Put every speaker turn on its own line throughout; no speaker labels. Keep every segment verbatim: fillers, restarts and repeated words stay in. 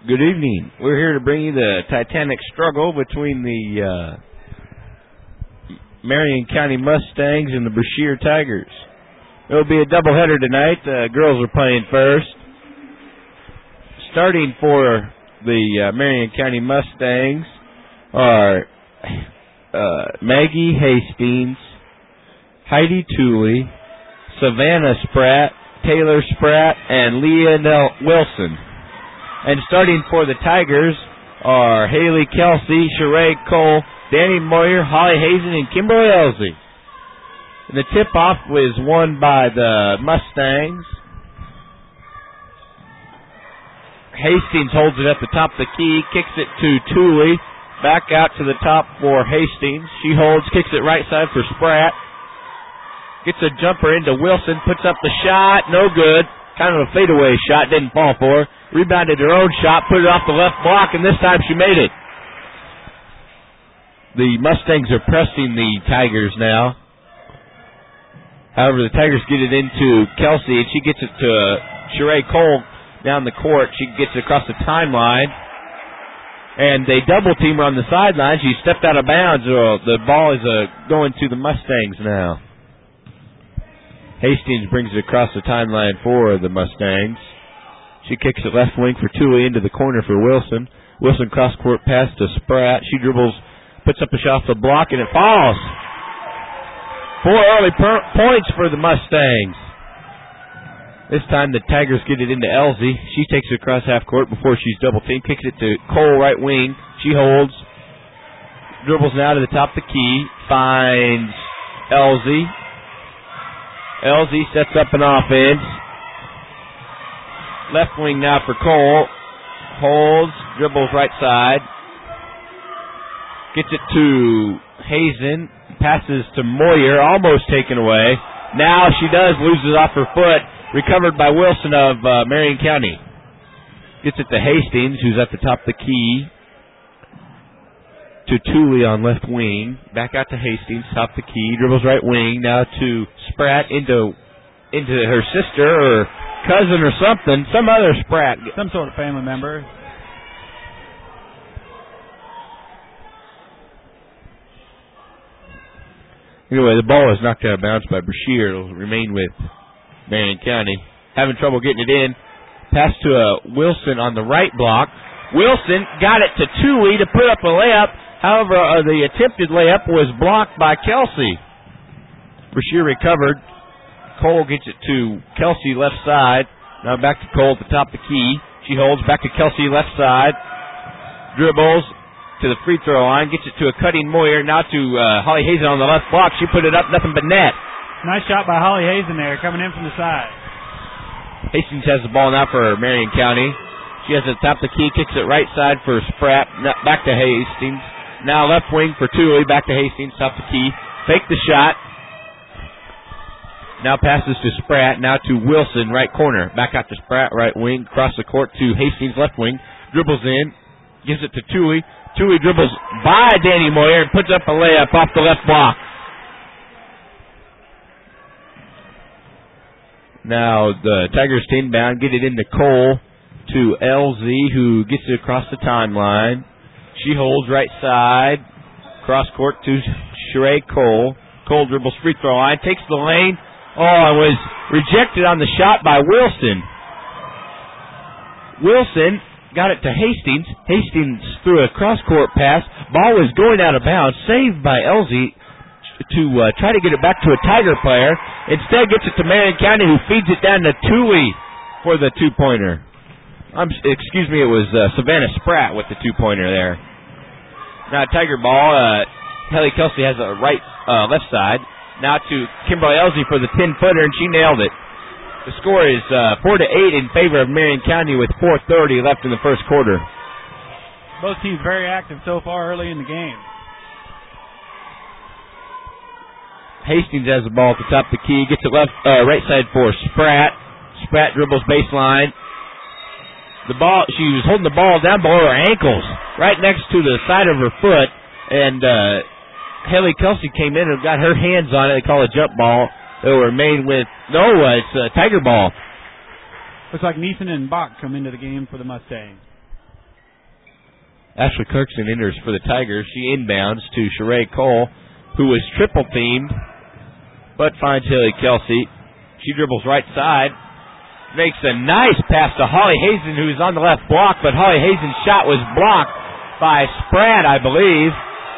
Good evening. We're here to bring you the titanic struggle between the uh, Marion County Mustangs and the Brashear Tigers. It'll be a doubleheader tonight. The uh, girls are playing first. Starting for the uh, Marion County Mustangs are uh, Maggie Hastings, Heidi Tooley, Savannah Spratt, Taylor Spratt, and Leah Nell Wilson. And starting for the Tigers are Haley Kelsey, Sheree Cole, Danny Moyer, Holly Hazen, and Kimberly Elsie. And the tip-off was won by the Mustangs. Hastings holds it at the top of the key, kicks it to Tooley, back out to the top for Hastings. She holds, kicks it right side for Spratt. Gets a jumper into Wilson, puts up the shot, no good. Kind of a fadeaway shot, didn't fall for her. Rebounded her own shot, put it off the left block, and this time she made it. The Mustangs are pressing the Tigers now. However, the Tigers get it into Kelsey, and she gets it to Sheree Cole down the court. She gets it across the timeline, and they double team her on the sideline. She stepped out of bounds. Oh, the ball is uh, going to the Mustangs now. Hastings brings it across the timeline for the Mustangs. She kicks it left wing for Tooley into the corner for Wilson. Wilson cross-court pass to Spratt. She dribbles, puts up a shot off the block, and it falls. Four early per- points for the Mustangs. This time the Tigers get it into Elsie. She takes it across half court before she's double-teamed. Kicks it to Cole, right wing. She holds. Dribbles now to the top of the key. Finds Elsie. Elsie sets up an offense. Left wing now for Cole. Holds, dribbles right side. Gets it to Hazen. Passes to Moyer, almost taken away. Now she does, loses off her foot. Recovered by Wilson of uh, Marion County. Gets it to Hastings, who's at the top of the key. To Tooley on left wing. Back out to Hastings, top of the key. Dribbles right wing. Now to Spratt into into her sister or cousin or something. Some other Spratt.
Some sort of family member.
Anyway, the ball is knocked out of bounds by Brashear. It'll remain with Marion County. Having trouble getting it in. Pass to uh, Wilson on the right block. Wilson got it to Tooley to put up a layup. However, uh, the attempted layup was blocked by Kelsey. Brashear recovered. Cole gets it to Kelsey left side. Now back to Cole at the top of the key. She holds back to Kelsey left side. Dribbles to the free throw line. Gets it to a cutting Moyer. Now to uh, Holly Hazen on the left block. She put it up, nothing but net.
Nice shot by Holly Hazen there, coming in from the side.
Hastings has the ball now for Marion County. She has it at the top of the key. Kicks it right side for Spratt. Back to Hastings. Now left wing for Tooley, back to Hastings, top of the key. Fake the shot. Now passes to Spratt, now to Wilson, right corner. Back out to Spratt, right wing, across the court to Hastings, left wing. Dribbles in, gives it to Tooley. Tooley dribbles by Danny Moyer and puts up a layup off the left block. Now the Tigers inbound, get it into Cole to L Z, who gets it across the timeline. She holds right side. Cross court to Sheree Cole. Cole dribbles free throw line. Takes the lane. Oh, and was rejected on the shot by Wilson. Wilson got it to Hastings. Hastings threw a cross court pass. Ball was going out of bounds. Saved by Elsie to uh, try to get it back to a Tiger player. Instead gets it to Marion County, who feeds it down to Tooley for the two-pointer. Um, excuse me, it was uh, Savannah Spratt with the two-pointer there. Now Tiger ball. Uh, Haley Kelsey has a right, uh, left side. Now to Kimberly Elsie for the ten-footer, and she nailed it. The score is uh, four to eight in favor of Marion County with four thirty left in the first quarter.
Both teams very active so far early in the game.
Hastings has the ball at the top of the key. Gets it left, uh, right side for Spratt. Spratt dribbles baseline. The ball, she was holding the ball down below her ankles, right next to the side of her foot, and uh, Haley Kelsey came in and got her hands on it. They call it a jump ball. It will remain with, no, uh, it's a Tiger ball.
Looks like Neeson and Bach come into the game for the Mustangs.
Ashley Clarkson enters for the Tigers. She inbounds to Sheree Cole, who was triple teamed, but finds Haley Kelsey. She dribbles right side, makes a nice pass to Holly Hazen, who's on the left block, but Holly Hazen's shot was blocked by Spratt, I believe.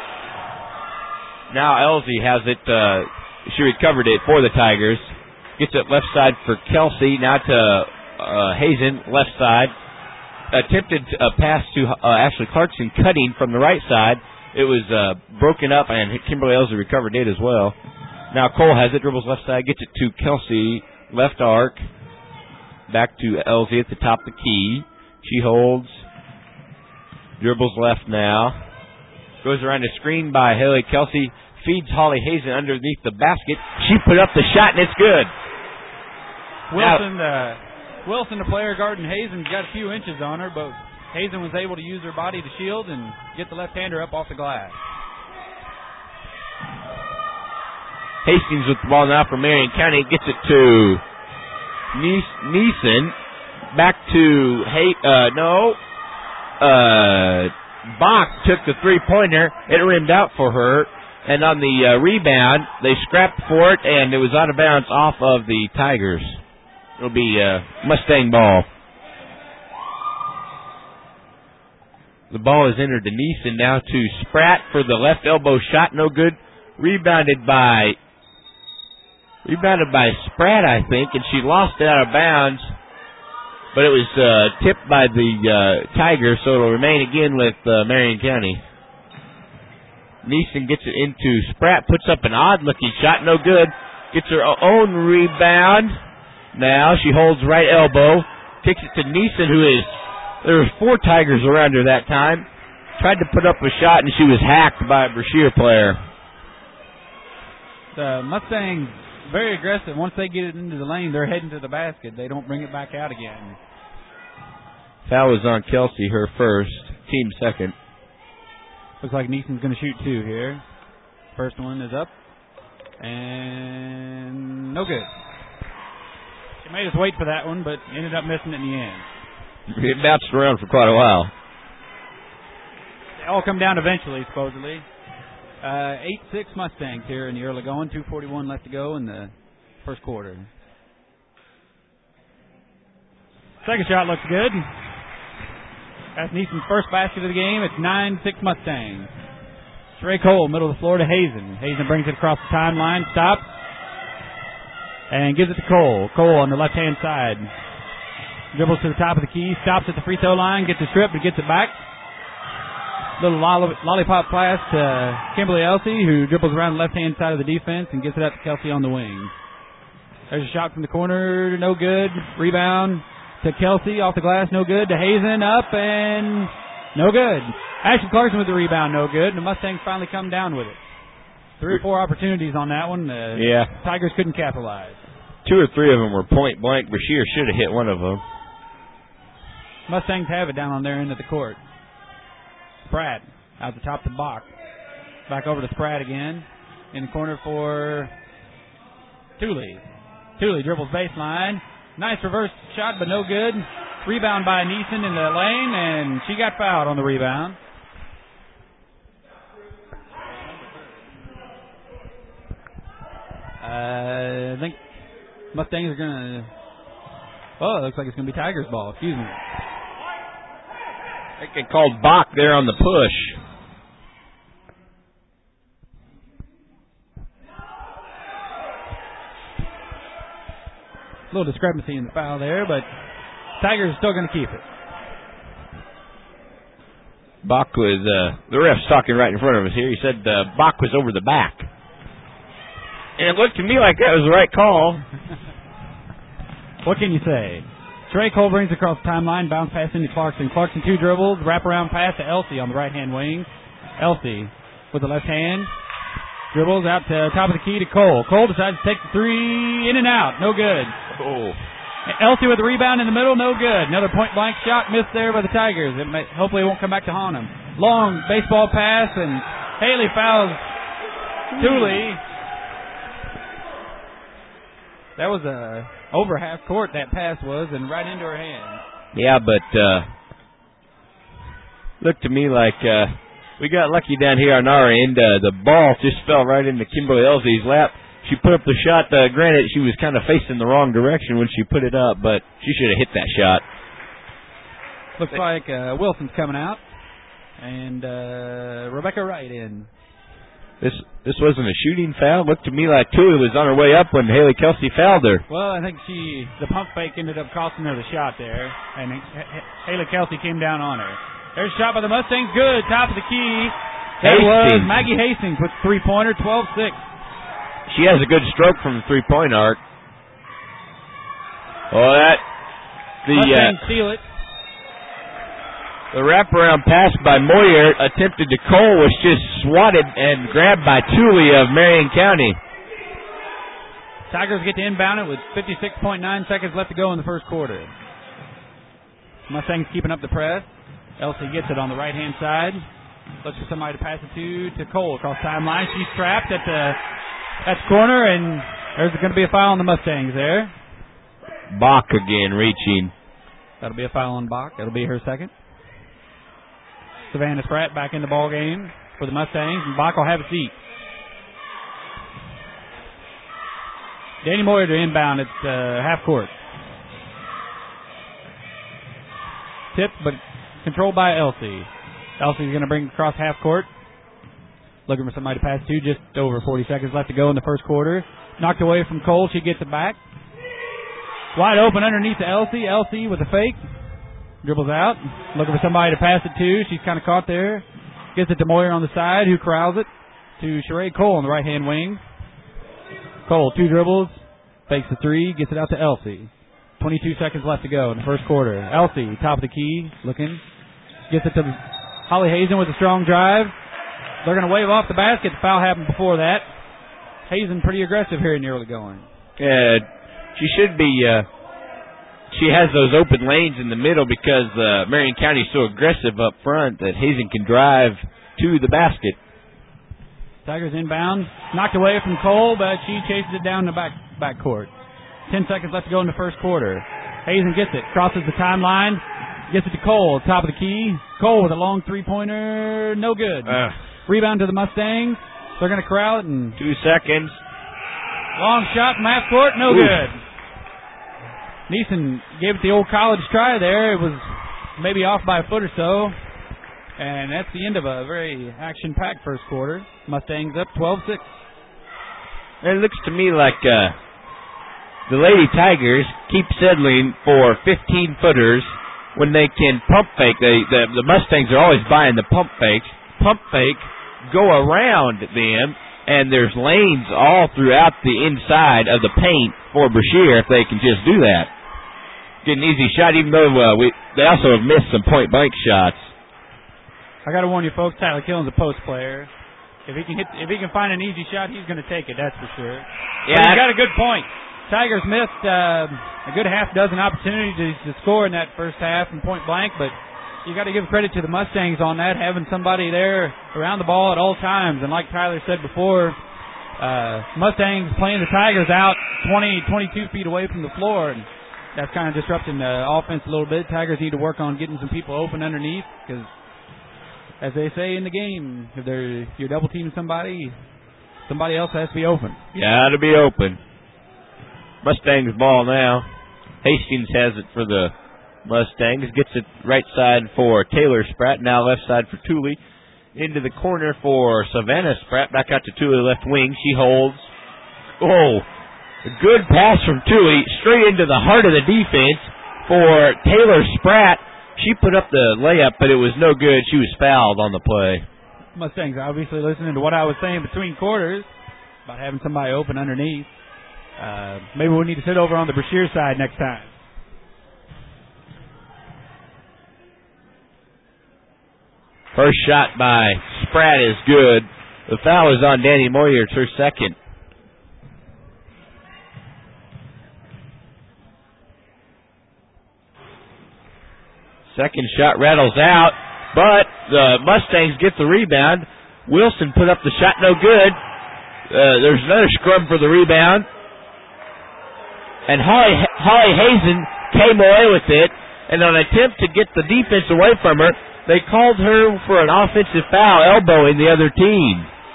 Now Elsie has it. Uh, she recovered it for the Tigers. Gets it left side for Kelsey. Now to uh, Hazen, left side. Attempted a pass to uh, Ashley Clarkson, cutting from the right side. It was uh, broken up, and Kimberly Elsie recovered it as well. Now Cole has it, dribbles left side, gets it to Kelsey, left arc. Back to Elsie at the top of the key. She holds. Dribbles left now. Goes around a screen by Haley Kelsey. Feeds Holly Hazen underneath the basket. She put up the shot, and it's good.
Wilson, uh, Wilson, the player guarding Hazen, got a few inches on her, but Hazen was able to use her body to shield and get the left-hander up off the glass.
Hastings with the ball now for Marion County. Gets it to Neeson. Back to, hey, uh, no. Uh, Bach took the three-pointer. It rimmed out for her. And on the uh, rebound, they scrapped for it, and it was out of bounds off of the Tigers. It'll be uh, Mustang ball. The ball is entered to Neeson, now to Spratt for the left elbow shot. No good. Rebounded by rebounded by Spratt, I think, and she lost it out of bounds. But it was uh, tipped by the uh, Tigers, so it'll remain again with uh, Marion County. Neeson gets it into Spratt, puts up an odd-looking shot, no good. Gets her own rebound. Now she holds right elbow, kicks it to Neeson, who is, there was four Tigers around her that time. Tried to put up a shot, and she was hacked by a Brashear player.
The Mustangs, very aggressive. Once they get it into the lane, they're heading to the basket. They don't bring it back out again.
Foul is on Kelsey, her first, team second.
Looks like Neeson's going to shoot two here. First one is up. And no good. She made us wait for that one, but ended up missing it in the end.
It bounced around for quite a while.
They all come down eventually, supposedly. Uh, eight six Mustangs here in the early going. two forty-one left to go in the first quarter. Second shot looks good. That's Neeson's first basket of the game. It's nine six Mustangs. Sheree Cole, middle of the floor to Hazen. Hazen brings it across the timeline, stops, and gives it to Cole. Cole on the left-hand side. Dribbles to the top of the key, stops at the free throw line, gets a strip, but gets it back. Little lollipop pass to Kimberly Elsie, who dribbles around the left-hand side of the defense and gets it up to Kelsey on the wing. There's a shot from the corner, no good. Rebound to Kelsey, off the glass, no good. To Hazen, up, and no good. Ashley Clarkson with the rebound, no good. And the Mustangs finally come down with it. Three or four opportunities on that one. Uh,
yeah.
Tigers couldn't capitalize.
Two or three of them were point blank. Brashear should have hit one of them.
Mustangs have it down on their end of the court. Spratt out the top to Bach. Back over to Spratt again. In the corner for Tooley. Tooley dribbles baseline. Nice reverse shot, but no good. Rebound by Neeson in the lane, and she got fouled on the rebound. Uh, I think Mustangs are going to... Oh, it looks like it's going to be Tigers ball. Excuse me.
I think they called Bach there on the push.
A little discrepancy in the foul there, but Tigers are still going to keep it.
Bach was, uh, the ref's talking right in front of us here. He said uh, Bach was over the back. And it looked to me like that was the right call.
What can you say? Sheree Cole brings across the timeline, bounce pass into Clarkson. Clarkson two dribbles, wraparound pass to Elsie on the right-hand wing. Elsie with the left hand. Dribbles out to top of the key to Cole. Cole decides to take the three, in and out, no good.
Oh.
Elsie with the rebound in the middle, no good. Another point-blank shot missed there by the Tigers. It may, hopefully it won't come back to haunt them. Long baseball pass, and Haley fouls Tooley. That was a over half court, that pass was, and right into her hand.
Yeah, but uh, Looked to me like uh, we got lucky down here on our end. Uh, the ball just fell right into Kimberly Elsie's lap. She put up the shot. Uh, granted, she was kind of facing the wrong direction when she put it up, but she should have hit that shot.
Looks like uh, Wilson's coming out, and uh, Rebecca Wright in.
This this wasn't a shooting foul. Looked to me like Tui was on her way up when Haley Kelsey fouled her.
Well, I think she the pump fake ended up costing her the shot there, and H- Haley Kelsey came down on her. There's a shot by the Mustangs. Good. Top of the key. That was Maggie Hastings with three-pointer, twelve six.
She has a good stroke from the three-point arc. Oh, that... The,
Mustangs
uh,
steal it.
The wraparound pass by Moyer attempted to Cole was just swatted and grabbed by Thule of Marion County.
Tigers get to inbound it with fifty-six point nine seconds left to go in the first quarter. Mustangs keeping up the press. Elsie gets it on the right-hand side. Looks for somebody to pass it to to Cole across timeline. She's trapped at the at the corner, and there's going to be a foul on the Mustangs there.
Bach again reaching.
That'll be a foul on Bach. That'll be her second. Savannah Spratt back in the ball game for the Mustangs, and Bach will have a seat. Danny Moyer to inbound at uh, half court. Tipped, but controlled by Elsie. Elsie's going to bring it across half court. Looking for somebody to pass to. Just over forty seconds left to go in the first quarter. Knocked away from Cole. She gets it back. Wide open underneath to Elsie. Elsie with a fake. Dribbles out. Looking for somebody to pass it to. She's kind of caught there. Gets it to Moyer on the side, who corrals it to Sheree Cole on the right-hand wing. Cole, two dribbles. Fakes the three. Gets it out to Elsie. twenty-two seconds left to go in the first quarter. Elsie, top of the key, looking. Gets it to Holly Hazen with a strong drive. They're going to wave off the basket. The foul happened before that. Hazen pretty aggressive here in the early going.
Yeah, she should be... Uh, she has those open lanes in the middle because uh, Marion County is so aggressive up front that Hazen can drive to the basket.
Tigers inbound. Knocked away from Cole, but she chases it down the back back court. Ten seconds left to go in the first quarter. Hazen gets it. Crosses the timeline. Gets it to Cole. Top of the key. Cole with a long three-pointer. No good.
Uh,
Rebound to the Mustangs. They're going to corral it in
two seconds.
Long shot from half court. No
Oof.
good. Neeson gave it the old college try there. It was maybe off by a foot or so. And that's the end of a very action-packed first quarter. Mustangs up twelve six.
It looks to me like uh, the Lady Tigers keep settling for fifteen-footers when they can pump fake. They, the, the Mustangs are always buying the pump fakes. Pump fake, go around them, and there's lanes all throughout the inside of the paint for Brashear if they can just do that. Get an easy shot, even though uh, we they also have missed some point-blank shots.
I got to warn you folks, Tyler Killen's a post player. If he can hit, if he can find an easy shot, he's going to take it. That's for sure.
Yeah,
but he's got a good point. Tigers missed uh, a good half dozen opportunities to score in that first half in point blank, but you got to give credit to the Mustangs on that, having somebody there around the ball at all times. And like Tyler said before, uh, Mustangs playing the Tigers out twenty, twenty-two feet away from the floor, and that's kind of disrupting the offense a little bit. Tigers need to work on getting some people open underneath because, as they say in the game, if they're if you're double teaming somebody, somebody else has to be open.
Got to be open. Mustangs ball now. Hastings has it for the Mustangs. Gets it right side for Taylor Spratt. Now left side for Thule. Into the corner for Savannah Spratt. Back out to Thule left wing. She holds. Oh, a good pass from Thule straight into the heart of the defense for Taylor Spratt. She put up the layup, but it was no good. She was fouled on the play.
Mustangs obviously listening to what I was saying between quarters about having somebody open underneath. Uh, maybe we need to sit over on the Brashear side next time.
First shot by Spratt is good. The foul is on Danny Moyer. It's her second. Second shot rattles out, but the Mustangs get the rebound. Wilson put up the shot, no good. Uh, there's another scrum for the rebound. And Holly, Holly Hazen came away with it, and on an attempt to get the defense away from her, they called her for an offensive foul, elbowing the other team.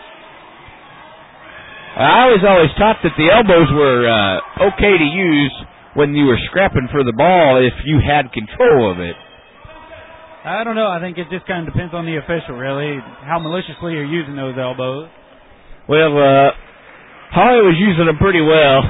I was always taught that the elbows were uh, okay to use when you were scrapping for the ball if you had control of it.
I don't know. I think it just kind of depends on the official, really, how maliciously you're using those elbows.
Well, uh, Holly was using them pretty well.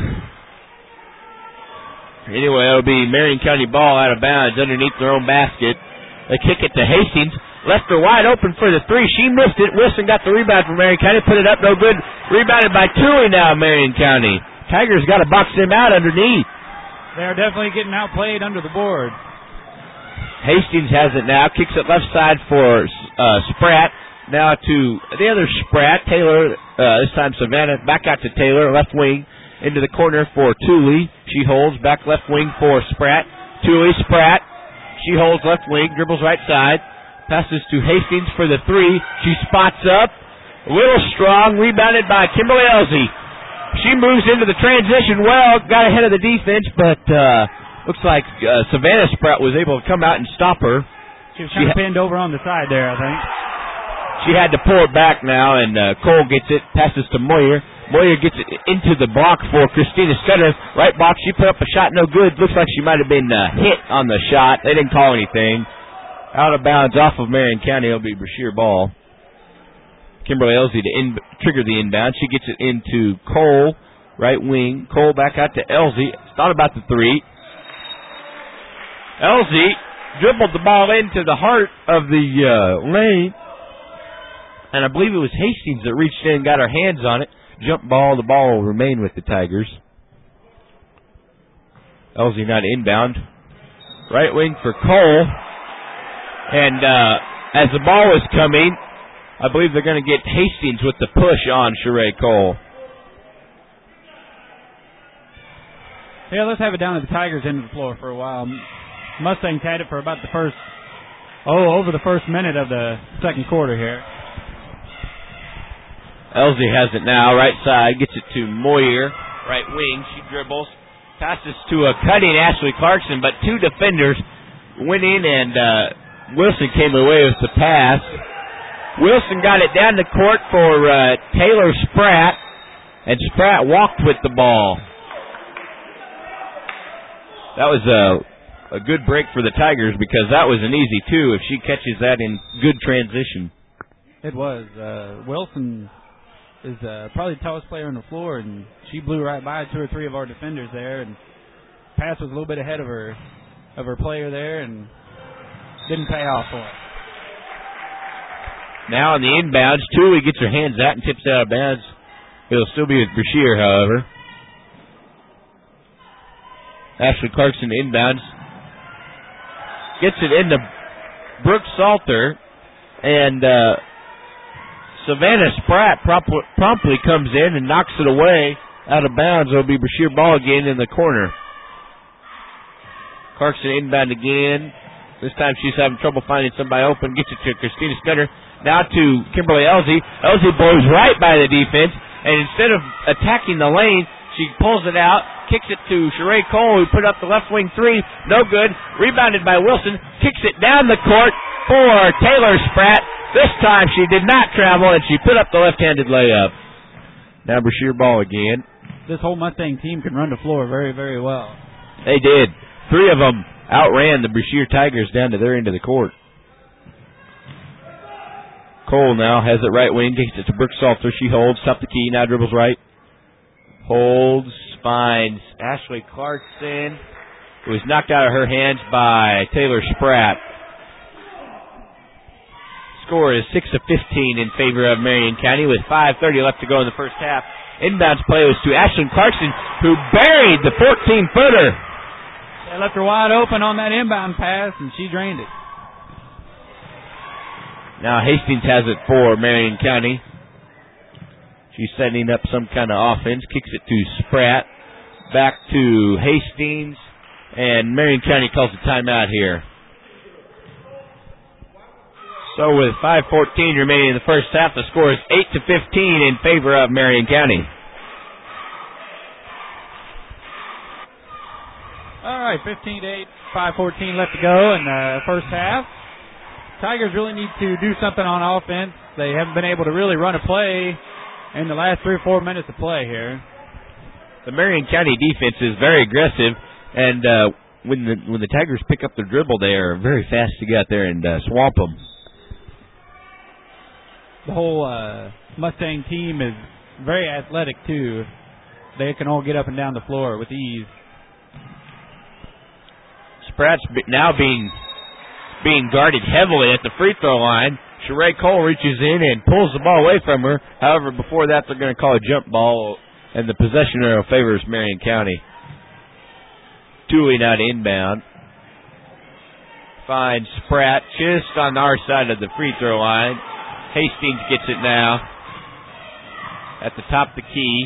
Anyway, it'll be Marion County ball out of bounds underneath their own basket. They kick it to Hastings. Left her wide open for the three. She missed it. Wilson got the rebound from Marion County. Put it up, no good. Rebounded by Tooley now, Marion County. Tigers got to box them out underneath.
They are definitely getting outplayed under the board.
Hastings has it now. Kicks it left side for uh, Spratt. Now to the other Spratt. Taylor, uh, this time Savannah. Back out to Taylor, left wing. Into the corner for Tooley. She holds. Back left wing for Spratt. Tooley, Spratt. She holds left wing. Dribbles right side. Passes to Hastings for the three. She spots up. A little strong. Rebounded by Kimberly Elsie. She moves into the transition well. Got ahead of the defense, but uh, looks like uh, Savannah Spratt was able to come out and stop her.
She was kind of pinned over on the side there, I think.
She had to pull it back now, and uh, Cole gets it. Passes to Moyer. Moyer gets it into the block for Christina Scudder. Right box. She put up a shot. No good. Looks like she might have been uh, hit on the shot. They didn't call anything. Out of bounds off of Marion County. It'll be Brashear ball. Kimberly Elsie to in, trigger the inbound. She gets it into Cole, right wing. Cole back out to Elsie. Thought about the three. Elsie dribbled the ball into the heart of the uh, lane. And I believe it was Hastings that reached in and got her hands on it. Jump ball. The ball will remain with the Tigers. Elsie not inbound. Right wing for Cole. And uh, as the ball is coming, I believe they're going to get Hastings with the push on Sheree Cole.
Yeah, let's have it down at the Tigers' end of the floor for a while. Mustangs had it for about the first, oh, over the first minute of the second quarter here.
Elsie has it now, right side, gets it to Moyer, right wing. She dribbles, passes to a cutting Ashley Clarkson, but two defenders went in and uh, Wilson came away with the pass. Wilson got it down the court for uh, Taylor Spratt, and Spratt walked with the ball. That was a, a good break for the Tigers because that was an easy two if she catches that in good transition.
It was. Uh, Wilson is uh, probably the tallest player on the floor, and she blew right by two or three of our defenders there, and pass was a little bit ahead of her of her player there, and didn't pay off for it.
Now on the inbounds, Tooley gets her hands out and tips it out of bounds. It'll still be with Brashear, however. Ashley Clarkson inbounds. Gets it into Brooke Salter. And uh, Savannah Spratt prompt- promptly comes in and knocks it away out of bounds. It'll be Brashear ball again in the corner. Clarkson inbound again. This time she's having trouble finding somebody open. Gets it to Christina Scudder. Now to Kimberly Elsie. Elsie blows right by the defense. And instead of attacking the lane, she pulls it out, kicks it to Sheree Cole, who put up the left wing three. No good. Rebounded by Wilson. Kicks it down the court for Taylor Spratt. This time she did not travel, and she put up the left-handed layup. Now Brashear ball again.
This whole Mustang team can run the floor very, very well.
They did. Three of them outran the Brashear Tigers down to their end of the court. Cole now has it right wing, takes it to Brooke Salter. She holds, top the key, now dribbles right. Holds, finds Ashley Clarkson, who was knocked out of her hands by Taylor Spratt. Score is six to fifteen in favor of Marion County with five thirty left to go in the first half. Inbounds play was to Ashley Clarkson, who buried the fourteen-footer.
They left her wide open on that inbound pass, and she drained it.
Now Hastings has it for Marion County. She's setting up some kind of offense. Kicks it to Spratt. Back to Hastings. And Marion County calls a timeout here. So with five fourteen remaining in the first half, the score is eight to fifteen in favor of Marion County.
All right, fifteen to eight, five fourteen left to go in the first half. Tigers really need to do something on offense. They haven't been able to really run a play in the last three or four minutes of play here.
The Marion County defense is very aggressive, and uh, when the when the Tigers pick up the dribble, they are very fast to get out there and uh, swamp them.
The whole uh, Mustang team is very athletic, too. They can all get up and down the floor with ease.
Spratt's now being being guarded heavily at the free throw line. Sheree Cole reaches in and pulls the ball away from her. However, before that, they're going to call a jump ball, and the possession arrow favors Marion County. Dooley now to inbound. Finds Spratt just on our side of the free throw line. Hastings gets it now at the top of the key.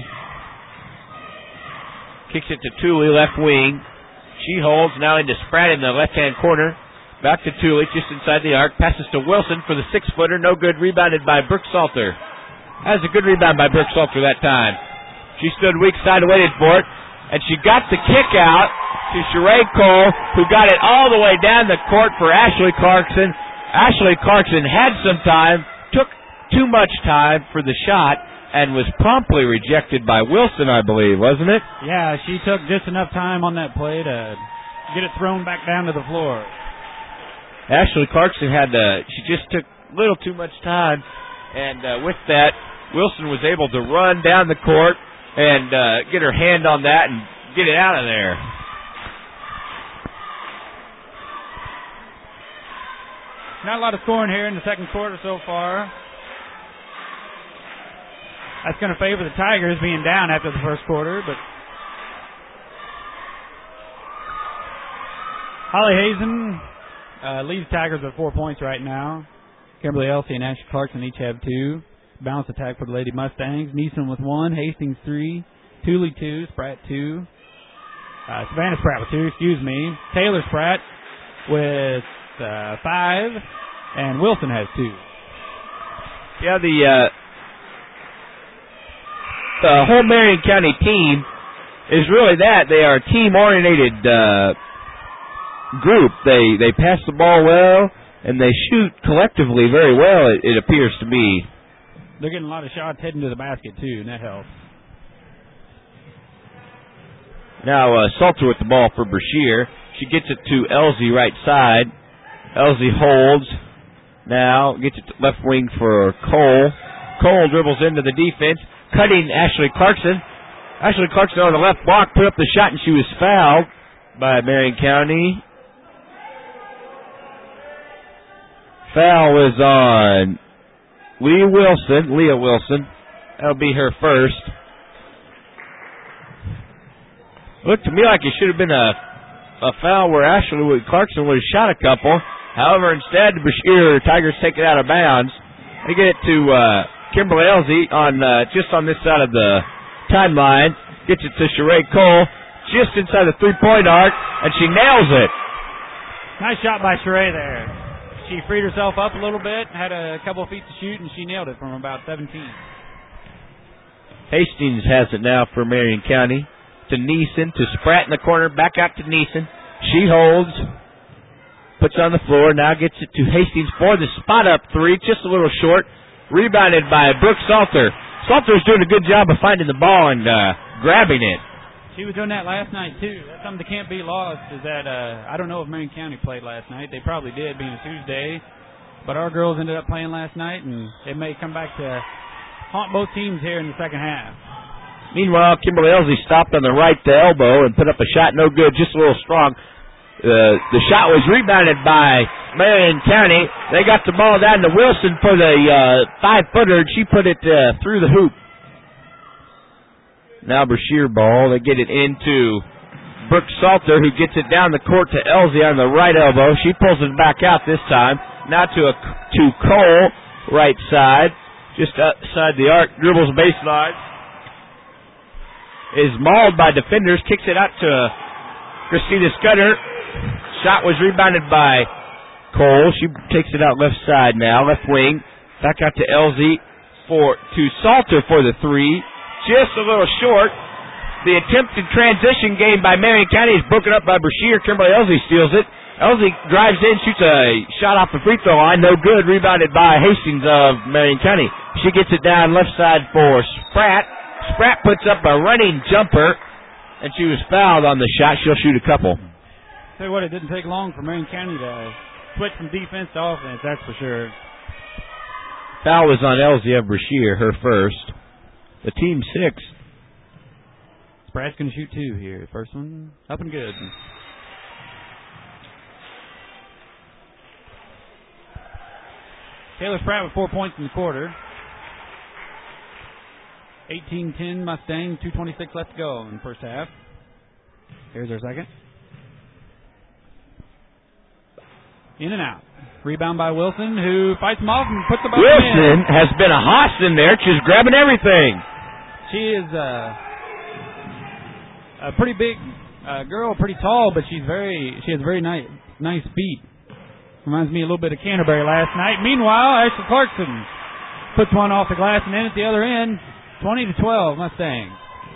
Kicks it to Tooley, left wing. She holds now into Spratt in the left-hand corner. Back to Tooley, just inside the arc. Passes to Wilson for the six-footer. No good. Rebounded by Brooke Salter. That was a good rebound by Brooke Salter that time. She stood weak side and waited for it. And she got the kick out to Sheree Cole, who got it all the way down the court for Ashley Clarkson. Ashley Clarkson had some time, took too much time for the shot, and was promptly rejected by Wilson, I believe, wasn't it?
Yeah, she took just enough time on that play to get it thrown back down to the floor.
Ashley Clarkson had uh, she just took a little too much time, and uh, with that, Wilson was able to run down the court and uh, get her hand on that and get it out of there.
Not a lot of scoring here in the second quarter so far. That's going to favor the Tigers being down after the first quarter, but Holly Hazen uh, leads Tigers with four points right now. Kimberly Elsey and Ashley Clarkson each have two. Balance attack for the Lady Mustangs. Neeson with one, Hastings three, Tooley two, Spratt two, uh, Savannah Spratt with two, excuse me. Taylor Spratt with uh, five, and Wilson has two.
Yeah, the uh, the whole Marion County team is really that. They are a team-oriented uh, group. They they pass the ball well, and they shoot collectively very well, it, it appears to me.
They're getting a lot of shots heading to the basket, too, and that helps.
Now, uh, Salter with the ball for Brashear. She gets it to Elsie right side. Elsie holds. Now, gets it to left wing for Cole. Cole dribbles into the defense, cutting Ashley Clarkson. Ashley Clarkson on the left block, put up the shot, and she was fouled by Marion County. Foul was on Lee Wilson, Leah Wilson. That'll be her first. Looked to me like it should have been a a foul where Ashley Clarkson would have shot a couple. However, instead, the Brashear Tigers take it out of bounds. They get it to uh, Kimberly Elsie on uh, just on this side of the timeline. Gets it to Sheree Cole just inside the three-point arc, and she nails it.
Nice shot by Sheree there. She freed herself up a little bit, had a couple of feet to shoot, and she nailed it from about seventeen.
Hastings has it now for Marion County. To Neeson, to Spratt in the corner, back out to Neeson. She holds, puts it on the floor, now gets it to Hastings for the spot-up three, just a little short. Rebounded by Brooke Salter. Salter's doing a good job of finding the ball and uh, grabbing it.
She was doing that last night, too. That's something that can't be lost, is that, uh, I don't know if Marion County played last night. They probably did, being a Tuesday. But our girls ended up playing last night, and it may come back to haunt both teams here in the second half.
Meanwhile, Kimberly Elsie stopped on the right to elbow and put up a shot, no good, just a little strong. Uh, the shot was rebounded by Marion County. They got the ball down to Wilson for the uh, five-footer, and she put it uh, through the hoop. Now Brashear ball. They get it into Brooke Salter, who gets it down the court to Elsie on the right elbow. She pulls it back out this time. Now to a, to Cole, right side, just outside the arc, dribbles baseline. Is mauled by defenders, kicks it out to Christina Scudder. Shot was rebounded by Cole. She takes it out left side now, left wing. Back out to Elsie for to Salter for the three. Just a little short. The attempted transition game by Marion County is broken up by Brashear. Kimberly Elsie steals it. Elsie drives in, shoots a shot off the free throw line. No good. Rebounded by Hastings of Marion County. She gets it down left side for Spratt. Spratt puts up a running jumper, and she was fouled on the shot. She'll shoot a couple.
Tell you what, it didn't take long for Marion County to switch from defense to offense, that's for sure.
Foul was on Elsie of Brashear, her first. The team six.
Spratt's going to shoot two here. First one up and good. Taylor Spratt with four points in the quarter. eighteen ten Mustang, two twenty-six left to go in the first half. Here's our second. In and out. Rebound by Wilson, who fights him off and puts the ball in.
Wilson has been a hoss in there. She's grabbing everything.
She is uh, a pretty big uh, girl, pretty tall, but she's very. She has very nice, nice feet. Reminds me a little bit of Canterbury last night. Meanwhile, Ashley Clarkson puts one off the glass and in at the other end. twenty to twelve, Mustangs.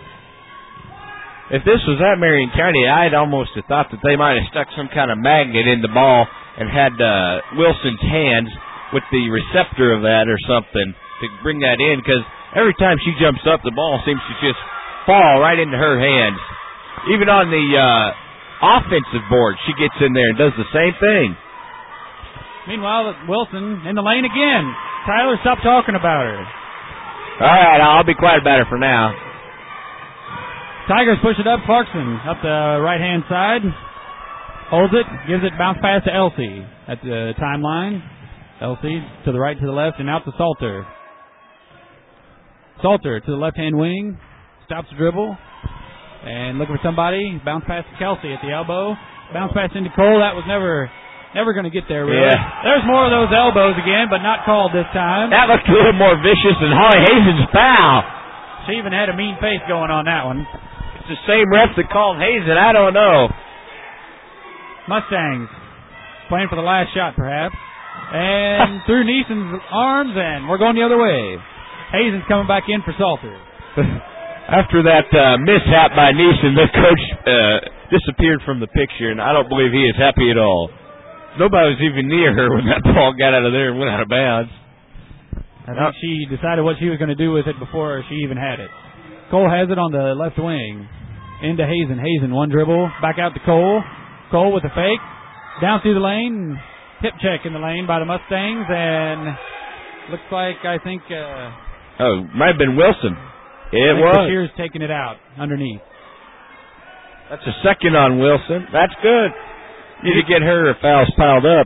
If this was at Marion County, I'd almost have thought that they might have stuck some kind of magnet in the ball and had uh, Wilson's hands with the receptor of that or something to bring that in, because every time she jumps up, the ball seems to just fall right into her hands. Even on the uh, offensive board, she gets in there and does the same thing.
Meanwhile, Wilson in the lane again. Tyler, stop talking about her.
All right, I'll be quiet about it for now.
Tigers push it up. Clarkson up the right-hand side. Holds it. Gives it bounce pass to Elsie at the timeline. Elsie to the right, to the left, and out to Salter. Salter to the left-hand wing. Stops the dribble. And looking for somebody. Bounce pass to Kelsey at the elbow. Bounce pass into Cole. That was never... Never going to get there, really.
Yeah.
There's more of those elbows again, but not called this time.
That looked a little more vicious than Holly Hazen's foul.
She even had a mean face going on that one.
It's the same ref that called Hazen. I don't know.
Mustangs playing for the last shot, perhaps. And through Neeson's arms, and we're going the other way. Hazen's coming back in for Salter.
After that uh, mishap by Neeson, the coach uh, disappeared from the picture, and I don't believe he is happy at all. Nobody was even near her when that ball got out of there and went out of bounds.
I think she decided what she was going to do with it before she even had it. Cole has it on the left wing. Into Hazen. Hazen, one dribble. Back out to Cole. Cole with a fake. Down through the lane. Hip check in the lane by the Mustangs. And looks like, I think... Uh,
oh, might have been Wilson. It was.
Bashir's taking it out underneath.
That's a second on Wilson. That's good. Need to get her fouls piled up.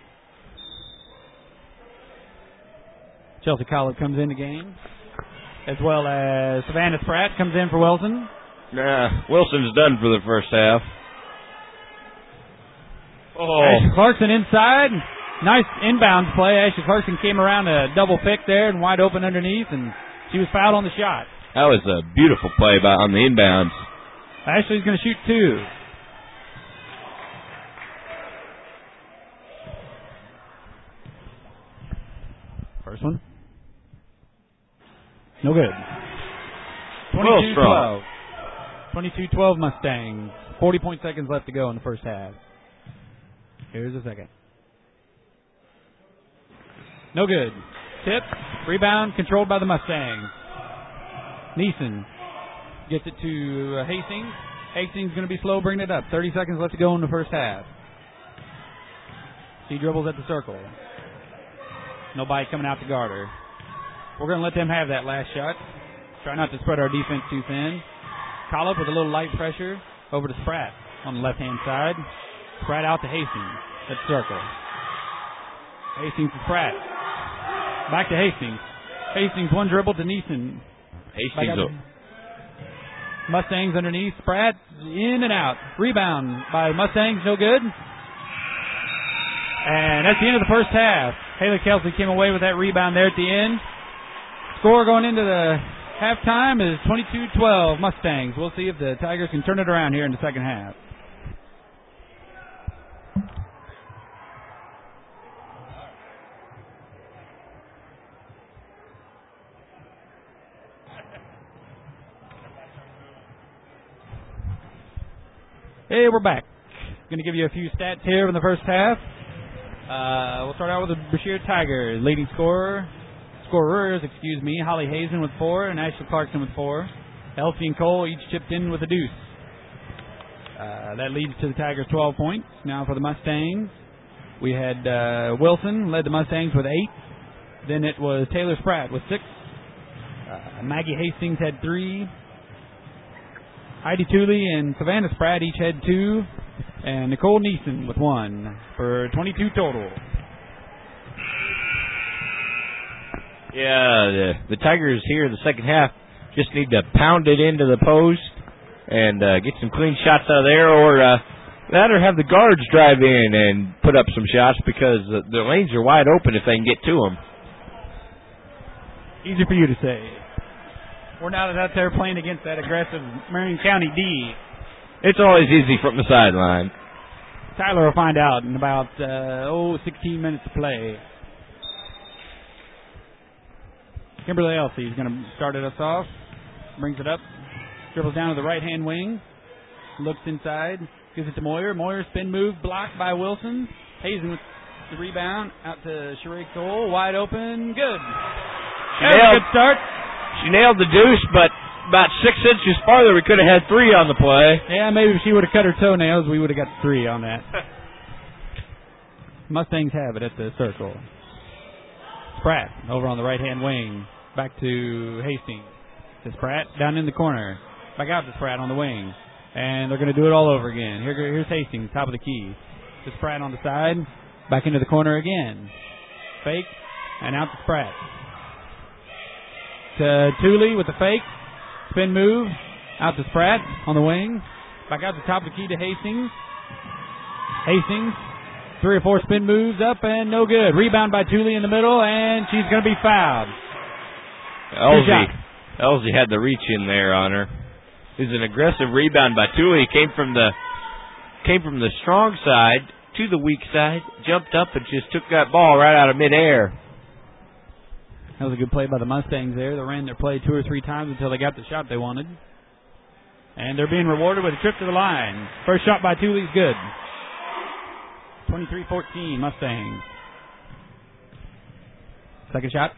Chelsea Collett comes in the game, as well as Savannah Spratt comes in for Wilson.
Nah, Wilson's done for the first half. Oh.
Ashley Clarkson inside. Nice inbounds play. Ashley Clarkson came around a double pick there and wide open underneath, and she was fouled on the shot.
That was a beautiful play by on the inbounds.
Ashley's going to shoot two. First one. No good. twenty-two twelve. twenty-two twelve Mustangs. forty point seconds left to go in the first half. Here's the second. No good. Tip. Rebound controlled by the Mustangs. Neeson gets it to uh, Hastings. Hastings going to be slow bringing it up. thirty seconds left to go in the first half. She dribbles at the circle. Nobody coming out to guard her. We're going to let them have that last shot. Try not to spread our defense too thin. Collop with a little light pressure over to Spratt on the left-hand side. Spratt out to Hastings at the circle. Hastings to Spratt. Back to Hastings. Hastings one dribble to Neeson.
Hastings up.
Mustangs underneath. Spratt in and out. Rebound by Mustangs. No good. And that's the end of the first half. Haley Kelsey came away with that rebound there at the end. Score going into the halftime is twenty-two twelve Mustangs. We'll see if the Tigers can turn it around here in the second half. Hey, we're back. Going to give you a few stats here in the first half. Uh, we'll start out with the Brashear Tigers. Leading scorer, scorers, excuse me, Holly Hazen with four and Ashley Clarkson with four. Elsie and Cole each chipped in with a deuce. Uh, that leads to the Tigers twelve points. Now for the Mustangs, we had uh, Wilson led the Mustangs with eight. Then it was Taylor Spratt with six. Uh, Maggie Hastings had three. Heidi Tooley and Savannah Spratt each had two. And Nicole Neeson with one for twenty-two total.
Yeah, the, the Tigers here in the second half just need to pound it into the post and uh, get some clean shots out of there, or uh, that or have the guards drive in and put up some shots because the, the lanes are wide open if they can get to them.
Easy for you to say. We're not out there playing against that aggressive Marion County D.
It's always easy from the sideline.
Tyler will find out in about, uh, oh, sixteen minutes to play. Kimberly Elsey is going to start us off. Brings it up. Dribbles down to the right-hand wing. Looks inside. Gives it to Moyer. Moyer spin move blocked by Wilson. Hazen with the rebound. Out to Sheree Cole. Wide open. Good.
She
That was
nailed,
a good start.
She nailed the deuce, but about six inches farther, we could have had three on the play.
Yeah, maybe if she would have cut her toenails, we would have got three on that. Mustangs have it at the circle. Spratt over on the right-hand wing. Back to Hastings. To Spratt down in the corner. Back out to Spratt on the wing. And they're going to do it all over again. Here, here's Hastings, top of the key. To Spratt on the side. Back into the corner again. Fake. And out to Spratt. To Tooley with the fake. Spin move. Out to Spratt on the wing. Back out to top of the key to Hastings. Hastings. Three or four spin moves up and no good. Rebound by Tooley in the middle, and she's going to be fouled.
Elsie, Elsie had the reach in there on her. It was an aggressive rebound by Tooley. Came from the came from the strong side to the weak side, jumped up and just took that ball right out of midair.
That was a good play by the Mustangs there. They ran their play two or three times until they got the shot they wanted. And they're being rewarded with a trip to the line. First shot by Tooley's good. twenty-three fourteen Mustangs. Second shot.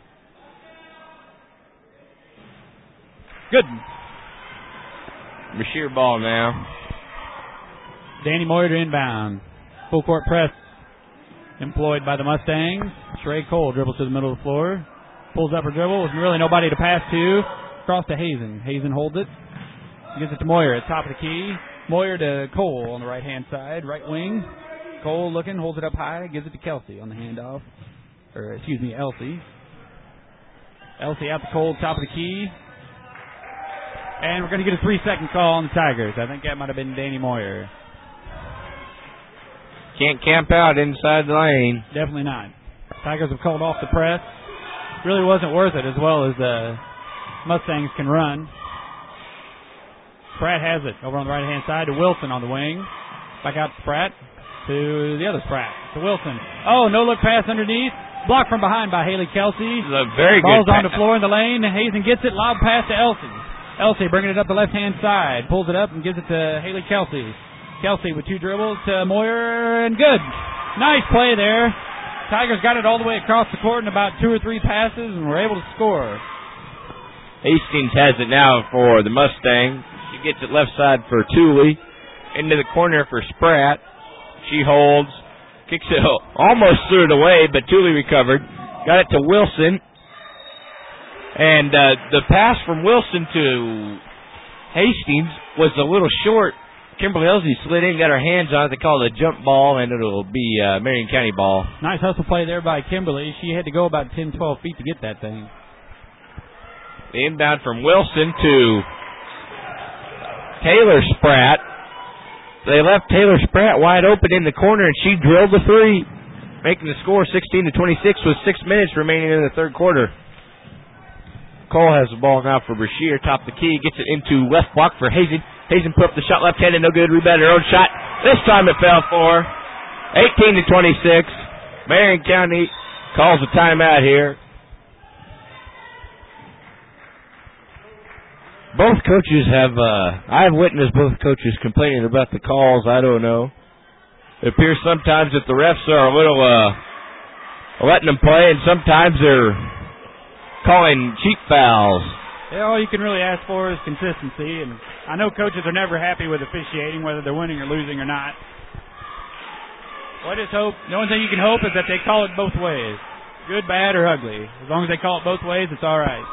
Good.
Brashear ball now.
Danny Moyer to inbound. Full court press employed by the Mustangs. Sheree Cole dribbles to the middle of the floor. Pulls up her dribble with really nobody to pass to. Cross to Hazen. Hazen holds it. Gives it to Moyer at top of the key. Moyer to Cole on the right-hand side, right wing. Cole looking, holds it up high, gives it to Kelsey on the handoff. Or, excuse me, Elsie. Elsie out to Cole, top of the key. And we're going to get a three-second call on the Tigers. I think that might have been Danny Moyer.
Can't camp out inside the lane.
Definitely not. Tigers have called off the press. Really wasn't worth it as well as the Mustangs can run. Spratt has it over on the right-hand side to Wilson on the wing. Back out to Spratt. To the other Spratt. To Wilson. Oh, no-look pass underneath. Blocked from behind by Haley Kelsey.
A very
Ball's
good
on the floor in the lane. Hazen gets it. Lob pass to Elsie. Elsie bringing it up the left-hand side. Pulls it up and gives it to Haley Kelsey. Kelsey with two dribbles to Moyer, and good. Nice play there. Tigers got it all the way across the court in about two or three passes and were able to score.
Hastings has it now for the Mustang. She gets it left side for Tooley. Into the corner for Spratt. She holds. Kicks it, almost threw it away, but Tooley recovered. Got it to Wilson. And uh, the pass from Wilson to Hastings was a little short. Kimberly Elsie slid in, got her hands on it. They call it a jump ball, and it'll be uh, Marion County ball.
Nice hustle play there by Kimberly. She had to go about ten, twelve feet to get that thing.
The inbound from Wilson to Taylor Spratt. They left Taylor Spratt wide open in the corner, and she drilled the three, making the score sixteen to twenty-six with six minutes remaining in the third quarter. Cole has the ball now for Brashear, top of the key, gets it into left block for Hazen. Hazen put up the shot left-handed, no good, rebound her own shot. This time it fell for eighteen to twenty-six. Marion County calls a timeout here. Both coaches have, uh, I've witnessed both coaches complaining about the calls. I don't know. It appears sometimes that the refs are a little uh, letting them play, and sometimes they're calling cheap fouls.
Yeah, all you can really ask for is consistency, and I know coaches are never happy with officiating, whether they're winning or losing or not. Well, I just hope, the only thing you can hope is that they call it both ways, good, bad, or ugly. As long as they call it both ways, it's all right.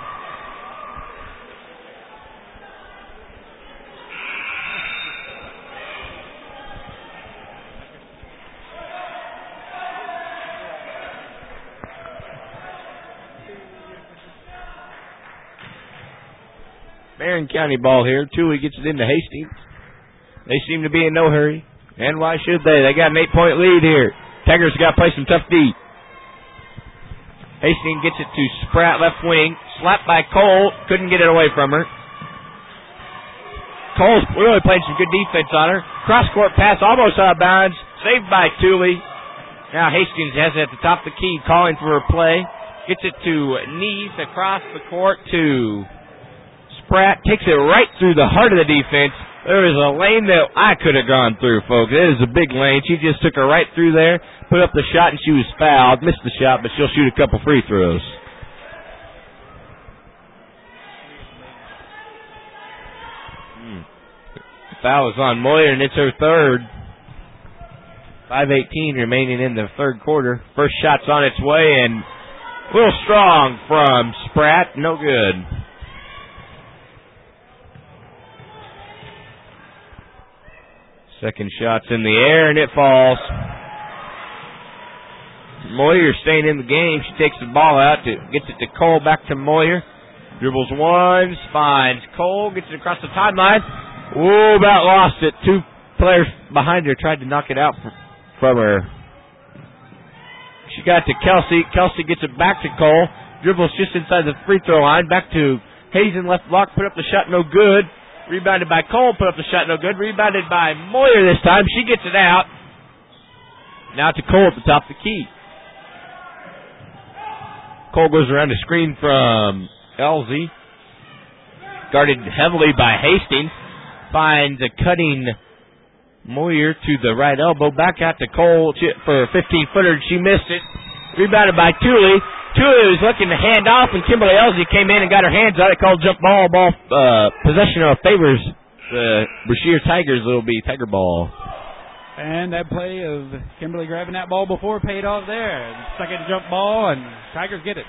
Marion County ball here. Tooley gets it into Hastings. They seem to be in no hurry. And why should they? They got an eight-point lead here. Tigers got to play some tough D. Hastings gets it to Spratt, left wing. Slapped by Cole. Couldn't get it away from her. Cole's really played some good defense on her. Cross-court pass almost out of bounds. Saved by Tooley. Now Hastings has it at the top of the key, calling for a play. Gets it to Neese across the court to Spratt. Takes it right through the heart of the defense. There is a lane that I could have gone through, folks. It is a big lane. She just took her right through there, put up the shot, and she was fouled. Missed the shot, but she'll shoot a couple free throws. Hmm. The foul is on Moyer, and it's her third. five eighteen remaining in the third quarter. First shot's on its way, and a little strong from Spratt. No good. Second shot's in the air, and it falls. Moyer staying in the game. She takes the ball out, to, gets it to Cole, back to Moyer. Dribbles once, finds Cole, gets it across the timeline. Whoa, about lost it. Two players behind her tried to knock it out from, from her. She got to Kelsey. Kelsey gets it back to Cole. Dribbles just inside the free throw line. Back to Hazen, left block, put up the shot, no good. Rebounded by Cole, put up the shot, no good. Rebounded by Moyer this time. She gets it out. Now to Cole at the top of the key. Cole goes around the screen from Elsie. Guarded heavily by Hastings. Finds a cutting Moyer to the right elbow. Back out to Cole for a fifteen-footer. She missed it. Rebounded by Tooley. Tooley was looking to hand off, and Kimberly Elsie came in and got her hands on it. Called jump ball. Ball uh, possession of favors the Brashear Tigers. It'll be Tiger ball.
And that play of Kimberly grabbing that ball before paid off there. Second jump ball, and Tigers get it.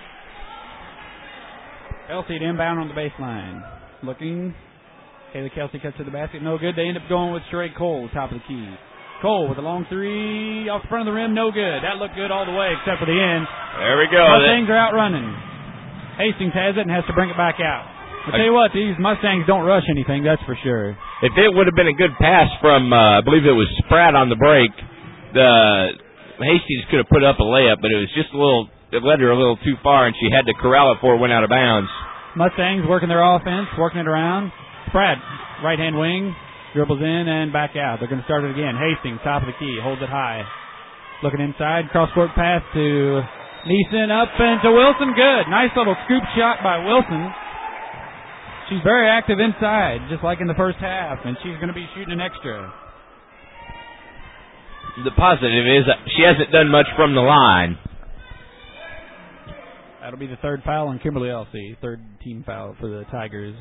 Elsie to inbound on the baseline. Looking. Kayla Kelsey cuts to the basket. No good. They end up going with Sheree Cole, top of the key. Cole with a long three off the front of the rim, no good. That looked good all the way except for the end.
There we go.
Mustangs are out running. Hastings has it and has to bring it back out. I'll tell you what, these Mustangs don't rush anything, that's for sure.
If it would have been a good pass from, uh, I believe it was Spratt on the break, the Hastings could have put up a layup, but it was just a little, it led her a little too far, and she had to corral it before it went out of bounds.
Mustangs working their offense, working it around. Spratt, right-hand wing. Dribbles in and back out. They're going to start it again. Hastings, top of the key, holds it high. Looking inside, cross-court pass to Neeson, up and to Wilson. Good. Nice little scoop shot by Wilson. She's very active inside, just like in the first half, and she's going to be shooting an extra.
The positive is that she hasn't done much from the line.
That'll be the third foul on Kimberly Elsie. Third team foul for the Tigers.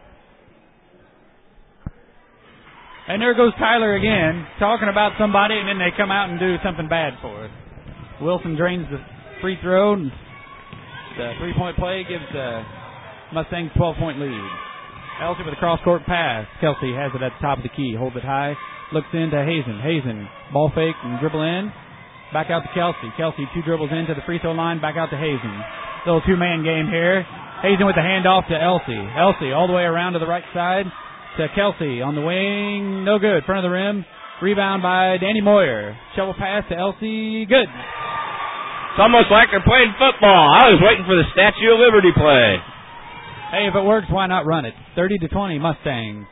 And there goes Tyler again, talking about somebody, and then they come out and do something bad for it. Wilson drains the free throw, and the three-point play gives the Mustangs twelve-point lead. Elsie with a cross-court pass. Kelsey has it at the top of the key, holds it high, looks into Hazen. Hazen, ball fake and dribble in. Back out to Kelsey. Kelsey, two dribbles into the free throw line, back out to Hazen. Little two-man game here. Hazen with the handoff to Elsie. Elsie all the way around to the right side. To Kelsey on the wing, no good. Front of the rim, rebound by Danny Moyer. Shovel pass to Elsie, good.
It's almost like they're playing football. I was waiting for the Statue of Liberty play.
Hey, if it works, why not run it? thirty to twenty, Mustangs.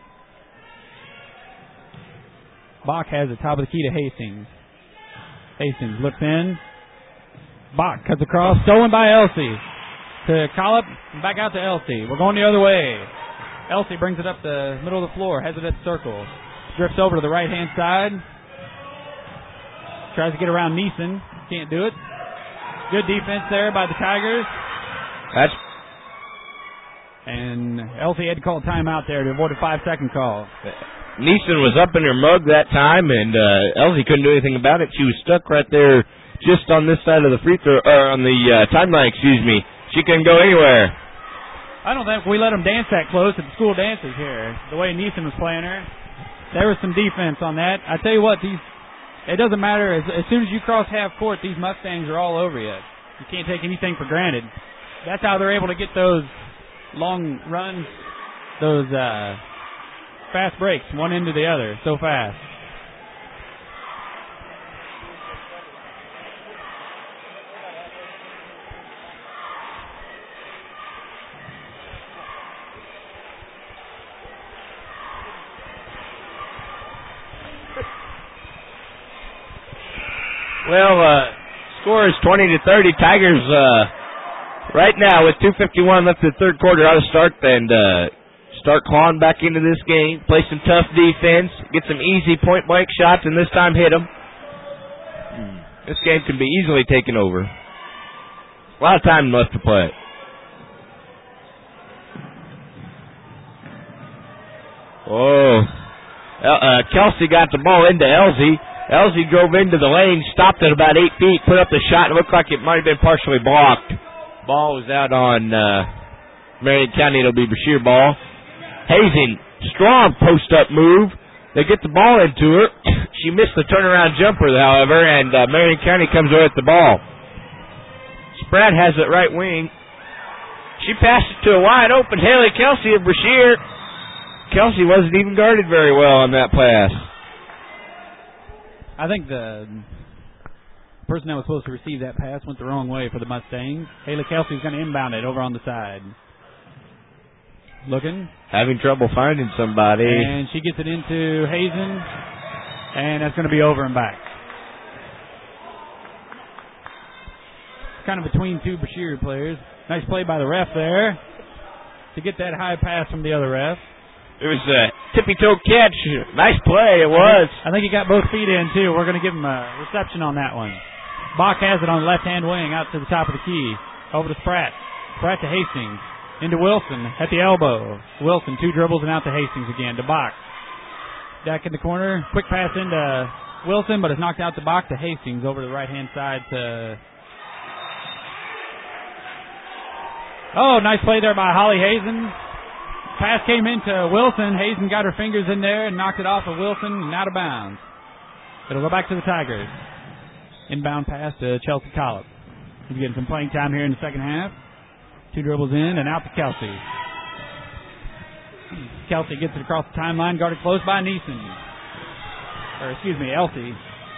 Bach has the top of the key to Hastings. Hastings looks in. Bach cuts across, stolen by Elsie. To Collop, back out to Elsie. We're going the other way. Elsie brings it up the middle of the floor, has it at the circle. Drifts over to the right-hand side. Tries to get around Neeson. Can't do it. Good defense there by the Tigers.
That's
And Elsie had to call a timeout there to avoid a five-second call.
Neeson was up in her mug that time, and uh, Elsie couldn't do anything about it. She was stuck right there just on this side of the free throw, or on the uh, timeline, excuse me. She couldn't go anywhere.
I don't think we let them dance that close at the school dances here. The way Neeson was playing her, there was some defense on that. I tell you what, these it doesn't matter. As, as soon as you cross half court, these Mustangs are all over you. You can't take anything for granted. That's how they're able to get those long runs, those uh, fast breaks, one into the other, so fast.
Well, uh, score is twenty to thirty. Tigers, uh, right now with two fifty-one left in the third quarter, ought to start and uh, start clawing back into this game. Play some tough defense, get some easy point blank shots, and this time hit them. This game can be easily taken over. A lot of time left to play. Oh, uh, Kelsey got the ball into Elsie. Elsie drove into the lane, stopped at about eight feet, put up the shot. It looked like it might have been partially blocked. Ball was out on uh, Marion County. It'll be Brashear ball. Hazing, strong post-up move. They get the ball into her. She missed the turnaround jumper, however, and uh, Marion County comes away with the ball. Spratt has it right wing. She passed it to a wide open Haley Kelsey of Brashear. Kelsey wasn't even guarded very well on that pass.
I think the person that was supposed to receive that pass went the wrong way for the Mustangs. Haley Kelsey's going to inbound it over on the side. Looking.
Having trouble finding somebody.
And she gets it into Hazen, and that's going to be over and back. Kind of between two Brashear players. Nice play by the ref there to get that high pass from the other ref.
It was a tippy-toe catch. Nice play, it was.
I think he got both feet in, too. We're going to give him a reception on that one. Bach has it on the left-hand wing out to the top of the key. Over to Spratt. Spratt to Hastings. Into Wilson at the elbow. Wilson, two dribbles and out to Hastings again. To Bach. Back in the corner. Quick pass into Wilson, but it's knocked out to Bach to Hastings over the right-hand side to... Oh, nice play there by Holly Hazen. Pass came into Wilson. Hazen got her fingers in there and knocked it off of Wilson and out of bounds. It'll go back to the Tigers. Inbound pass to Chelsea Collop. He's getting some playing time here in the second half. Two dribbles in and out to Kelsey. Kelsey gets it across the timeline, guarded close by Neeson. Or, excuse me, Elsie.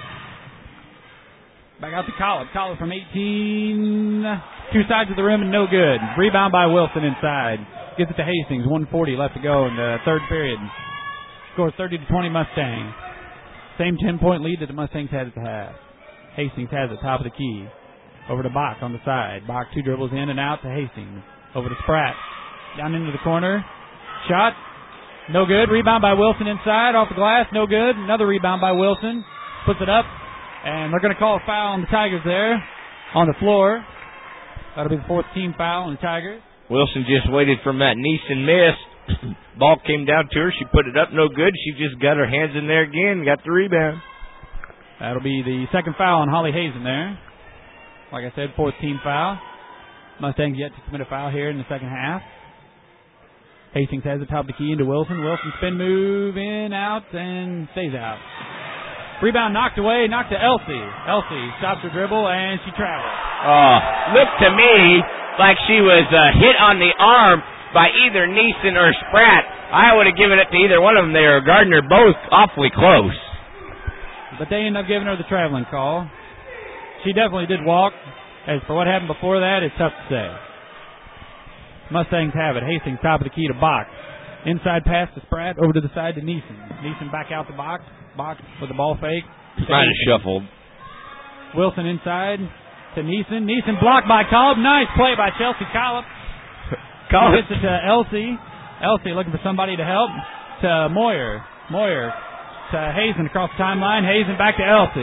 Back out to Collop. Collop from eighteen. Two sides of the rim and no good. Rebound by Wilson inside. Gets it to Hastings. one forty left to go in the third period. Scores thirty to twenty Mustangs. Same ten-point lead that the Mustangs had at the half. Hastings has it top of the key. Over to Bach on the side. Bach two dribbles in and out to Hastings. Over to Spratt. Down into the corner. Shot. No good. Rebound by Wilson inside. Off the glass. No good. Another rebound by Wilson. Puts it up. And they're going to call a foul on the Tigers there. On the floor. That'll be the fourth team foul on the Tigers.
Wilson just waited from that Neeson miss. Ball came down to her. She put it up no good. She just got her hands in there again and got the rebound.
That'll be the second foul on Holly Hazen there. Like I said, fourth team foul. Mustangs yet to commit a foul here in the second half. Hastings has the top of the key into Wilson. Wilson spin move in, out, and stays out. Rebound knocked away, knocked to Elsie. Elsie stops her dribble, and she travels.
Oh, looked to me like she was uh, hit on the arm by either Neeson or Spratt. I would have given it to either one of them. They were guarding her both awfully close.
But they ended up giving her the traveling call. She definitely did walk. As for what happened before that, it's tough to say. Mustangs have it. Hastings top of the key to Bach. Inside pass to Spratt. Over to the side to Neeson. Neeson back out to Bach. Bach with the ball fake.
Kind of shuffled.
Wilson inside to Neeson. Neeson blocked by Collop. Nice play by Chelsea Collop. Collop gets it to Elsie. Elsie looking for somebody to help. To Moyer. Moyer to Hazen across the timeline. Hazen back to Elsie.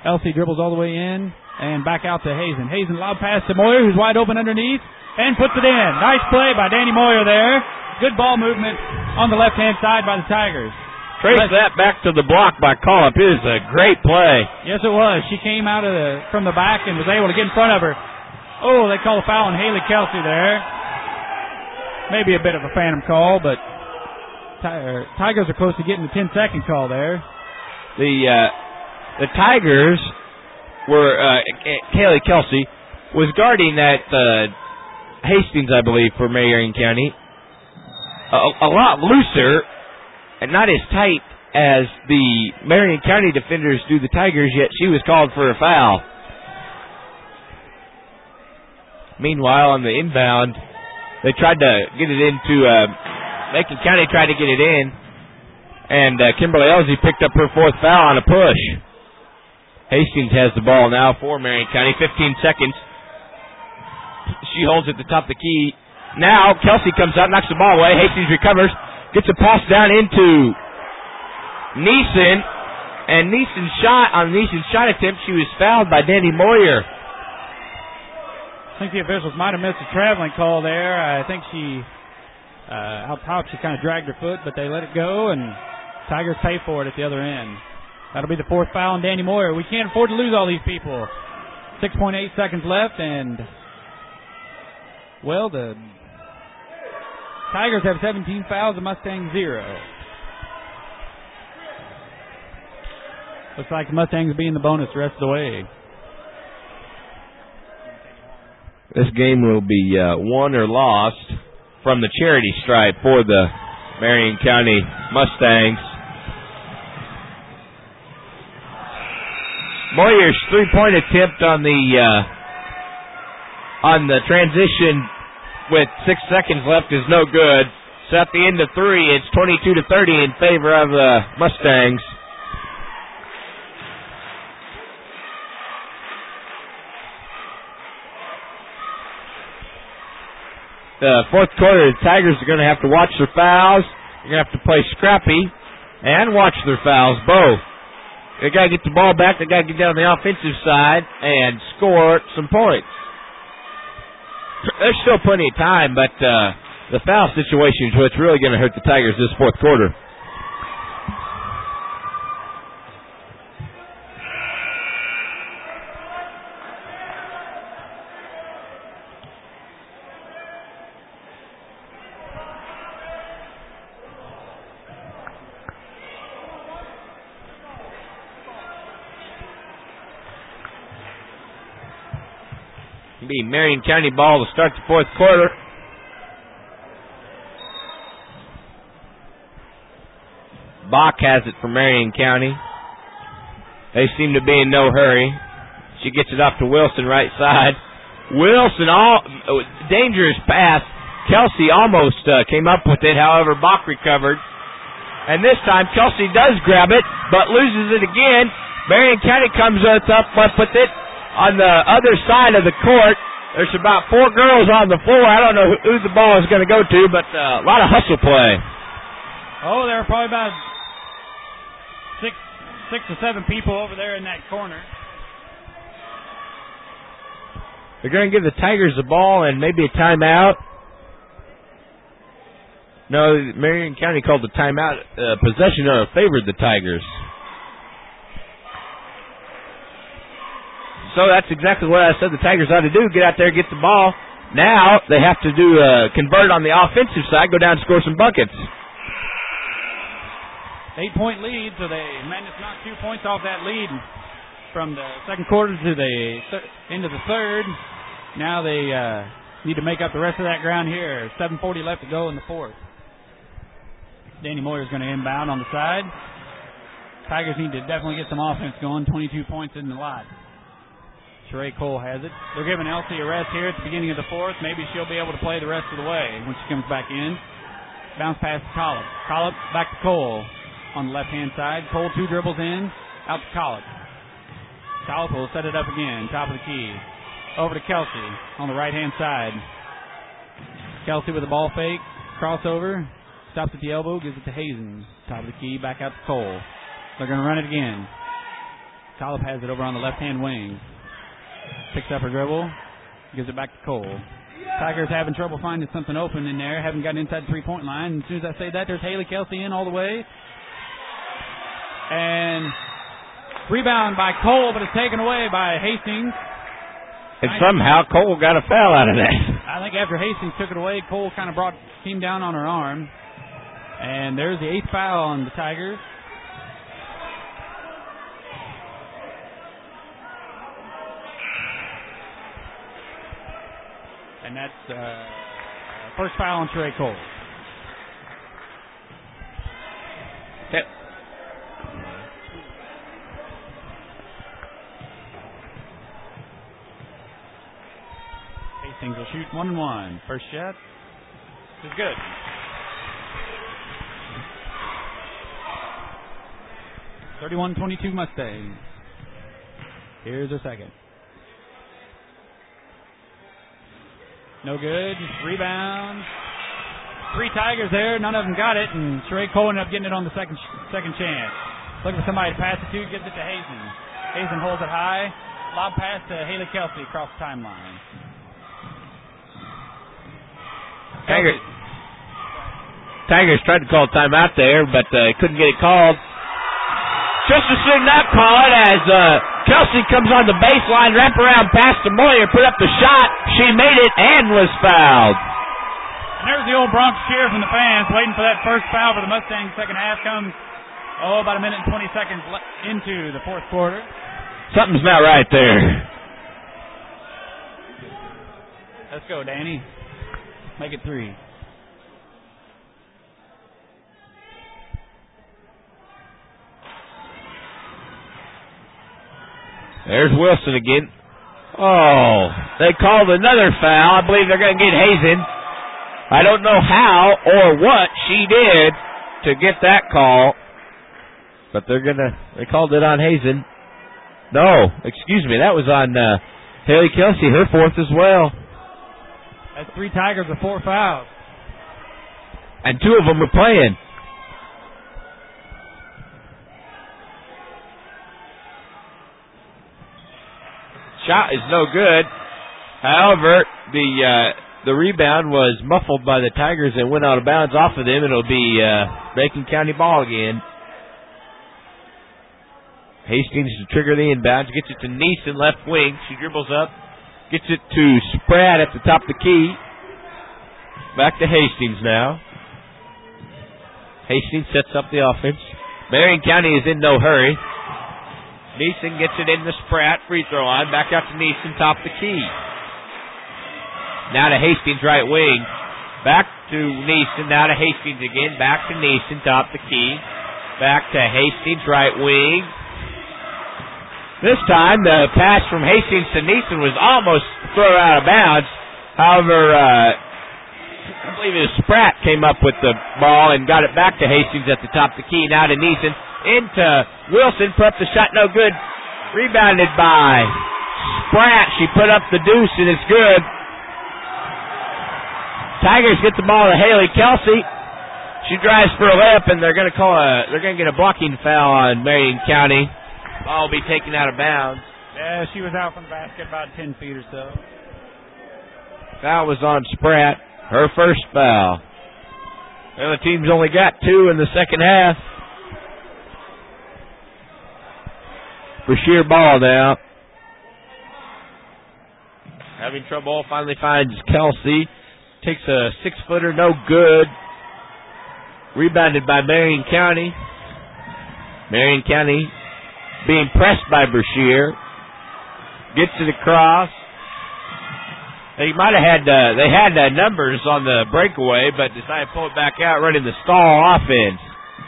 Elsie dribbles all the way in and back out to Hazen. Hazen loud pass to Moyer, who's wide open underneath, and puts it in. Nice play by Danny Moyer there. Good ball movement on the left-hand side by the Tigers.
Trace Let's, that back to the block by Collop. It is a great play.
Yes, it was. She came out of the from the back and was able to get in front of her. Oh, they call a foul on Haley Kelsey there. Maybe a bit of a phantom call, but Tigers are close to getting the ten-second call there.
The uh, the Tigers were, uh, Haley Kelsey was guarding that uh, Hastings, I believe, for Marion County. A, a lot looser and not as tight as the Marion County defenders do the Tigers, yet she was called for a foul. Meanwhile, on the inbound, they tried to get it into, uh, Macon County tried to get it in, and uh, Kimberly Elsie picked up her fourth foul on a push. Hastings has the ball now for Marion County, fifteen seconds. She holds at the top of the key. Now, Kelsey comes out, knocks the ball away. Hastings recovers. Gets a pass down into Neeson, and Neeson shot on Neeson's shot attempt. She was fouled by Danny Moyer.
I think the officials might have missed a traveling call there. I think she, uh, out top, she kind of dragged her foot, but they let it go, and Tigers pay for it at the other end. That'll be the fourth foul on Danny Moyer. We can't afford to lose all these people. six point eight seconds left, and, well, the Tigers have seventeen fouls, the Mustangs zero. Looks like the Mustangs be in the bonus the rest of the way.
This game will be uh, won or lost from the charity stripe for the Marion County Mustangs. Moyer's three-point attempt on the uh, on the transition with six seconds left is no good. So at the end of three, it's twenty-two to thirty in favor of the Mustangs. The fourth quarter, the Tigers are going to have to watch their fouls. They're going to have to play scrappy and watch their fouls both. They got to get the ball back. They got to get down the offensive side and score some points. There's still plenty of time, but uh, the foul situation is what's really going to hurt the Tigers this fourth quarter. Be Marion County ball to start the fourth quarter. Bach has it for Marion County. They seem to be in no hurry. She gets it off to Wilson, right side. Wilson, all dangerous pass. Kelsey almost uh, came up with it. However, Bach recovered. And this time, Kelsey does grab it, but loses it again. Marion County comes up with it on the other side of the court. There's about four girls on the floor. I don't know who the ball is going to go to, but uh, a lot of hustle play.
Oh, there are probably about six, six or seven people over there in that corner.
They're going to give the Tigers the ball and maybe a timeout. No, Marion County called the timeout. Uh, possession uh, favored the Tigers. So that's exactly what I said the Tigers ought to do, get out there, get the ball. Now they have to do uh, convert on the offensive side, go down and score some buckets.
Eight-point lead, so they managed to knock two points off that lead from the second quarter to the th- end of the third. Now they uh, need to make up the rest of that ground here. seven forty left to go in the fourth. Danny Moyer is going to inbound on the side. Tigers need to definitely get some offense going. twenty-two points in the lot. Sheree Cole has it. They're giving Elsie a rest here at the beginning of the fourth. Maybe she'll be able to play the rest of the way when she comes back in. Bounce pass to Collop. Collop back to Cole on the left-hand side. Cole two dribbles in. Out to Collop. Collop will set it up again. Top of the key. Over to Kelsey on the right-hand side. Kelsey with the ball fake. Crossover. Stops at the elbow. Gives it to Hazen. Top of the key. Back out to Cole. They're going to run it again. Collip has it over on the left-hand wing. Picks up her dribble. Gives it back to Cole. Tigers having trouble finding something open in there. Haven't gotten inside the three-point line. And as soon as I say that, there's Haley Kelsey in all the way. And rebound by Cole, but it's taken away by Hastings.
And somehow Cole got a foul out of that.
I think after Hastings took it away, Cole kind of brought the team down on her arm. And there's the eighth foul on the Tigers. And that's uh, first foul on Sheree Cole.
Yep.
Hastings will shoot one and one. First shot is good. thirty-one twenty-two Mustangs. Here's a second. No good. Rebound. Three Tigers there. None of them got it, and Sheree Cole ended up getting it on the second second chance. Looking for somebody to pass it to. Gives it to Hazen. Hazen holds it high. Lob pass to Haley Kelsey across the timeline.
Tigers, Tigers tried to call timeout there, but uh, couldn't get it called. Just as soon not call it as uh, Kelsey comes on the baseline, wrap around pass to Moyer, put up the shot. She made it and was fouled.
And there's the old Bronx cheer from the fans, waiting for that first foul for the Mustangs. Second half comes, oh, about a minute and twenty seconds le- into the fourth quarter.
Something's not right there.
Let's go, Danny. Make it three.
There's Wilson again. Oh, they called another foul. I believe they're going to get Hazen. I don't know how or what she did to get that call, but they're going to, they called it on Hazen. No, excuse me, that was on uh, Haley Kelsey, her fourth as well.
That's three Tigers with four fouls.
And two of them were playing. Shot is no good. However, the uh, the rebound was muffled by the Tigers and went out of bounds off of them. It'll be uh, Bacon County ball again. Hastings to trigger the inbounds. Gets it to Neeson, left wing. She dribbles up. Gets it to Spratt at the top of the key. Back to Hastings now. Hastings sets up the offense. Marion County is in no hurry. Neeson gets it in the Spratt free throw line. Back out to Neeson, top of the key. Now to Hastings, right wing. Back to Neeson. Now to Hastings again. Back to Neeson, top of the key. Back to Hastings, right wing. This time, the pass from Hastings to Neeson was almost thrown out of bounds. However, uh, I believe it was Spratt came up with the ball and got it back to Hastings at the top of the key. Now to Neeson. Into Wilson. Put up the shot. No good. Rebounded by Spratt. She put up the deuce and it's good. Tigers get the ball to Haley Kelsey. She drives for a layup and they're going to call a, they're going to get a blocking foul on Marion County. Ball will be taken out of bounds.
Yeah, she was out from the basket about ten feet or so.
Foul was on Spratt. Her first foul. Well, the team's only got two in the second half. Brashear ball now. Having trouble, finally finds Kelsey. Takes a six-footer, no good. Rebounded by Marion County. Marion County being pressed by Brashear. Gets it across. They might have had uh, they had uh, numbers on the breakaway, but decided to pull it back out, running the stall offense.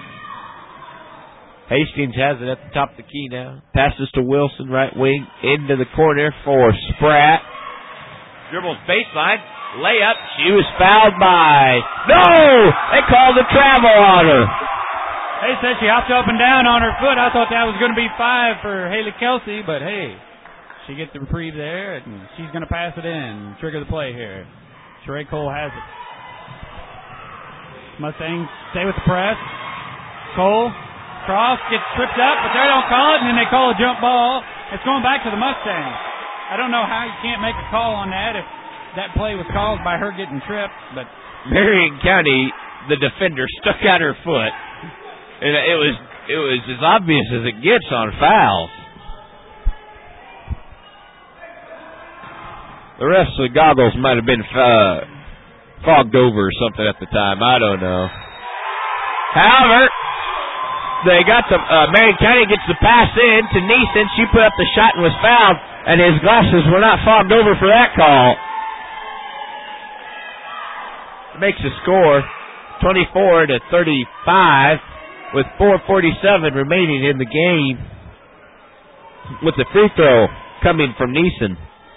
Hastings has it at the top of the key now. Passes to Wilson, right wing, into the corner for Spratt. Dribbles baseline, layup. She was fouled by. No! They called a travel on her.
They said she hopped up and down on her foot. I thought that was going to be five for Haley Kelsey, but hey, she gets the reprieve there, and she's going to pass it in, trigger the play here. Sheree Cole has it. Mustangs stay with the press. Cole Cross gets tripped up, but they don't call it, and then they call a jump ball. It's going back to the Mustangs. I don't know how you can't make a call on that if that play was caused by her getting tripped, but
Marion County, the defender, stuck out her foot, and it was it was as obvious as it gets on fouls. The rest of the goggles might have been uh, fogged over or something at the time. I don't know. However, they got the uh, Marion County gets the pass in to Neeson. She put up the shot and was fouled, and his glasses were not fogged over for that call. It makes the score twenty-four to thirty-five with four forty-seven remaining in the game, with the free throw coming from Neeson.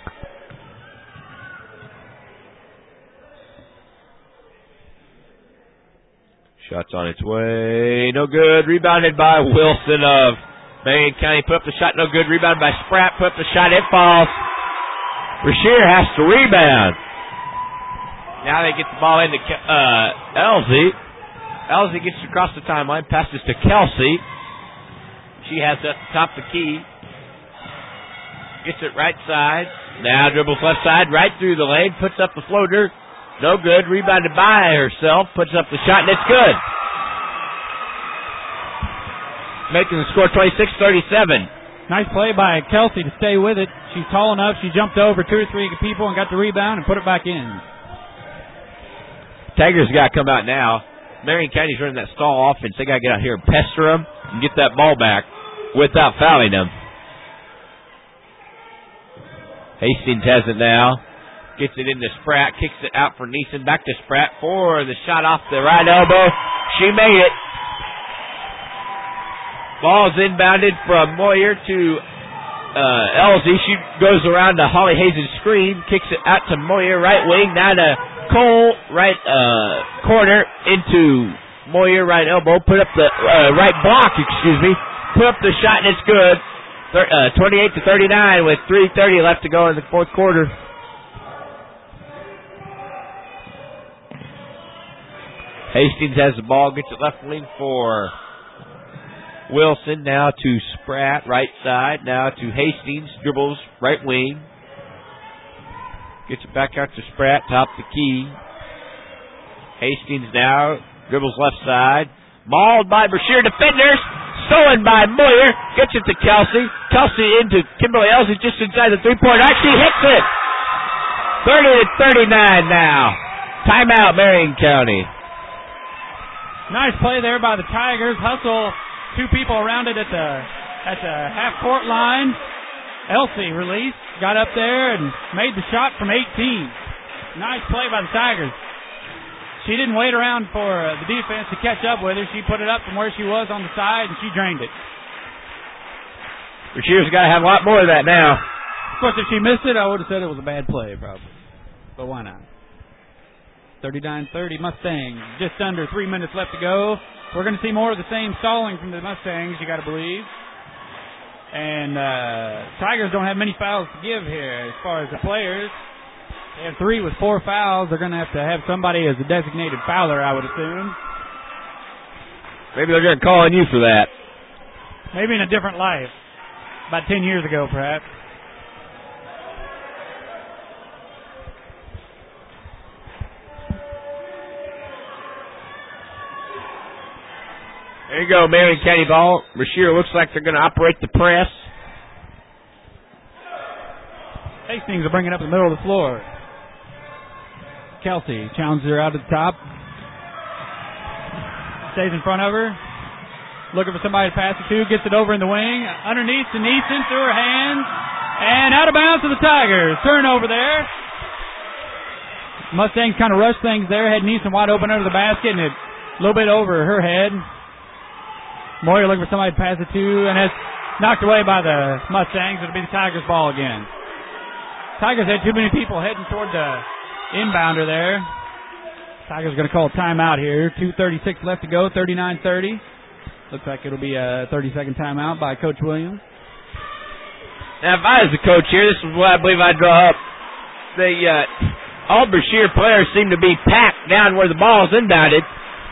Shot's on its way. No good. Rebounded by Wilson of Marion County. Put up the shot. No good. Rebounded by Spratt. Put up the shot. It falls. Rashear has to rebound. Now they get the ball into uh, Elsie. Elsie gets across the timeline. Passes to Kelsey. She has it at the top of the key. Gets it right side. Now dribbles left side. Right through the lane. Puts up the floater. No good. Rebounded by herself. Puts up the shot, and it's good. Making the score twenty-six thirty-seven.
Nice play by Kelsey to stay with it. She's tall enough. She jumped over two or three people and got the rebound and put it back in.
Tigers got to come out now. Marion County's running that stall offense. They got to get out here and pester them and get that ball back without fouling them. Hastings has it now. Gets it into Spratt, kicks it out for Neeson, back to Spratt for the shot off the right elbow. She made it. Ball's inbounded from Moyer to uh, Elsie. She goes around to Holly Hayes' screen, kicks it out to Moyer, right wing, now to Cole, right uh, corner, into Moyer, right elbow, put up the uh, right block, excuse me, put up the shot, and it's good. Thir- uh, twenty-eight to thirty-nine with three thirty left to go in the fourth quarter. Hastings has the ball, gets it left wing for Wilson. Now to Spratt, right side. Now to Hastings, dribbles, right wing. Gets it back out to Spratt, top the key. Hastings now, dribbles left side. Mauled by Brashear defenders. Stolen by Moyer. Gets it to Kelsey. Kelsey into Kimberly Elsie just inside the three-point arc. She hits it. thirty to thirty-nine now. Timeout, Marion County.
Nice play there by the Tigers. Hustle two people around it at the at the half court line. Elsie released, got up there and made the shot from eighteen. Nice play by the Tigers. She didn't wait around for uh, the defense to catch up with her. She put it up from where she was on the side and she drained it.
Rashear's got to have a lot more of that now.
Of course, if she missed it, I would have said it was a bad play probably. But why not? thirty-nine thirty Mustangs. Just under three minutes left to go. We're going to see more of the same stalling from the Mustangs, you got to believe. And uh, Tigers don't have many fouls to give here as far as the players. They have three with four fouls. They're going to have to have somebody as a designated fouler, I would assume.
Maybe they're going to call on you for that.
Maybe in a different life. About ten years ago, perhaps.
There you go, Marion County ball. Rashear looks like they're going to operate the press.
Hastings will bring it up in the middle of the floor. Kelsey challenges her out at the top. Stays in front of her. Looking for somebody to pass it to. Gets it over in the wing. Underneath to Neeson through her hands. And out of bounds to the Tigers. Turnover there. Mustangs kind of rushed things there. Had Neeson wide open under the basket and it a little bit over her head. Moyer looking for somebody to pass it to, and it's knocked away by the Mustangs. It'll be the Tigers' ball again. Tigers had too many people heading toward the inbounder there. Tigers going to call a timeout here. two thirty-six left to go, thirty-nine thirty. Looks like it'll be a thirty-second timeout by Coach Williams.
Now, if I was the coach here, this is what I believe I'd draw up. The uh, all Brashear players seem to be packed down where the ball is inbounded.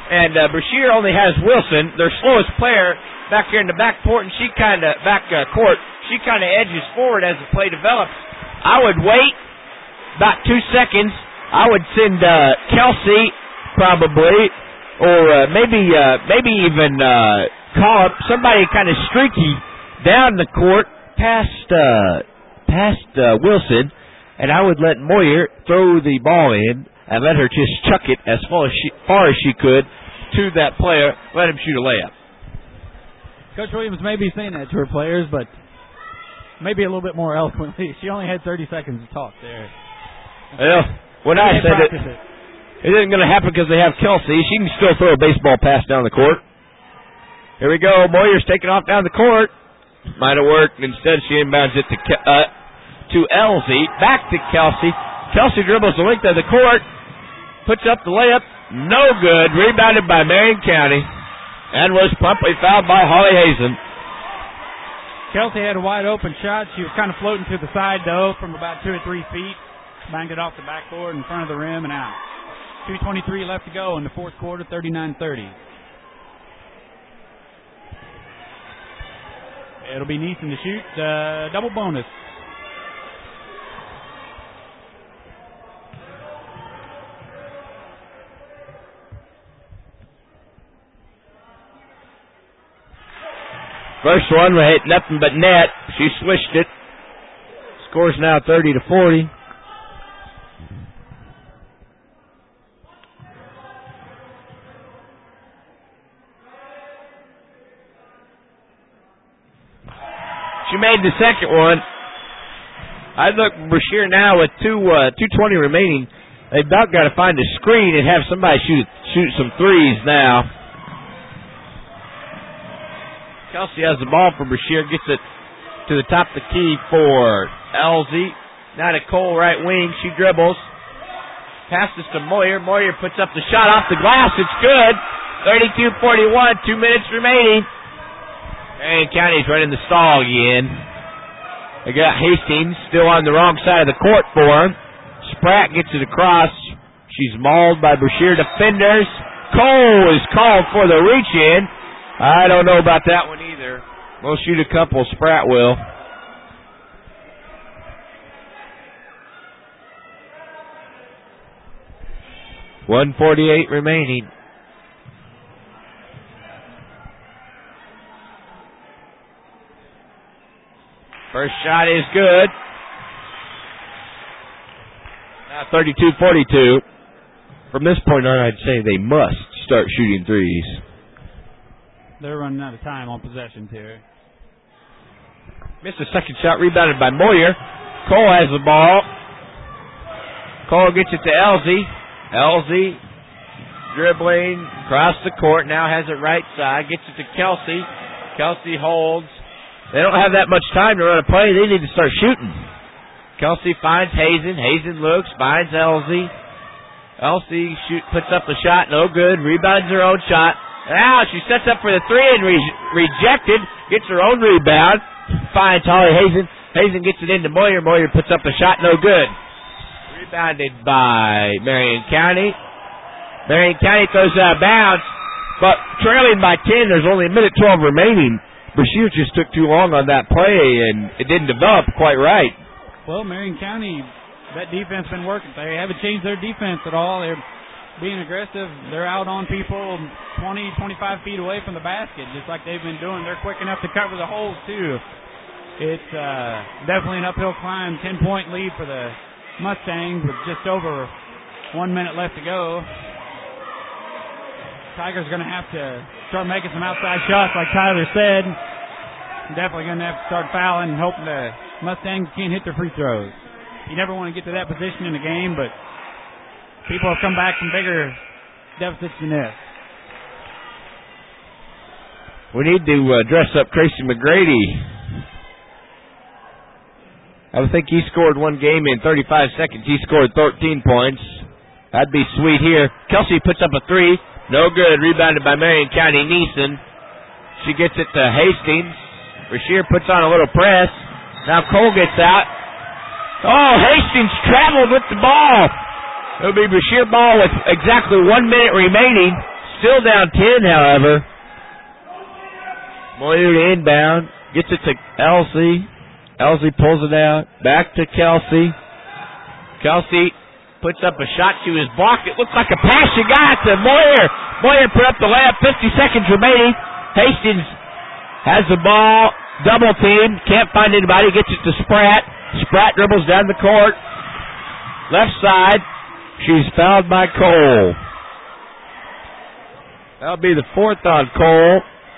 And uh, Brashear only has Wilson, their slowest player, back here in the back court, and she kind of back uh, court. She kind of edges forward as the play develops. I would wait about two seconds. I would send uh, Kelsey probably, or uh, maybe uh, maybe even uh, call up somebody kind of streaky down the court past uh, past uh, Wilson, and I would let Moyer throw the ball in and let her just chuck it as far as she, far as she could to that player, let him shoot a layup.
Coach Williams may be saying that to her players, but maybe a little bit more eloquently. She only had thirty seconds to talk there.
Well, when I said it, it, it isn't going to happen because they have Kelsey. She can still throw a baseball pass down the court. Here we go. Moyer's taking off down the court. Might have worked. Instead, she inbounds it to uh, to Elsie. Back to Kelsey. Kelsey dribbles the length of the court. Puts up the layup. No good. Rebounded by Marion County. And was promptly fouled by Holly Hazen.
Kelsey had a wide open shot. She was kind of floating to the side, though, from about two or three feet. Banged it off the backboard in front of the rim and out. two twenty-three left to go in the fourth quarter, thirty-nine thirty. It'll be Neeson to shoot. Uh, double bonus.
First one hit nothing but net. She swished it. Score's now thirty to forty. She made the second one. I look at Brashear now with two uh, two twenty remaining. They've about got to find a screen and have somebody shoot shoot some threes now. Kelsey has the ball for Brashear, gets it to the top of the key for Elsie. Now to Cole, right wing. She dribbles. Passes to Moyer. Moyer puts up the shot off the glass. It's good. thirty-two forty-one. Two minutes remaining. Marion County's running the stall again. They got Hastings still on the wrong side of the court for him. Spratt gets it across. She's mauled by Brashear defenders. Cole is called for the reach-in. I don't know about that one either. We'll shoot a couple. Spratt will. one forty-eight remaining. First shot is good. Now thirty-two forty-two. From this point on, I'd say they must start shooting threes.
They're running out of time on possessions here.
Missed a second shot, rebounded by Moyer. Cole has the ball. Cole gets it to Elsie. Elsie dribbling across the court. Now has it right side. Gets it to Kelsey. Kelsey holds. They don't have that much time to run a play. They need to start shooting. Kelsey finds Hazen. Hazen looks, finds Elsie. Elsie shoot, puts up the shot. No good. Rebounds her own shot. Now she sets up for the three and re- rejected. Gets her own rebound. Finds Holly Hazen. Hazen gets it into Moyer. Moyer puts up the shot. No good. Rebounded by Marion County. Marion County throws out of bounds. But trailing by ten, there's only a minute twelve remaining. Brashear just took too long on that play, and it didn't develop quite right.
Well, Marion County, that defense been working. They haven't changed their defense at all. They're being aggressive. They're out on people twenty, twenty-five feet away from the basket, just like they've been doing. They're quick enough to cover the holes, too. It's uh, definitely an uphill climb. ten-point lead for the Mustangs with just over one minute left to go. Tigers are going to have to start making some outside shots, like Tyler said. Definitely going to have to start fouling and hoping the Mustangs can't hit their free throws. You never want to get to that position in the game, but people have come back from bigger deficits than this.
We need to uh, dress up Tracy McGrady. I think he scored one game in thirty-five seconds. He scored thirteen points. That'd be sweet here. Kelsey puts up a three. No good. Rebounded by Marion County Neeson. She gets it to Hastings. Brashear puts on a little press. Now Cole gets out. Oh, Hastings traveled with the ball. It'll be Brashear ball with exactly one minute remaining. Still down ten, however. Moyer to inbound. Gets it to Elsie. Elsie pulls it out. Back to Kelsey. Kelsey puts up a shot. She was blocked. It looks like a pass. She got it to Moyer. Moyer put up the layup. fifty seconds remaining. Hastings has the ball. Double team. Can't find anybody. Gets it to Spratt. Spratt dribbles down the court. Left side. She's fouled by Cole. That'll be the fourth on Cole.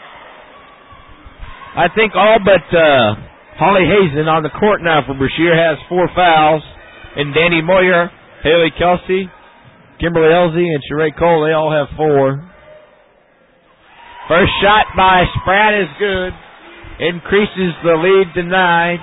I think all but uh, Holly Hazen on the court now for Brashear has four fouls. And Danny Moyer, Haley Kelsey, Kimberly Elsie, and Sheree Cole, they all have four. First shot by Spratt is good. Increases the lead to nine.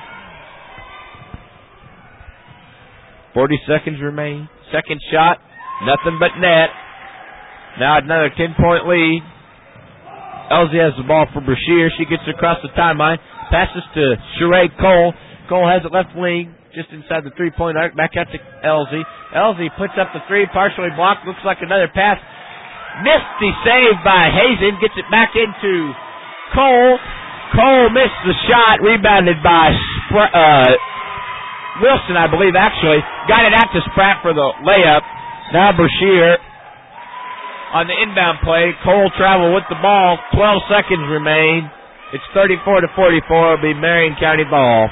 Forty seconds remain. Second shot, nothing but net. Now another ten-point lead. Elsie has the ball for Brashear. She gets across the timeline. Passes to Sheree Cole. Cole has it left wing, just inside the three-point arc. Back out to Elsie. Elsie puts up the three, partially blocked. Looks like another pass. Misty save by Hazen. Gets it back into Cole. Cole missed the shot. Rebounded by Spr- uh, Wilson, I believe, actually. Got it out to Spratt for the layup. Now Brashear on the inbound play. Cole travel with the ball. twelve seconds remain. It's thirty-four to forty-four. It'll be Marion County ball.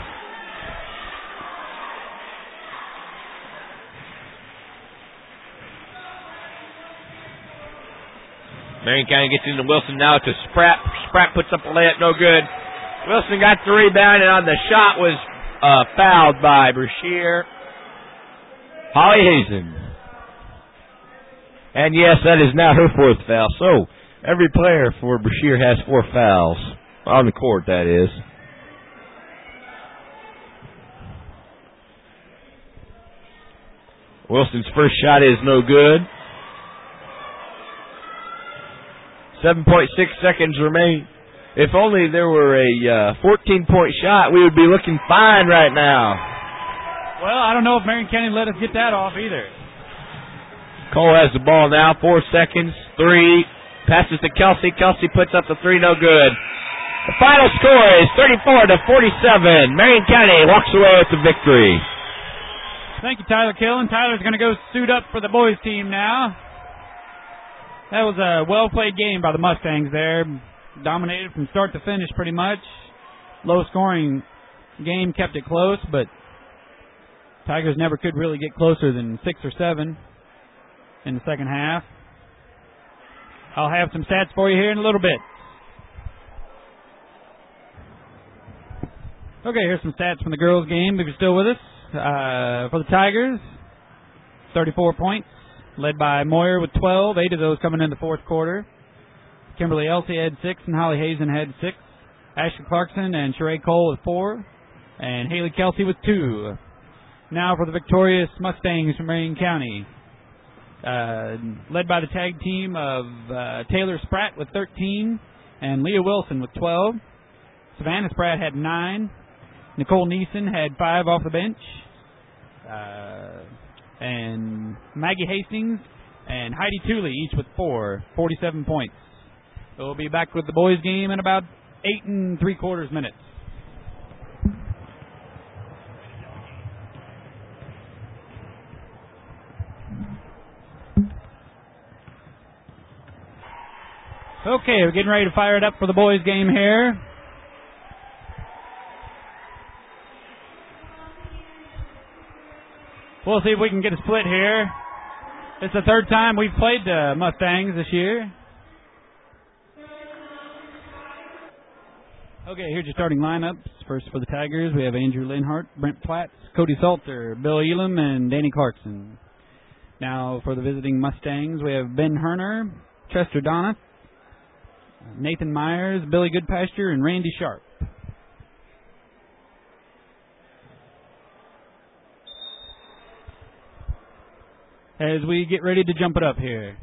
Marion County gets into Wilson now to Spratt. Spratt puts up a layup, no good. Wilson got the rebound, and on the shot was uh, fouled by Brashear. Holly Hazen. And yes, that is now her fourth foul. So, every player for Brashear has four fouls. On the court, that is. Wilson's first shot is no good. seven point six seconds remain. If only there were a fourteen-point uh, shot, we would be looking fine right now.
Well, I don't know if Marion County let us get that off either.
Cole has the ball now. Four seconds. Three. Passes to Kelsey. Kelsey puts up the three. No good. The final score is thirty-four to forty-seven. Marion County walks away with the victory.
Thank you, Tyler Killen. Tyler's going to go suit up for the boys team now. That was a well-played game by the Mustangs there. Dominated from start to finish pretty much. Low-scoring game, kept it close, but Tigers never could really get closer than six or seven in the second half. I'll have some stats for you here in a little bit. Okay, here's some stats from the girls' game, if you're still with us. Uh, for the Tigers, thirty-four points, led by Moyer with twelve, eight of those coming in the fourth quarter. Kimberly Elsie had six, and Holly Hazen had six. Ashley Clarkson and Sheree Cole with four, and Haley Kelsey with two. Now for the victorious Mustangs from Marion County, uh, led by the tag team of uh, Taylor Spratt with thirteen, and Leah Wilson with twelve. Savannah Spratt had nine. Nicole Neeson had five off the bench. Uh, and Maggie Hastings and Heidi Tooley each with four, forty-seven points. So we'll be back with the boys' game in about eight and three quarters minutes. Okay, we're getting ready to fire it up for the boys' game here. We'll see if we can get a split here. It's the third time we've played the Mustangs this year. Okay, here's your starting lineups. First for the Tigers, we have Andrew Linhart, Brent Platts, Cody Salter, Bill Elam, and Danny Clarkson. Now for the visiting Mustangs, we have Ben Herner, Chester Donath, Nathan Myers, Billy Goodpasture, and Randy Sharp. As we get ready to jump it up here.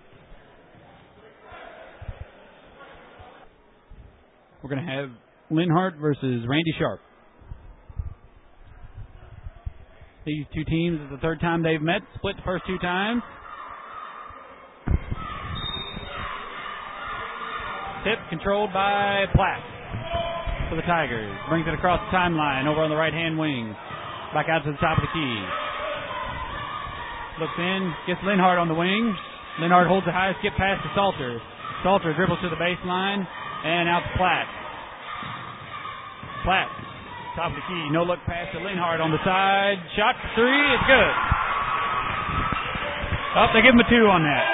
We're going to have Linhart versus Randy Sharp. These two teams, it's the third time they've met, split the first two times. Tip controlled by Platt for the Tigers. Brings it across the timeline over on the right-hand wing. Back out to the top of the key. Looks in, gets Linhart on the wing. Linhart holds the high skip pass to Salter. Salter dribbles to the baseline and out to Platt. Platt, top of the key, no look pass to Linhart on the side. Shot for three, it's good. Oh, they give him a two on that.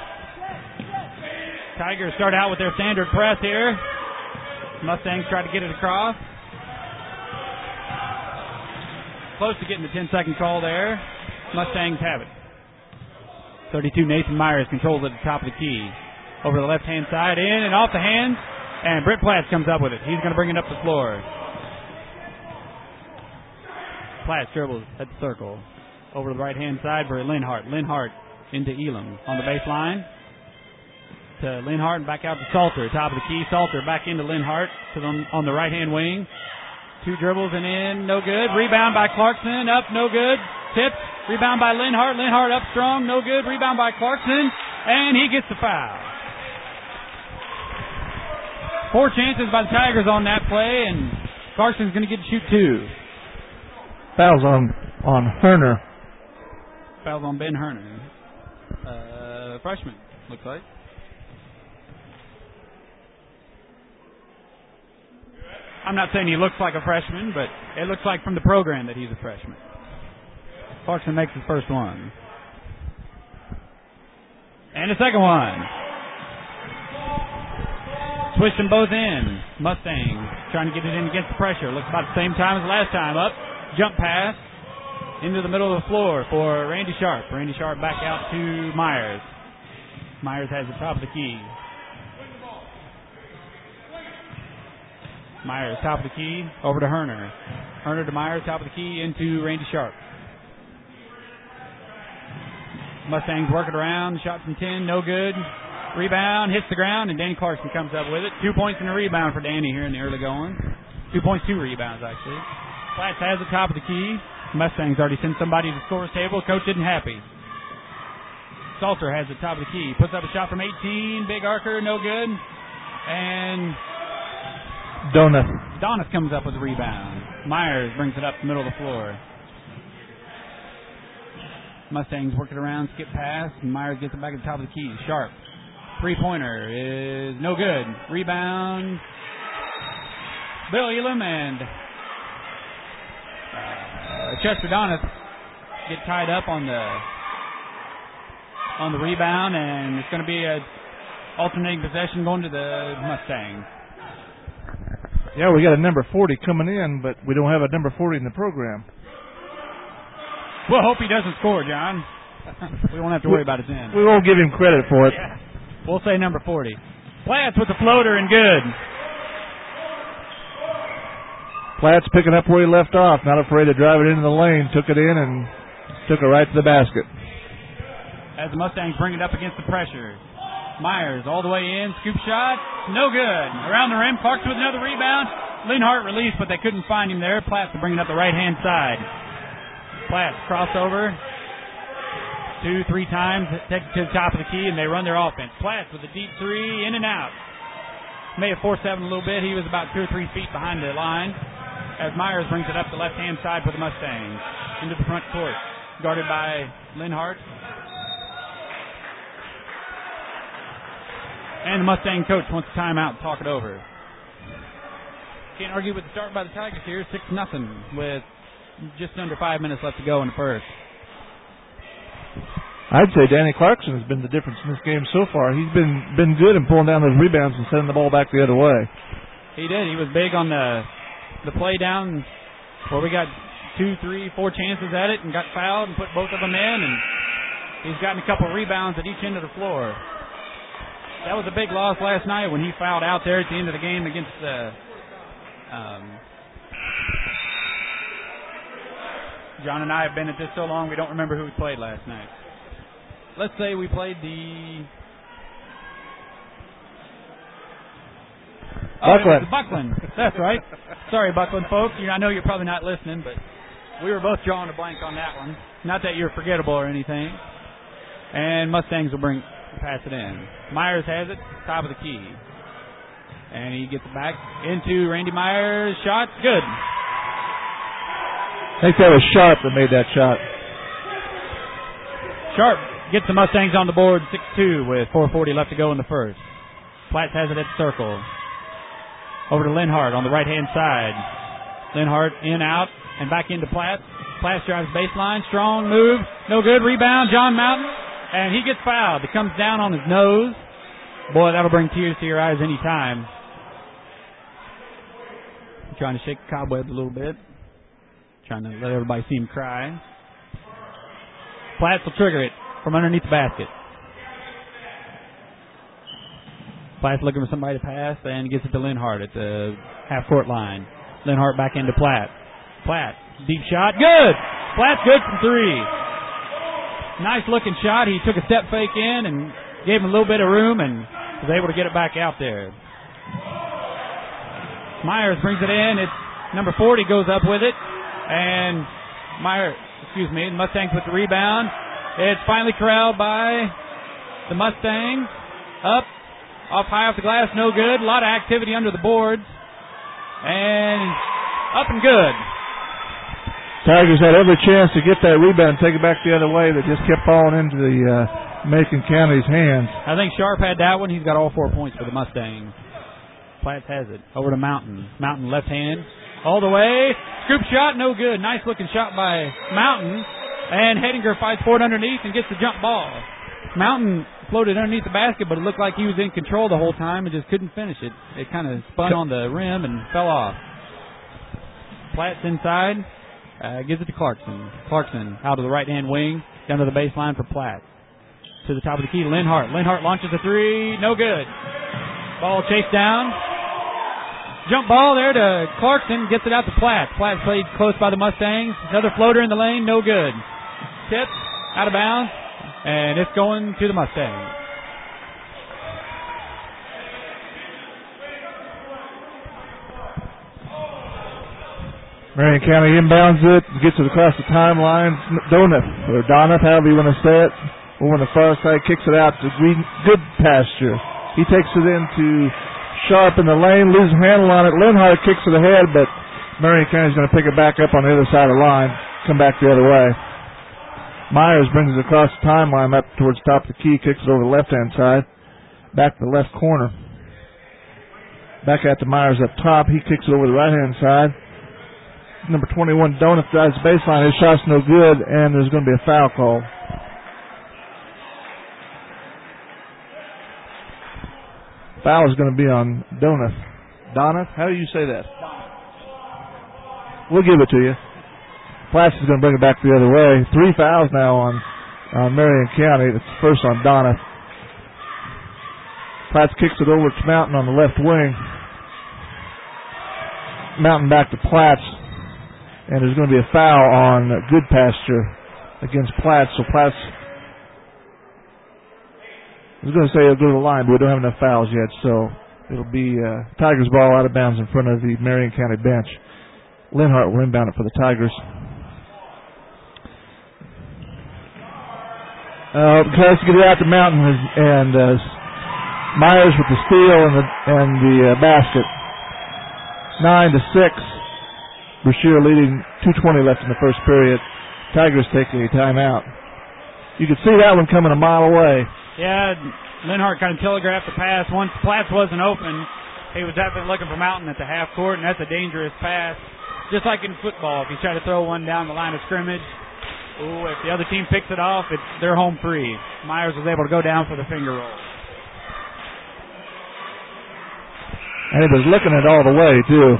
Tigers start out with their standard press here. Mustangs try to get it across. Close to getting the ten-second call there. Mustangs have it. thirty-two, Nathan Myers controls at the top of the key. Over the left-hand side, in and off the hands. And Britt Platts comes up with it. He's going to bring it up the floor. Platts dribbles at the circle. Over the right-hand side for Linhart. Linhart into Elam on the baseline. To Linhart and back out to Salter. Top of the key. Salter back into Linhart to the, on the right-hand wing. Two dribbles and in. No good. Rebound by Clarkson. Up. No good. Tipped. Rebound by Linhart. Linhart up strong. No good. Rebound by Clarkson. And he gets the foul. Four chances by the Tigers on that play, and Clarkson's going to get to shoot two.
Fouls on, on Herner.
Fouls on Ben Herner. Uh, freshman, looks like. I'm not saying he looks like a freshman, but it looks like from the program that he's a freshman. Clarkson makes his first one. And a second one. Switched them both in. Mustangs trying to get it in against the pressure. Looks about the same time as last time. Up. Jump pass. Into the middle of the floor for Randy Sharp. Randy Sharp back out to Myers. Myers has the top of the key. Myers, top of the key, over to Herner. Herner to Myers, top of the key, into Randy Sharp. Mustangs working around, shot from ten, no good. Rebound, hits the ground, and Danny Clarkson comes up with it. Two points and a rebound for Danny here in the early going. Two points, two rebounds, actually. Platts has the top of the key. Mustangs already sent somebody to the scorer's table. Coach isn't happy. Salter has the top of the key. Puts up a shot from eighteen. Big arcer, no good. And
Donuth.
Donuth comes up with the rebound. Myers brings it up the middle of the floor. Mustangs working around, skip pass, and Myers gets it back at the top of the key. Sharp. Three-pointer is no good. Rebound. Bill Elam and uh, Chester Donuth get tied up on the on the rebound, and it's going to be a alternating possession going to the Mustangs.
Yeah, we got a number forty coming in, but we don't have a number forty in the program.
We'll hope he doesn't score, John. We won't have to worry about his end.
We won't give him credit for it.
Yeah. We'll say number forty. Platts with the floater and good.
Platts picking up where he left off, not afraid to drive it into the lane, took it in and took it right to the basket.
As the Mustangs bring it up against the pressure. Myers all the way in, scoop shot, no good. Around the rim, Clarkson with another rebound. Linhart released, but they couldn't find him there. Platts to bring it up the right-hand side. Platts crossover two, three times, take it to the top of the key, and they run their offense. Platts with a deep three, in and out. May have forced seven a little bit. He was about two or three feet behind the line. As Myers brings it up the left-hand side for the Mustangs. Into the front court. Guarded by Linhart. And the Mustang coach wants a timeout to talk it over. Can't argue with the start by the Tigers here. six nothing with just under five minutes left to go in the first.
I'd say Danny Clarkson has been the difference in this game so far. He's been been good in pulling down those rebounds and sending the ball back the other way.
He did. He was big on the the play down where we got two, three, four chances at it and got fouled and put both of them in. And he's gotten a couple of rebounds at each end of the floor. That was a big loss last night when he fouled out there at the end of the game against the. Um, John and I have been at this so long we don't remember who we played last night. Let's say we played the. Oh,
Buckland.
Buckland. That's right. Sorry, Buckland folks. I know you're probably not listening, but we were both drawing a blank on that one. Not that you're forgettable or anything. And Mustangs will bring. Pass it in. Myers has it. Top of the key. And he gets it back into Randy Myers. Shot, good.
I think that was Sharp that made that shot.
Sharp gets the Mustangs on the board, six two with four forty left to go in the first. Platts has it at the circle. Over to Linhart on the right-hand side. Linhart in, out, and back into Platts. Platts drives baseline. Strong move. No good. Rebound. John Mountain. And he gets fouled. He comes down on his nose. Boy, that'll bring tears to your eyes any time. Trying to shake the cobwebs a little bit. Trying to let everybody see him cry. Platts will trigger it from underneath the basket. Platts looking for somebody to pass and gets it to Linhart at the half-court line. Linhart back into Platt. Platt, deep shot, good! Platt's good from three. Nice-looking shot. He took a step fake in and gave him a little bit of room and was able to get it back out there. Myers brings it in. It's number forty goes up with it. And Myers, excuse me, the Mustangs with the rebound. It's finally corralled by the Mustangs. Up, off high off the glass, no good. A lot of activity under the boards. And up and good.
Tigers had every chance to get that rebound and take it back the other way. They just kept falling into the uh, Macon County's hands.
I think Sharp had that one. He's got all four points for the Mustangs. Platts has it. Over to Mountain. Mountain left hand. All the way. Scoop shot, no good. Nice looking shot by Mountain. And Hedinger fights for it underneath and gets the jump ball. Mountain floated underneath the basket, but it looked like he was in control the whole time and just couldn't finish it. It kind of spun on the rim and fell off. Platts inside. Uh, gives it to Clarkson. Clarkson out of the right-hand wing. Down to the baseline for Platt. To the top of the key, Linhart. Linhart launches a three. No good. Ball chased down. Jump ball there to Clarkson. Gets it out to Platt. Platt played close by the Mustangs. Another floater in the lane. No good. Tip. Out of bounds. And it's going to the Mustangs.
Marion County inbounds it, gets it across the timeline. Donath, or Donath, however you want to say it. Over on the far side, kicks it out to Green Good Pasture. He takes it into Sharp in the lane, loses handle on it. Linhart kicks it ahead, but Marion County's going to pick it back up on the other side of the line, come back the other way. Myers brings it across the timeline up towards the top of the key, kicks it over the left-hand side, back to the left corner. Back out to Myers up top. He kicks it over the right-hand side. Number twenty-one, Donath drives the baseline. His shot's no good, and there's going to be a foul call. Foul is going to be on Donath. Donath? How do you say that? We'll give it to you. Platts is going to bring it back the other way. Three fouls now on, on Marion County. It's first on Donath. Platts kicks it over to Mountain on the left wing. Mountain back to Platts. And there's going to be a foul on Good Pasture against Platts. So Platts, I was going to say it'll go to the line, but we don't have enough fouls yet. So it'll be uh, Tigers ball out of bounds in front of the Marion County bench. Linhart will inbound it for the Tigers. Uh, tries to get it out to Mountain, and uh, Myers with the steal and the, and the uh, basket. Nine to six. Brashear leading, two twenty left in the first period. Tigers take a timeout. You could see that one coming a mile away.
Yeah, Linhart kind of telegraphed the pass. Once Platts wasn't open, he was definitely looking for Mountain at the half court, and that's a dangerous pass. Just like in football, if you try to throw one down the line of scrimmage, ooh, if the other team picks it off, it's they're home free. Myers was able to go down for the finger roll.
And he was looking it all the way, too.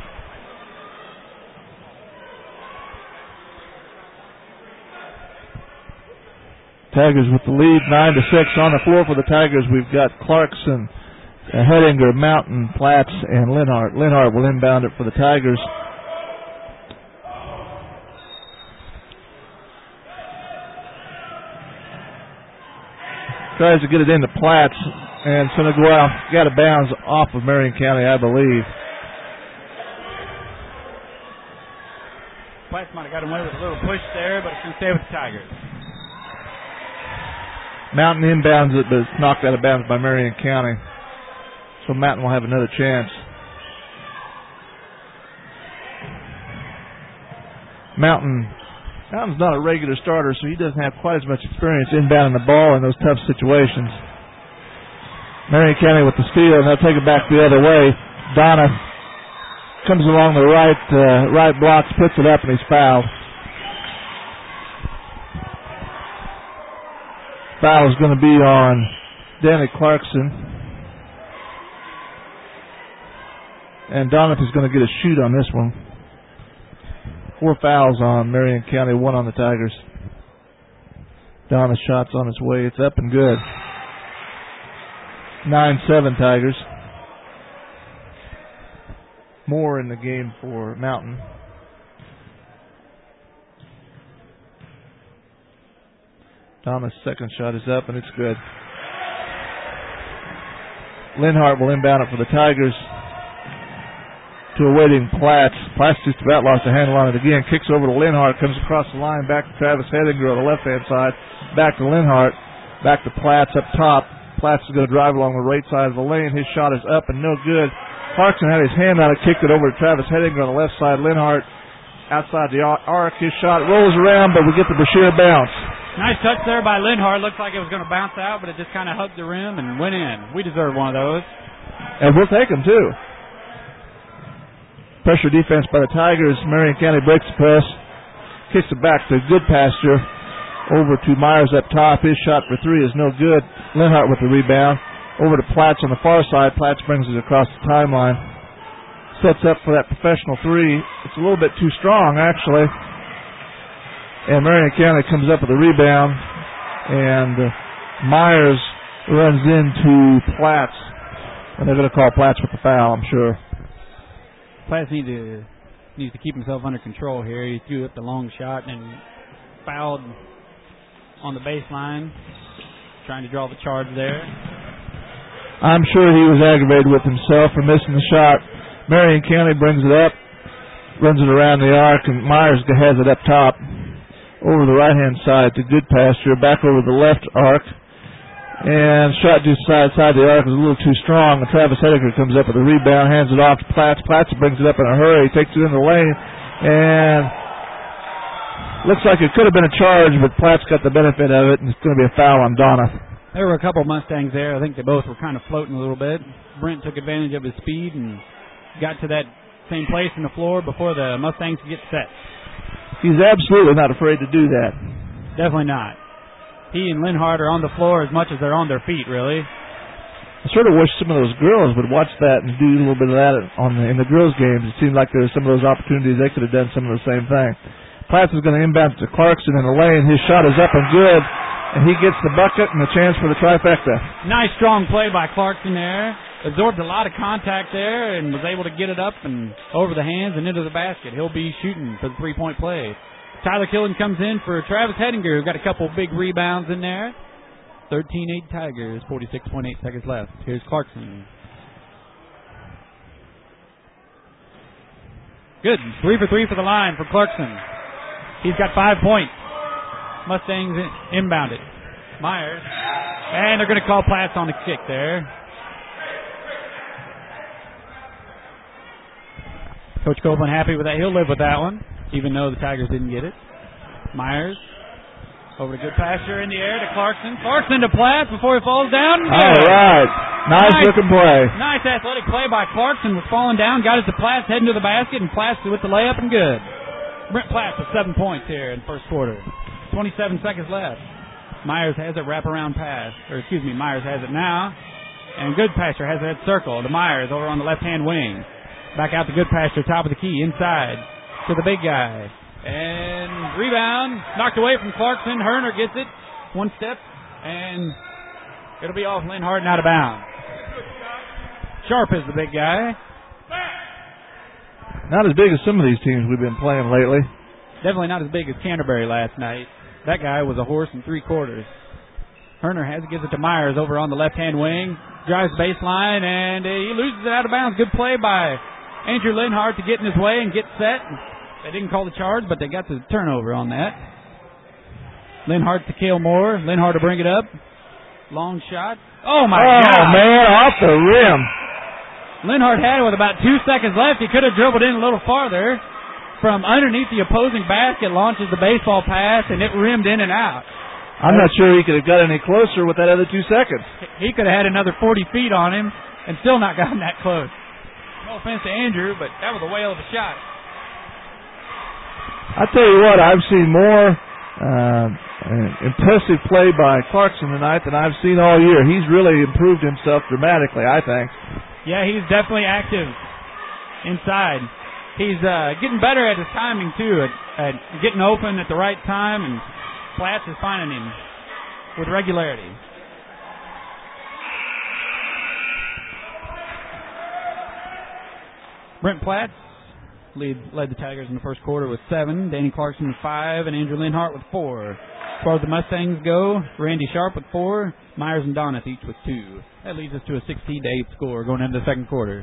Tigers with the lead, nine to six on the floor for the Tigers. We've got Clarkson, Hedinger, Mountain, Platts, and Linhart. Linhart will inbound it for the Tigers. Tries to get it into Platts, and it's going to go out, got a bounce off of Marion County, I believe.
Platts might have got away with a little push there, but it's going to stay with the Tigers.
Mountain inbounds it, but it's knocked out of bounds by Marion County. So Mountain will have another chance. Mountain, Mountain's not a regular starter, so he doesn't have quite as much experience inbounding the ball in those tough situations. Marion County with the steal, and they'll take it back the other way. Donna comes along the right uh, right blocks, puts it up, and he's fouled. Foul is going to be on Danny Clarkson. And Donoff is going to get a shoot on this one. Four fouls on Marion County, one on the Tigers. Donna's shot's on its way. It's up and good. nine seven Tigers. More in the game for Mountain. Donna's second shot is up, and it's good. Linhart will inbound it for the Tigers to a waiting Platts. Platts just about lost a handle on it again. Kicks over to Linhart, comes across the line, back to Travis Hedinger on the left-hand side. Back to Linhart, back to Platts up top. Platts is going to drive along the right side of the lane. His shot is up and no good. Clarkson had his hand on it, kicked it over to Travis Hedinger on the left side. Linhart outside the arc. His shot rolls around, but we get the Brashear bounce.
Nice touch there by Linhart. Looks like it was going to bounce out, but it just kind of hugged the rim and went in. We deserve one of those.
And we'll take them, too. Pressure defense by the Tigers. Marion County breaks the press. Kicks it back to Goodpasture. Over to Myers up top. His shot for three is no good. Linhart with the rebound. Over to Platts on the far side. Platts brings it across the timeline. Sets up for that professional three. It's a little bit too strong, actually. And Marion County comes up with a rebound. And uh, Myers runs into Platts. And they're going to call Platts with the foul, I'm sure.
Platts needs to, needs to keep himself under control here. He threw up the long shot and fouled on the baseline, trying to draw the charge there.
I'm sure he was aggravated with himself for missing the shot. Marion County brings it up, runs it around the arc, and Myers has it up top. Over the right-hand side to Goodpasture, back over the left arc. And shot just side side the arc is a little too strong. And Travis Hediger comes up with a rebound, hands it off to Platts. Platts brings it up in a hurry, takes it in the lane, and looks like it could have been a charge, but Platts got the benefit of it, and it's going to be a foul on Donna.
There were a couple of Mustangs there. I think they both were kind of floating a little bit. Brent took advantage of his speed and got to that same place in the floor before the Mustangs could get set.
He's absolutely not afraid to do that.
Definitely not. He and Linhart are on the floor as much as they're on their feet, really.
I sort of wish some of those girls would watch that and do a little bit of that on the, in the girls' games. It seemed like there were some of those opportunities they could have done some of the same thing. Platts is going to inbound to Clarkson in the lane. His shot is up and good, and he gets the bucket and the chance for the trifecta.
Nice strong play by Clarkson there. Absorbed a lot of contact there and was able to get it up and over the hands and into the basket. He'll be shooting for the three-point play. Tyler Killen comes in for Travis Hedinger, who got a couple big rebounds in there. thirteen eight Tigers, forty-six point eight seconds left. Here's Clarkson. Good. Three for three for the line for Clarkson. He's got five points. Mustangs inbounded. Myers. And they're going to call Platts on the kick there. Coach Copeland happy with that. He'll live with that one, even though the Tigers didn't get it. Myers over to Goodpasture in the air to Clarkson. Clarkson to Platts before he falls down.
All right. Nice, nice looking play.
Nice athletic play by Clarkson. Was falling down, got it to Platts, heading to the basket, and Platts with the layup and good. Brent Platts with seven points here in the first quarter. twenty-seven seconds left. Myers has it wraparound pass. Or excuse me, Myers has it now. And Goodpasture has that circle to Myers over on the left-hand wing. Back out to Goodpasture, top of the key, inside to the big guy. And rebound, knocked away from Clarkson. Herner gets it, one step, and it'll be off Linhart and out of bounds. Sharp is the big guy.
Not as big as some of these teams we've been playing lately.
Definitely not as big as Canterbury last night. That guy was a horse in three quarters. Herner has it, gives it to Myers over on the left-hand wing. Drives baseline, and he loses it out of bounds. Good play by Andrew Linhart to get in his way and get set. They didn't call the charge, but they got the turnover on that. Linhart to Cale Moore. Linhart to bring it up. Long shot. Oh, my
oh,
God.
Oh, man, off the rim.
Linhart had it with about two seconds left. He could have dribbled in a little farther. From underneath the opposing basket, launches the baseball pass, and it rimmed in and out.
I'm not sure he could have got any closer with that other two seconds.
He could have had another forty feet on him and still not gotten that close. No offense to Andrew, but that was a whale of a shot.
I tell you what, I've seen more uh, impressive play by Clarkson tonight than I've seen all year. He's really improved himself dramatically, I think.
Yeah, he's definitely active inside. He's uh, getting better at his timing, too, at, at getting open at the right time, and Platts is finding him with regularity. Brent Platts lead, led the Tigers in the first quarter with seven, Danny Clarkson with five, and Andrew Linhart with four. As far as the Mustangs go, Randy Sharp with four, Myers and Donath each with two. That leads us to a sixteen to eight score going into the second quarter.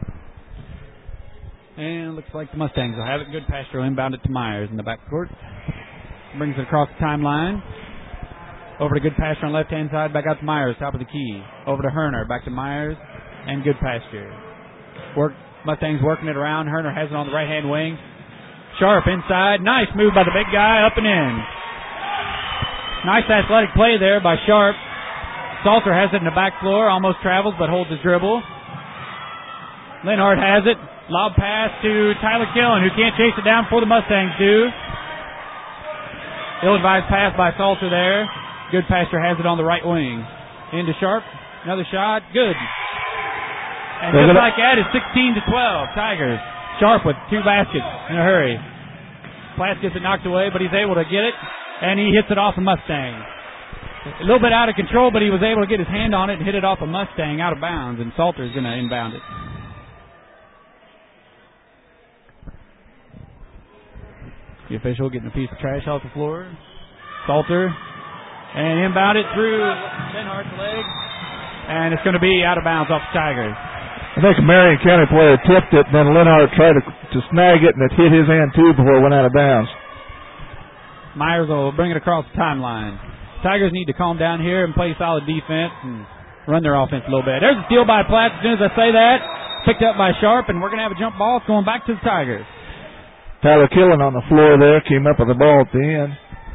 And it looks like the Mustangs will have it. Good pass will inbound it to Myers in the backcourt. Brings it across the timeline. Over to Goodpasture on the left-hand side. Back out to Myers, top of the key. Over to Herner. Back to Myers. And Goodpasture. Work, Mustangs working it around. Herner has it on the right-hand wing. Sharp inside. Nice move by the big guy. Up and in. Nice athletic play there by Sharp. Salter has it in the back floor. Almost travels, but holds his dribble. Linhart has it. Lob pass to Tyler Killen, who can't chase it down before the Mustangs do. Ill-advised pass by Salter there. Goodpasture has it on the right wing. Into Sharp. Another shot. Good. And just like that, it's sixteen to twelve. Tigers. Sharp with two baskets in a hurry. Platts gets it knocked away, but he's able to get it. And he hits it off a Mustang. A little bit out of control, but he was able to get his hand on it and hit it off a Mustang out of bounds. And Salter's going to inbound it. The official getting a piece of trash off the floor. Salter. And inbound it through Linhart's leg. And it's going to be out of bounds off the Tigers.
I think a Marion County player tipped it, and then Linhart tried to, to snag it, and it hit his hand too before it went out of bounds.
Myers will bring it across the timeline. Tigers need to calm down here and play solid defense and run their offense a little bit. There's a steal by Platts as soon as I say that. Picked up by Sharp, and we're going to have a jump ball. It's going back to the Tigers.
Tyler Killen on the floor there, came up with the ball at the end.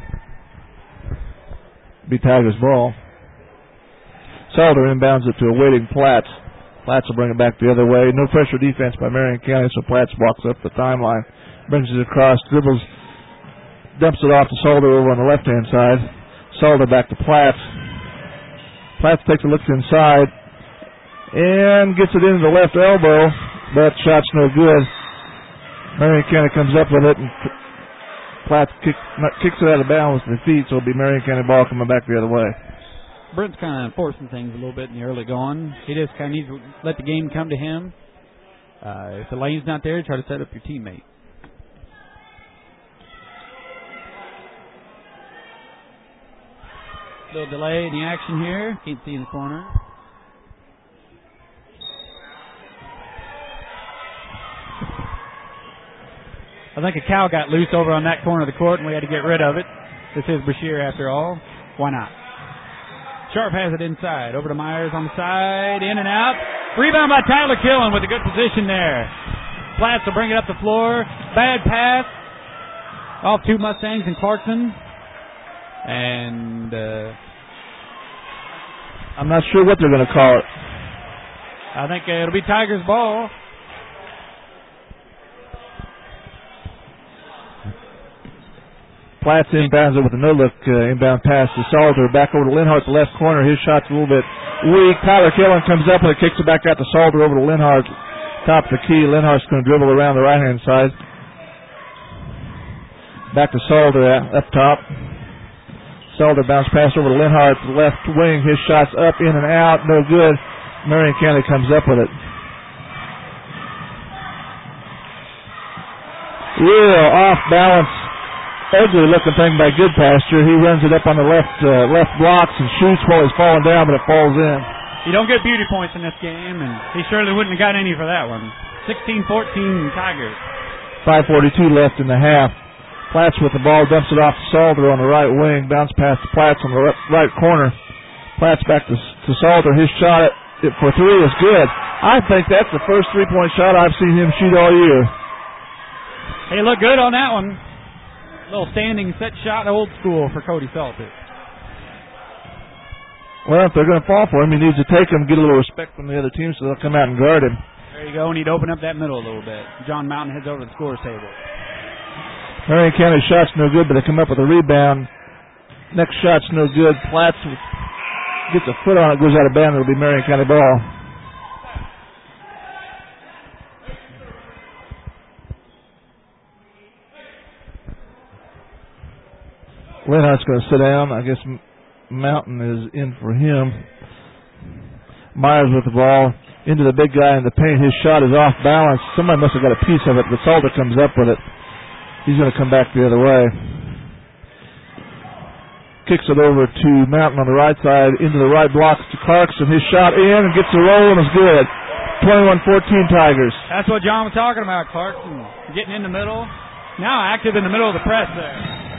Be Tigers' ball. Salter inbounds it to a waiting Platts. Platts will bring it back the other way. No pressure defense by Marion County, so Platts walks up the timeline, brings it across, dribbles, dumps it off to Salter over on the left-hand side. Salter back to Platts. Platts takes a look inside and gets it into the left elbow, but shot's no good. Marion County comes up with it, and Platts kick, kicks it out of bounds with his feet, so it'll be Marion County ball coming back the other way.
Brent's kind of forcing things a little bit in the early going. He just kind of needs to let the game come to him. Uh, if the lane's not there, try to set up your teammate. Little delay in the action here. Can't see in the corner. I think a cow got loose over on that corner of the court, and we had to get rid of it. This is Brashear, after all. Why not? Sharp has it inside. Over to Myers on the side. In and out. Rebound by Tyler Killen with a good position there. Platts will bring it up the floor. Bad pass. Off two Mustangs and Clarkson. And uh,
I'm not sure what they're going to call it.
I think uh, it'll be Tigers' ball.
Platts inbounds it with a no-look uh, inbound pass to Salter. Back over to Linhart, the left corner. His shot's a little bit weak. Tyler Killen comes up and it kicks it back out to Salter over to Linhart. Top of the key. Linhart's going to dribble around the right-hand side. Back to Salter up top. Salter bounce pass over to Linhart, the left wing. His shot's up, in and out. No good. Marion County comes up with it. Real off-balance, ugly-looking thing by Goodpasture. He runs it up on the left uh, left blocks and shoots while he's falling down, but it falls in.
You don't get beauty points in this game, and he surely wouldn't have got any for that one. sixteen fourteen Tigers.
five forty-two left in the half. Platts with the ball, dumps it off to Salter on the right wing. Bounce past to Platts on the right corner. Platts back to, to Salter. His shot for three is good. I think that's the first three-point shot I've seen him shoot all year.
He looked good on that one. Little standing set shot, old school for Cody Salter.
Well, if they're going to fall for him, he needs to take him, get a little respect from the other team so they'll come out and guard him.
There you go, and he'd open up that middle a little bit. John Mountain heads over to the scorer's table.
Marion County's shot's no good, but they come up with a rebound. Next shot's no good. Platts gets a foot on it, goes out of bounds. It'll be Marion County ball. Linhart's going to sit down. I guess Mountain is in for him. Myers with the ball into the big guy in the paint. His shot is off balance. Somebody must have got a piece of it, but Salter comes up with it. He's going to come back the other way. Kicks it over to Mountain on the right side, into the right block to Clarkson. His shot in and gets the roll and is good. twenty-one fourteen Tigers.
That's what John was talking about, Clarkson. Getting in the middle. Now active in the middle of the press there.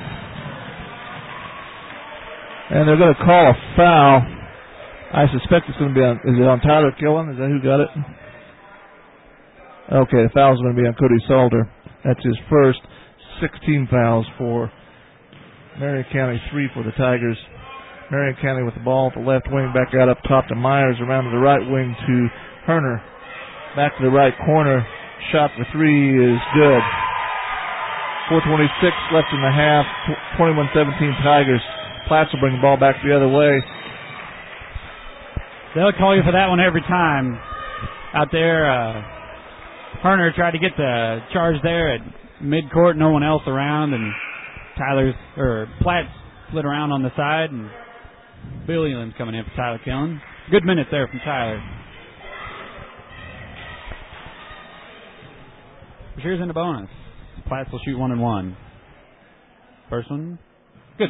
And they're going to call a foul. I suspect it's going to be on, is it on Tyler Killen? Is that who got it? Okay, the foul's going to be on Cody Salter. That's his first. sixteen fouls for Marion County, three for the Tigers. Marion County with the ball at the left wing, back out up top to Myers, around to the right wing to Herner. Back to the right corner. Shot for three is good. four twenty-six left in the half. twenty-one seventeen Tigers. Platts will bring the ball back the other way.
They'll call you for that one every time. Out there, uh, Herner tried to get the charge there at midcourt, no one else around, and Tyler's or Platt slid around on the side, and Bill Eland's coming in for Tyler Killen. Good minute there from Tyler. Here's in the bonus. Platt will shoot one and one. First one, good.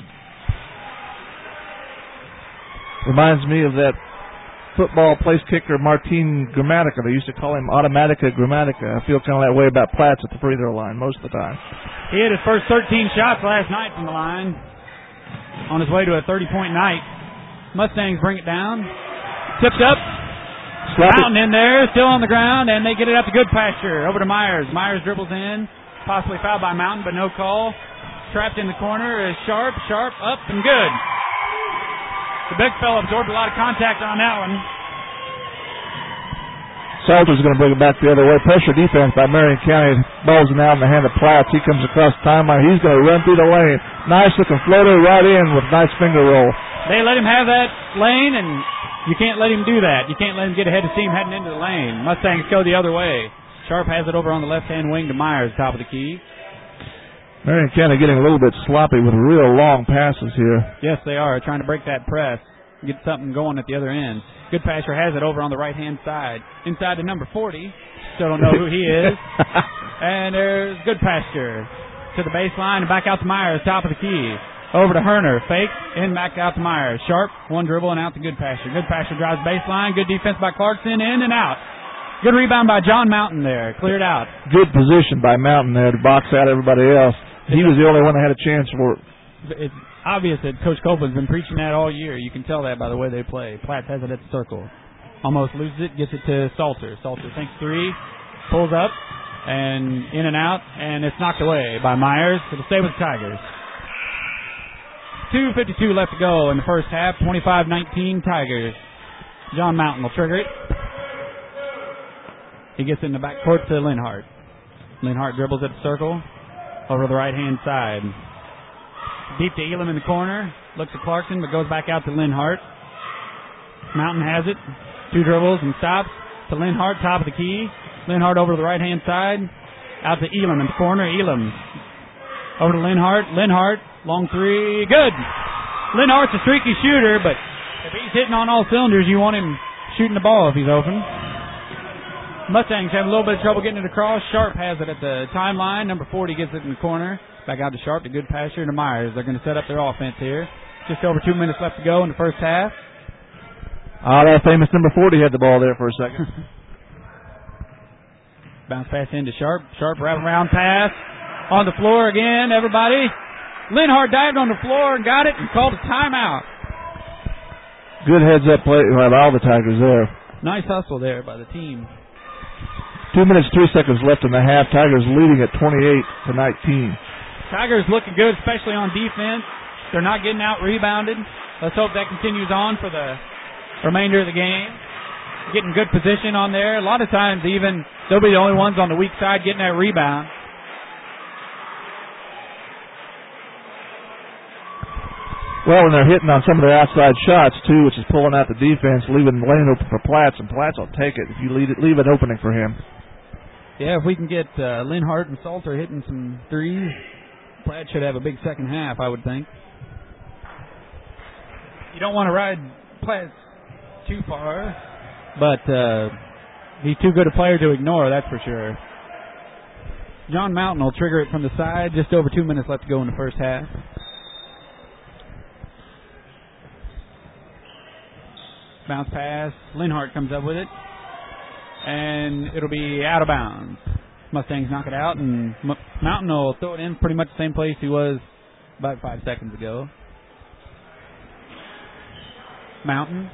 Reminds me of that football place kicker Martin Gramatica. They used to call him Automatica Gramatica. I feel kind of that way about Platts at the free throw line most of the time.
He hit his first thirteen shots last night from the line. On his way to a thirty-point night. Mustangs bring it down. Tipped up.
Slap
Mountain
it.
in there, still on the ground, and they get it up to Goodpasture. Over to Myers. Myers dribbles in. Possibly fouled by Mountain, but no call. Trapped in the corner is Sharp. Sharp up and good. The big fella absorbed a lot of contact on that one.
Salter's going to bring it back the other way. Pressure defense by Marion County. Ball's now in the hand of Platts. He comes across the timeline. He's going to run through the lane. Nice looking floater right in with nice finger roll.
They let him have that lane, and you can't let him do that. You can't let him get ahead of steam heading into the lane. Mustangs go the other way. Sharp has it over on the left-hand wing to Myers, top of the key.
Marion County getting a little bit sloppy with real long passes here.
Yes, they are, trying to break that press, get something going at the other end. Goodpasture has it over on the right-hand side. Inside to number forty. Still don't know who he is. And there's Goodpasture to the baseline and back out to Myers, top of the key. Over to Herner. Fake, in back out to Myers. Sharp, one dribble and out to Goodpasture. Goodpasture drives baseline. Good defense by Clarkson, in and out. Good rebound by John Mountain there. Cleared out.
Good position by Mountain there to box out everybody else. He was the only one that had a chance for it.
It's obvious that Coach Copeland's been preaching that all year. You can tell that by the way they play. Platt has it at the circle. Almost loses it, gets it to Salter. Salter thinks three, pulls up, and in and out, and it's knocked away by Myers. It'll stay with the Tigers. two fifty-two left to go in the first half. twenty-five nineteen Tigers. John Mountain will trigger it. He gets it in the back court to Linhart. Linhart dribbles at the circle. Over to the right-hand side. Deep to Elam in the corner. Looks at Clarkson, but goes back out to Linhart. Mountain has it. Two dribbles and stops to Linhart, top of the key. Linhart over to the right-hand side. Out to Elam in the corner. Elam over to Linhart. Linhart, long three. Good. Linhart's a streaky shooter, but if he's hitting on all cylinders, you want him shooting the ball if he's open. Mustangs have a little bit of trouble getting it across. Sharp has it at the timeline. Number forty gets it in the corner. Back out to Sharp, to Goodpasture, to Myers. They're going to set up their offense here. Just over two minutes left to go in the first half.
Ah, that famous number forty had the ball there for a second.
Bounce pass into Sharp. Sharp wraparound pass. On the floor again, everybody. Linhart dived on the floor and got it and called a timeout.
Good heads-up play by all the Tigers there.
Nice hustle there by the team.
Two minutes, three seconds left in the half. Tigers leading at twenty-eight to nineteen.
Tigers looking good, especially on defense. They're not getting out rebounded. Let's hope that continues on for the remainder of the game. Getting good position on there. A lot of times even they'll be the only ones on the weak side getting that rebound.
Well, and they're hitting on some of their outside shots, too, which is pulling out the defense, leaving the lane open for Platts, and Platts will take it if you leave, it, leave an opening for him.
Yeah, if we can get uh, Linhart and Salter hitting some threes, Platt should have a big second half, I would think. You don't want to ride Platt too far, but uh, he's too good a player to ignore, that's for sure. John Mountain will trigger it from the side. Just over two minutes left to go in the first half. Bounce pass. Linhart comes up with it. And it'll be out of bounds. Mustangs knock it out, and M- Mountain will throw it in pretty much the same place he was about five seconds ago. Mountain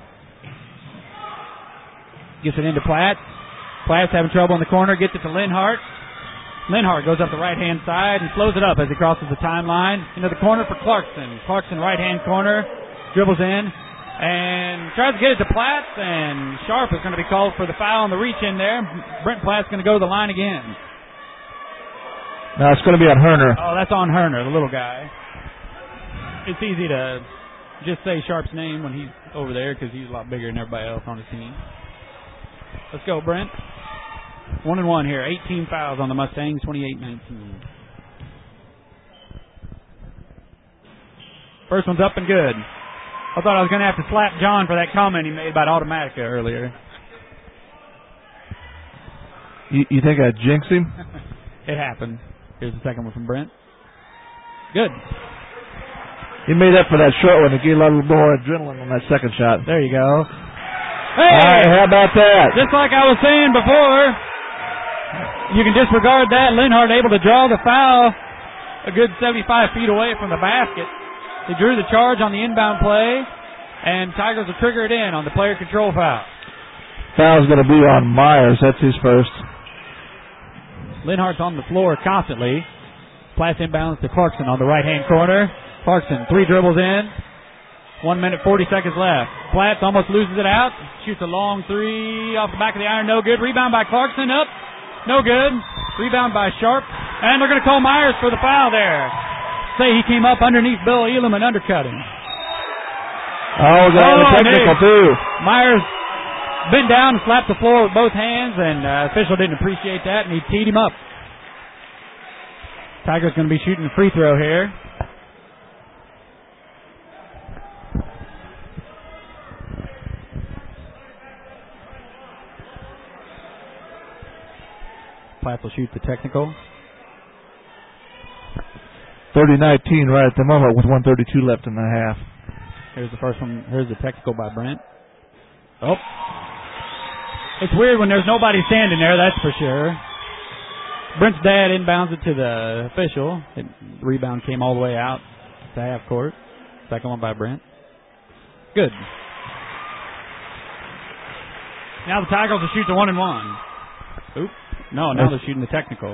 gets it into Platt. Platt's having trouble in the corner, gets it to Linhart. Linhart goes up the right-hand side and slows it up as he crosses the timeline. Into the corner for Clarkson. Clarkson right-hand corner, dribbles in, and tries to get it to Platt, and Sharp is going to be called for the foul on the reach in there. Brent Platt's going to go to the line again.
Now it's going to be on Herner.
Oh, that's on Herner, the little guy. It's easy to just say Sharp's name when he's over there because he's a lot bigger than everybody else on his team. Let's go, Brent. One and one here. eighteen fouls on the Mustangs, twenty-eight nineteen. First one's up and good. I thought I was going to have to slap John for that comment he made about Automatica earlier.
You, you think I jinxed him?
It happened. Here's the second one from Brent. Good.
He made up for that short one to get a little more adrenaline on that second shot.
There you go. Hey!
All right, how about that?
Just like I was saying before, you can disregard that. Linhart able to draw the foul a good seventy-five feet away from the basket. He drew the charge on the inbound play, and Tigers will trigger it in on the player control foul.
Foul's going to be on Myers. That's his first.
Linhart's on the floor constantly. Platt inbounds to Clarkson on the right-hand corner. Clarkson, three dribbles in. One minute, forty seconds left. Platt almost loses it out. Shoots a long three off the back of the iron. No good. Rebound by Clarkson. Up. No good. Rebound by Sharp. And they're going to call Myers for the foul there. Say he came up underneath Bill Elam and undercut him.
Oh, got
oh,
a technical
dude.
too.
Myers bent down and slapped the floor with both hands, and uh, official didn't appreciate that, and he teed him up. Tigers going to be shooting a free throw here. Platt will shoot the technical.
thirty nineteen right at the moment with one thirty-two left in the half.
Here's the first one. Here's the technical by Brent. Oh. It's weird when there's nobody standing there, that's for sure. Brent's dad inbounds it to the official. It, the rebound came all the way out to half court. Second one by Brent. Good. Now the Tigers will shoot the one and one. Oop. No, now they're shooting the technical.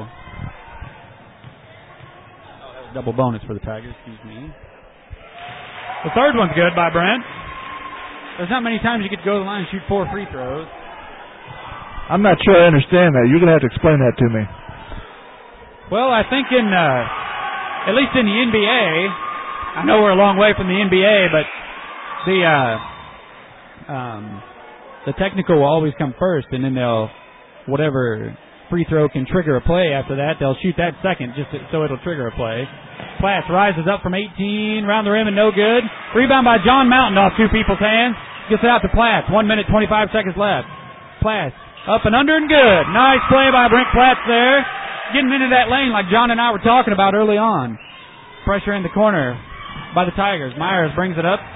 Double bonus for the Tigers, excuse me. The third one's good by Brent. There's not many times you get to go to the line and shoot four free throws.
I'm not sure I understand that. You're going to have to explain that to me.
Well, I think in, uh, at least in the N B A, I know we're a long way from the N B A, but the, uh, um, the technical will always come first, and then they'll, whatever free throw can trigger a play after that, they'll shoot that second just so it'll trigger a play. Platt rises up from eighteen, round the rim and no good. Rebound by John Mountain off two people's hands. Gets it out to Platt. One minute, twenty-five seconds left. Platt up and under and good. Nice play by Brent Platt there. Getting into that lane like John and I were talking about early on. Pressure in the corner by the Tigers. Myers brings it up.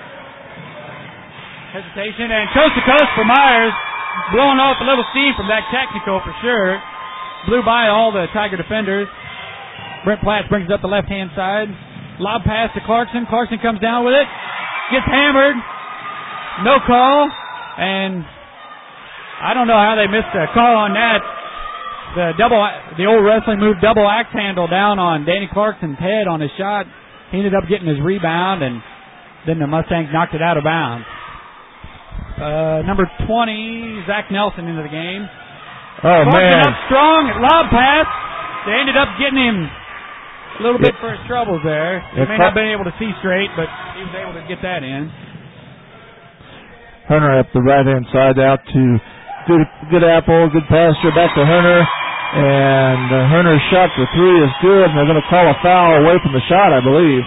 Hesitation and coast to coast for Myers. Blowing off a little steam from that technical for sure. Blew by all the Tiger defenders. Brent Platt brings it up the left-hand side. Lob pass to Clarkson. Clarkson comes down with it. Gets hammered. No call. And I don't know how they missed a call on that. The double, the old wrestling move, double axe handle down on Danny Clarkson's head on his shot. He ended up getting his rebound, and then the Mustangs knocked it out of bounds. Uh, number twenty, Zach Nelson into the game.
Oh,
Clarkson
man.
up strong, lob pass. They ended up getting him a little bit for his troubles there. He may not have been able to see straight, but he was able to get that in.
Hunter up the right-hand side out to good, good apple, good pasture, back to Hunter. And uh, Hunter's shot for three is good, and they're going to call a foul away from the shot, I believe.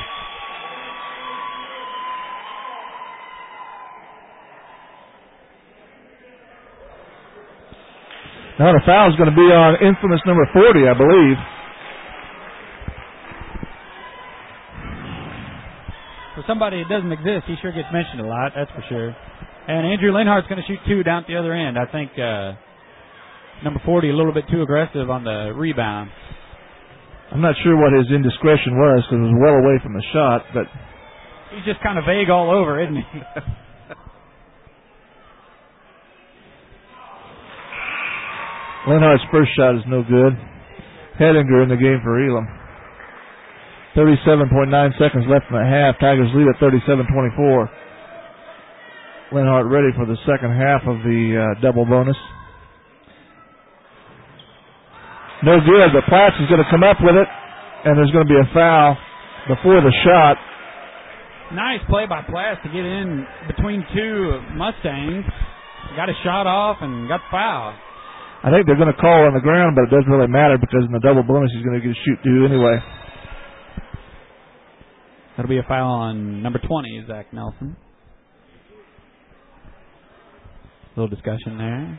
Now the foul is going to be on infamous number forty, I believe.
For somebody that doesn't exist, he sure gets mentioned a lot, that's for sure. And Andrew Linhart's going to shoot two down at the other end. I think uh, number forty a little bit too aggressive on the rebound.
I'm not sure what his indiscretion was because it was well away from the shot, but
he's just kind of vague all over, isn't he?
Linhart's first shot is no good. Hedinger in the game for Elam. thirty-seven point nine seconds left in the half. Tigers lead at thirty-seven twenty-four. Linhart ready for the second half of the uh, double bonus. No good, but Platts is going to come up with it, and there's going to be a foul before the shot.
Nice play by Platts to get in between two Mustangs. Got a shot off and got fouled.
I think they're going to call on the ground, but it doesn't really matter because in the double bonus he's going to get a shoot two anyway.
That'll be a foul on number twenty, Zach Nelson. A little discussion there.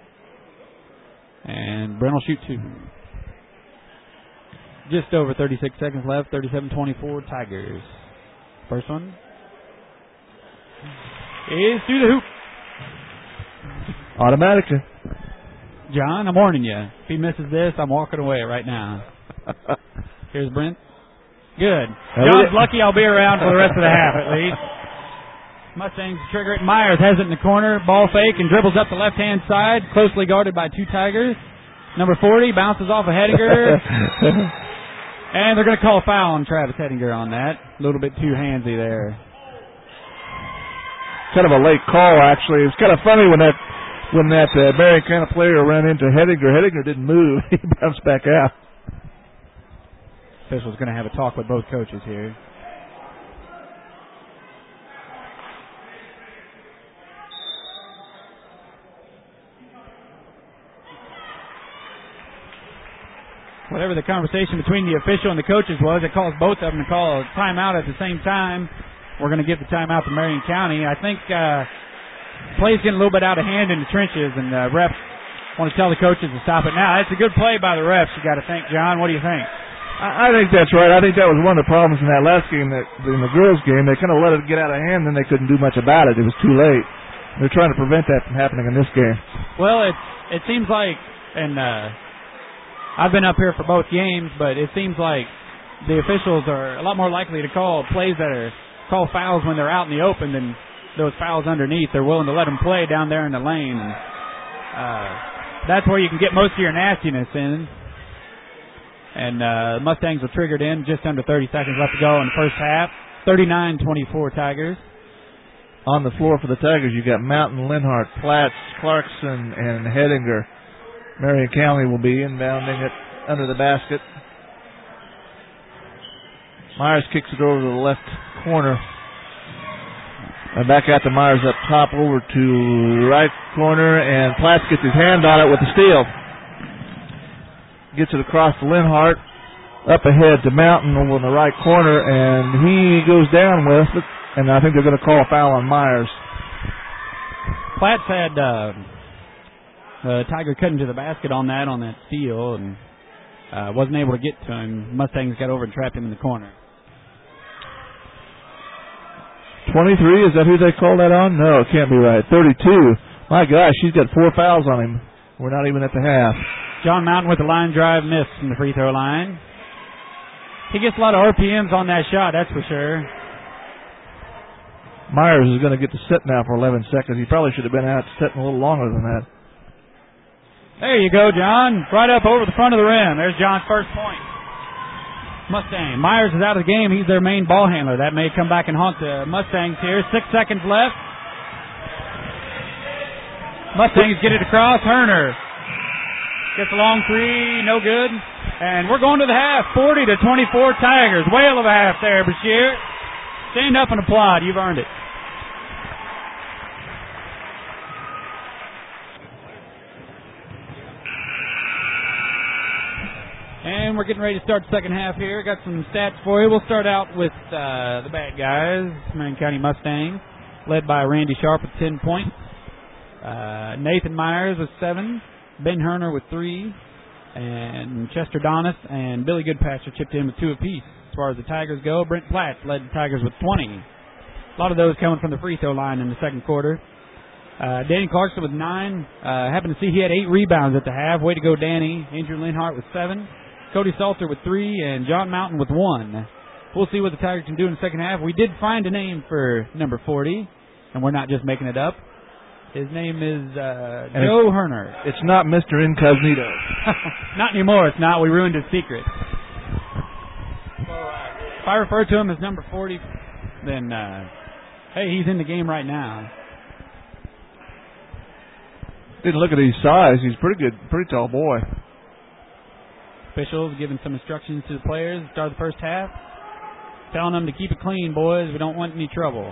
And Brent will shoot two. Just over thirty-six seconds left, thirty-seven twenty-four, Tigers. First one is through the hoop.
Automatically.
John, I'm warning you. If he misses this, I'm walking away right now. Here's Brent. Good. John's lucky I'll be around for the rest of the half at least. Mustangs trigger it. Myers has it in the corner. Ball fake and dribbles up the left-hand side. Closely guarded by two Tigers. Number forty bounces off of Hedinger. And they're going to call a foul on Travis Hedinger on that. A little bit too handsy there.
Kind of a late call, actually. It was kind of funny when that when that uh, Marion County player ran into Hedinger. Hedinger didn't move. He bounced back out.
Official's going to have a talk with both coaches here. Whatever the conversation between the official and the coaches was, it caused both of them to call a timeout at the same time. We're going to give the timeout to Marion County. I think uh, play's getting a little bit out of hand in the trenches, and the refs want to tell the coaches to stop it now. That's a good play by the refs, you got to think. John, what do you think?
I think that's right. I think that was one of the problems in that last game, that in the girls' game. They kind of let it get out of hand, and then they couldn't do much about it. It was too late. They're trying to prevent that from happening in this game.
Well, it it seems like, and uh, I've been up here for both games, but it seems like the officials are a lot more likely to call plays that are call fouls when they're out in the open than those fouls underneath. They're willing to let them play down there in the lane. And, uh, that's where you can get most of your nastiness in. And uh, Mustangs were triggered in just under thirty seconds left to go in the first half. thirty-nine twenty-four Tigers.
On the floor for the Tigers, you got Mountain, Linhart, Platts, Clarkson, and Hedinger. Marion County will be inbounding it under the basket. Myers kicks it over to the left corner. And back out to Myers up top, over to right corner, and Platts gets his hand on it with the steal. Gets it across to Linhart, up ahead to Mountain over in the right corner, and he goes down with it, and I think they're going to call a foul on Myers.
Platts had uh, uh, Tiger cutting to the basket on that, on that steal, and uh, wasn't able to get to him. Mustangs got over and trapped him in the corner.
twenty-three, is that who they called that on? No, it can't be right. thirty-two. My gosh, he's got four fouls on him. We're not even at the half.
John Mountain with the line drive, miss from the free throw line. He gets a lot of R P Ms on that shot, that's for sure.
Myers is going to get to sit now for eleven seconds. He probably should have been out sitting a little longer than that.
There you go, John. Right up over the front of the rim. There's John's first point. Mustang. Myers is out of the game. He's their main ball handler. That may come back and haunt the Mustangs here. Six seconds left. Mustangs get it across. Herner gets a long three. No good. And we're going to the half. forty to twenty-four Tigers. Whale of a half there, Brashear. Stand up and applaud. You've earned it. And we're getting ready to start the second half here. Got some stats for you. We'll start out with uh, the bad guys. Marion County Mustangs, led by Randy Sharp with ten points. Uh, Nathan Myers with seven. Ben Herner with three. And Chester Donis and Billy Goodpasture chipped in with two apiece. As far as the Tigers go, Brent Platts led the Tigers with twenty. A lot of those coming from the free throw line in the second quarter. Uh, Danny Clarkson with nine. Uh, happened to see he had eight rebounds at the half. Way to go, Danny. Andrew Linhart with seven. Cody Salter with three, and John Mountain with one. We'll see what the Tigers can do in the second half. We did find a name for number forty, and we're not just making it up. His name is uh, Joe it's, Herner.
It's not Mister Incognito.
Not anymore. It's not. We ruined his secret. So, uh, if I refer to him as number forty, then, uh, hey, he's in the game right now.
Didn't look at his size. He's pretty good, pretty tall boy.
Officials giving some instructions to the players to start the first half. Telling them to keep it clean, boys. We don't want any trouble.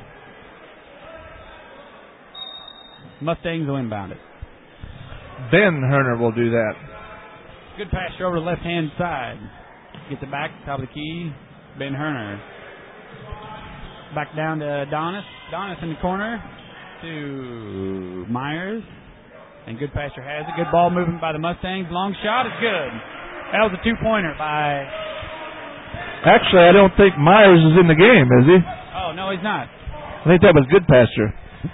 Mustangs will inbound it.
Ben Herner will do that.
Good pass over the left-hand side. Gets it back, top of the key. Ben Herner. Back down to Donis. Donis in the corner to Myers. And Goodpasture has it. Good ball movement by the Mustangs. Long shot is good. That was a two-pointer by...
Actually, I don't think Myers is in the game, is he?
Oh, no, he's not.
I think that was Goodpasture.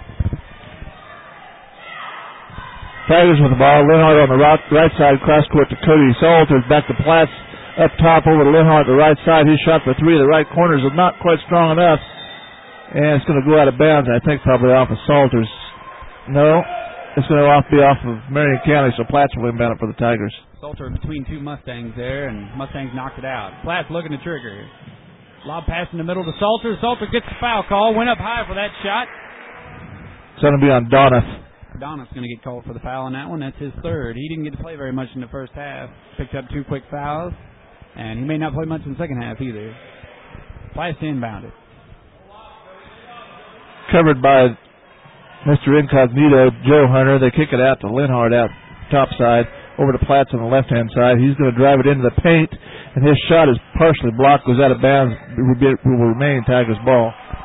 Tigers with the ball. Linhart on the right, right side, cross-court to Cody Salters. Back to Platts up top over to Linhart the right side. His shot for three of the right corners is not quite strong enough. And it's going to go out of bounds, I think, probably off of Salters. No, it's going to off be off of Marion County, so Platts will inbound it for the Tigers.
Salter between two Mustangs there, and Mustangs knocked it out. Platts looking to trigger. Lob pass in the middle to Salter. Salter gets the foul call. Went up high for that shot.
It's going to be on Donis.
Donis going to get called for the foul on that one. That's his third. He didn't get to play very much in the first half. Picked up two quick fouls, and he may not play much in the second half either. Platts inbounded.
Covered by Mister Incognito, Joe Hunter. They kick it out to Linhart out top side. Over to Platts on the left-hand side. He's going to drive it into the paint, and his shot is partially blocked, goes out of bounds. It will, be, it will remain Tigers' ball.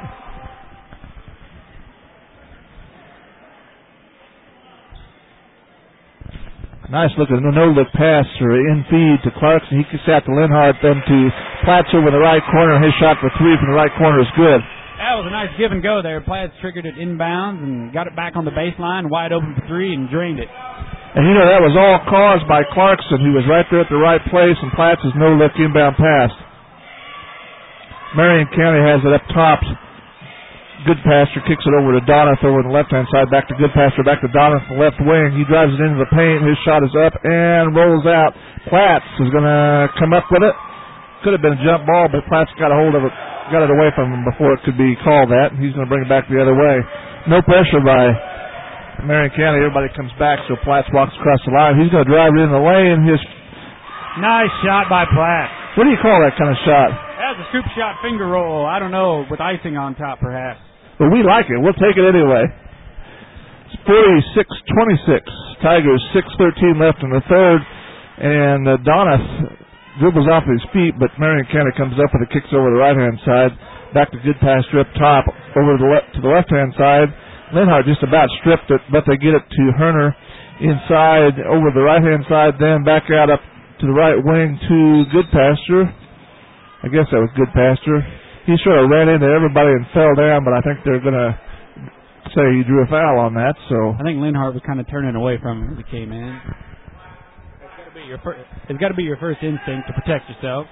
Nice looking no-look pass or in-feed to Clarkson. He kicks out to Linhart, then to Platts over in the right corner, and his shot for three from the right corner is good.
That was a nice give and go there. Platts triggered it inbounds and got it back on the baseline, wide open for three, and drained it.
And, you know, that was all caused by Clarkson, who was right there at the right place, and Platts' no-look inbound pass. Marion County has it up top. Goodpasture kicks it over to Donath over on the left-hand side, back to Goodpasture, back to Donath on the left wing. He drives it into the paint. His shot is up and rolls out. Platts is going to come up with it. Could have been a jump ball, but Platts got a hold of it, got it away from him before it could be called that. He's going to bring it back the other way. No pressure by Marion County. Everybody comes back, so Platts walks across the line. He's going to drive it in the lane. His
nice shot by Platts.
What do you call that kind of shot?
That's a scoop shot finger roll. I don't know, with icing on top, perhaps.
But we like it. We'll take it anyway. It's forty-six twenty-six. Tigers, six thirteen left in the third. And uh, Donath dribbles off his feet, but Marion County comes up with it, kicks over the right-hand side. Back to Goodpasture up top, over to the, le- to the left-hand side. Linhart just about stripped it, but they get it to Herner inside, over the right-hand side, then back out up to the right wing to Goodpasture. I guess that was Goodpasture. He sort of ran into everybody and fell down, but I think they're going to say he drew a foul on that. So
I think Linhart was kind of turning away from him as he came in. It's got to be your first, it's got to be your first instinct to protect yourself.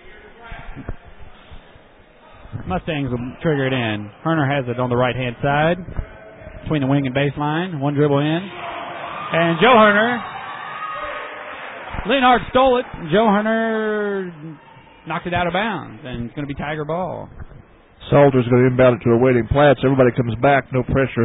Mustangs will trigger it in. Herner has it on the right-hand side, between the wing and baseline. One dribble in. And Joe Herner Leonhardt stole it. Joe Herner knocked it out of bounds, and it's going to be Tiger ball.
Salter's going to inbound it to a waiting Platts. Everybody comes back, no pressure.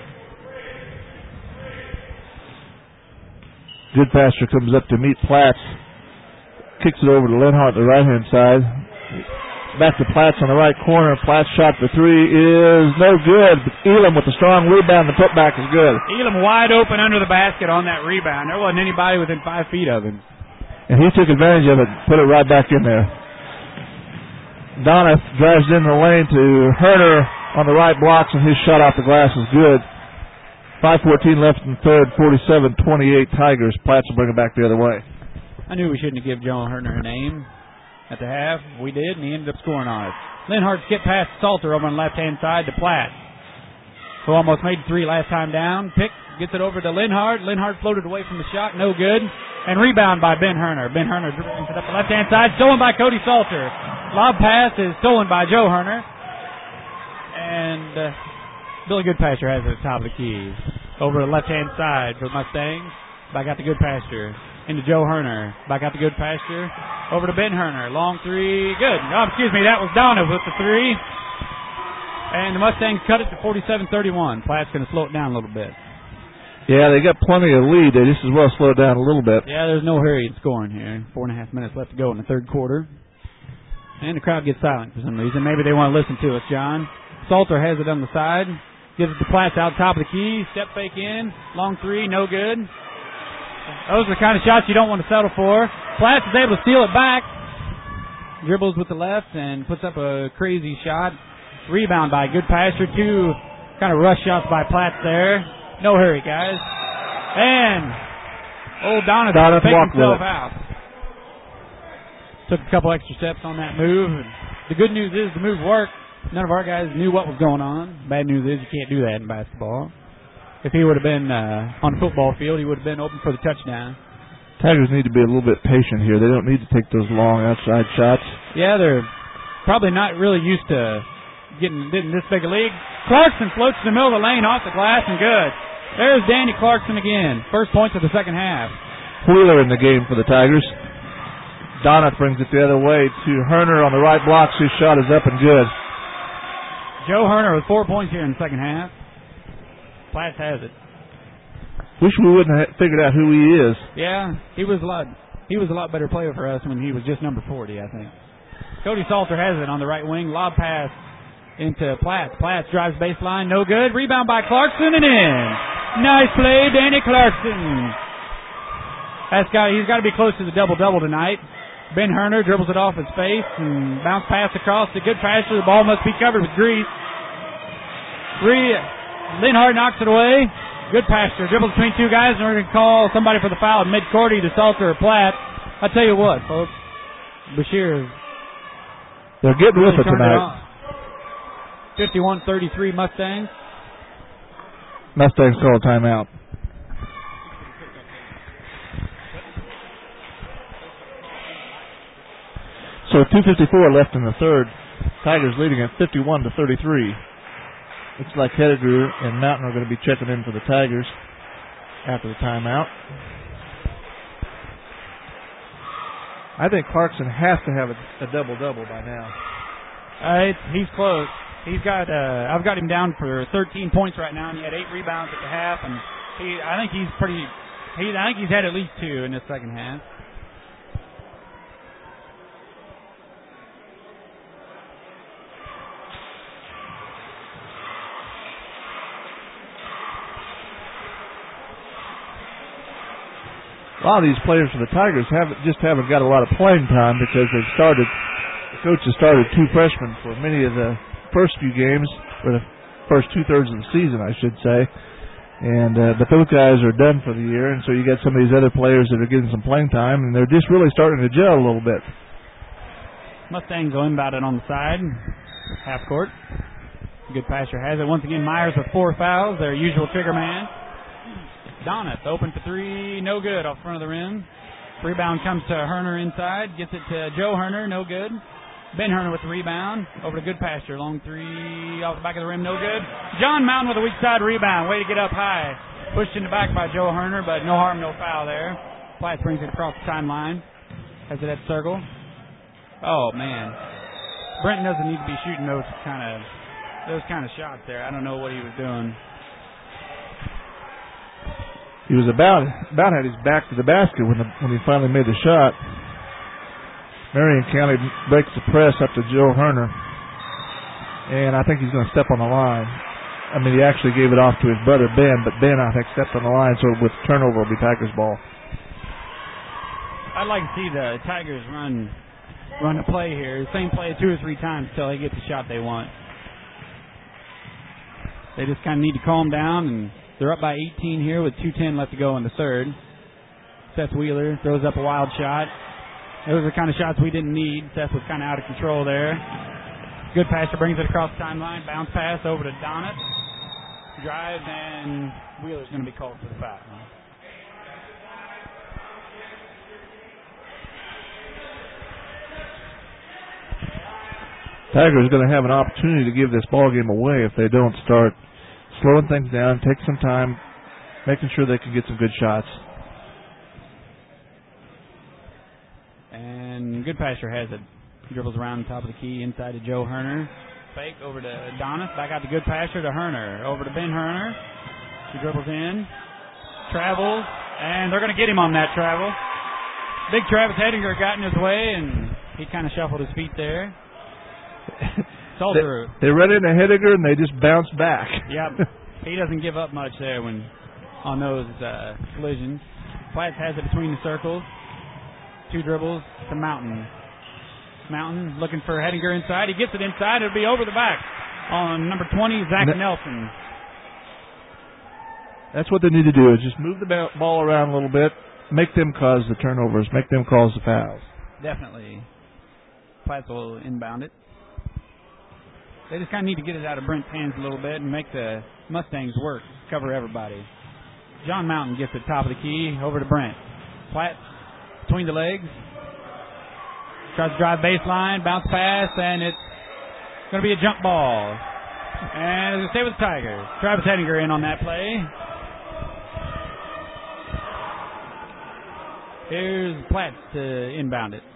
Goodpasture comes up to meet Platts. Kicks it over to Leonhardt on the right-hand side. Back to Platts on the right corner. Platts' shot for three is no good. But Elam with the strong rebound. The putback is good.
Elam wide open under the basket on that rebound. There wasn't anybody within five feet of him.
And he took advantage of it and put it right back in there. Donath drives in the lane to Herner on the right blocks, and his shot off the glass is good. five fourteen left in the third, forty-seven twenty-eight Tigers. Platts will bring it back the other way.
I knew we shouldn't have given Joe Herner a name at the half. We did, and he ended up scoring on it. Linhart skipped past Salter over on the left-hand side to Platt, who almost made three last time down. Pick gets it over to Linhart. Linhart floated away from the shot, no good. And rebound by Ben Herner. Ben Herner brings it up the left-hand side, stolen by Cody Salter. Lob pass is stolen by Joe Herner. And uh, Billy Goodpasture has it at the top of the key. Over the left-hand side for the Mustangs. Back out to Goodpasture. Into Joe Herner. Back out to Goodpasture. Over to Ben Herner. Long three. Good. Oh, excuse me, that was Donovan with the three. And the Mustangs cut it to forty-seven thirty-one. Platt's going to slow it down a little bit.
Yeah, they got plenty of lead. They just as well slow it down a little bit.
Yeah, there's no hurry in scoring here. Four and a half minutes left to go in the third quarter. And the crowd gets silent for some reason. Maybe they want to listen to us, John. Salter has it on the side. Gives it to Platts out top of the key. Step fake in. Long three, no good. Those are the kind of shots you don't want to settle for. Platts is able to steal it back. Dribbles with the left and puts up a crazy shot. Rebound by Goodpasture. Two kind of rush shots by Platts there. No hurry, guys. And old Donovan
Donovan
picked himself
it.
out. Took a couple extra steps on that move. And the good news is the move worked. None of our guys knew what was going on. Bad news is you can't do that in basketball. If he would have been uh, on the football field, he would have been open for the touchdown.
Tigers need to be a little bit patient here. They don't need to take those long outside shots.
Yeah, they're probably not really used to getting, getting this big a league. Clarkson floats in the middle of the lane off the glass and good. There's Danny Clarkson again. First points of the second half.
Wheeler in the game for the Tigers. Donath brings it the other way to Herner on the right blocks. His shot is up and good.
Joe Herner with four points here in the second half. Platts has it.
Wish we wouldn't have figured out who he is.
Yeah, he was a lot. He was a lot better player for us when he was just number forty, I think. Cody Salter has it on the right wing. Lob pass into Platts. Platts drives baseline, no good. Rebound by Clarkson and in. Nice play, Danny Clarkson. That's got. He's got to be close to the double-double tonight. Ben Herner dribbles it off his face and bounce pass across to Goodpasture. The ball must be covered with grease. Three. Linhart knocks it away. Goodpasture dribbles between two guys, and we're going to call somebody for the foul at mid-court, either Salter or Platt. I tell you what, folks. Bashir.
They're getting
really
with it tonight.
fifty-one thirty-three Mustangs.
Mustangs call a timeout. So two fifty-four left in the third. Tigers leading at fifty-one to thirty-three. Looks like Hediger and Mountain are going to be checking in for the Tigers after the timeout. I think Clarkson has to have a, a double-double by now.
Uh, it's, he's close. He's got. Uh, I've got him down for thirteen points right now, and he had eight rebounds at the half. And he, I think he's pretty. He, I think he's had at least two in the second half.
A lot of these players for the Tigers haven't just haven't got a lot of playing time because they've started. The coach has started two freshmen for many of the first few games, or the first two thirds of the season, I should say. And uh, but those guys are done for the year, and so you got some of these other players that are getting some playing time, and they're just really starting to gel a little bit.
Mustangs will inbound it on the side, half court. Goodpasture has it once again. Myers with four fouls, their usual trigger man. Donath open for three, no good off front of the rim. Rebound comes to Herner inside, gets it to Joe Herner, no good. Ben Herner with the rebound, over to Goodpasture, long three off the back of the rim, no good. John Mountain with a weak side rebound, way to get up high. Pushed in the back by Joe Herner, but no harm, no foul there. Platt brings it across the timeline. Has it at circle. Oh, man. Brenton doesn't need to be shooting those kind of those kind of shots there. I don't know what he was doing.
He was about about had his back to the basket when the, when he finally made the shot. Marion County breaks the press up to Joe Herner, and I think he's going to step on the line. I mean, he actually gave it off to his brother Ben, but Ben, I think, stepped on the line, so with turnover, it'll be Tigers' ball.
I'd like to see the Tigers run run a play here. Same play two or three times until they get the shot they want. They just kind of need to calm down, and they're up by eighteen here with two ten left to go in the third. Seth Wheeler throws up a wild shot. Those are the kind of shots we didn't need. Seth was kind of out of control there. Good passer brings it across the timeline. Bounce pass over to Donut. Drives, and Wheeler's going to be called for the foul.
Tigers are going to have an opportunity to give this ball game away if they don't start slowing things down, take some time, making sure they can get some good shots.
And Goodpasture has it. Dribbles around the top of the key inside to Joe Herner. Fake over to Donis. Back out to Goodpasture to Herner. Over to Ben Herner. She dribbles in. Travels. And they're going to get him on that travel. Big Travis Hedinger got in his way, and he kind of shuffled his feet there. Salter.
They, they run into Hedinger, and they just bounce back.
Yep. He doesn't give up much there when on those uh, collisions. Platts has it between the circles. Two dribbles to Mountain. Mountain looking for Hedinger inside. He gets it inside. It'll be over the back on number twenty, Zach
that,
Nelson.
That's what they need to do, is just move the ball around a little bit, make them cause the turnovers, make them cause the fouls.
Definitely. Platts will inbound it. They just kind of need to get it out of Brent's hands a little bit and make the Mustangs work, cover everybody. John Mountain gets it top of the key, over to Brent. Platts between the legs. Tries to drive baseline, bounce pass, and it's going to be a jump ball. And it's going to stay with the Tigers. Travis Hedinger in on that play. Here's Platts to inbound it.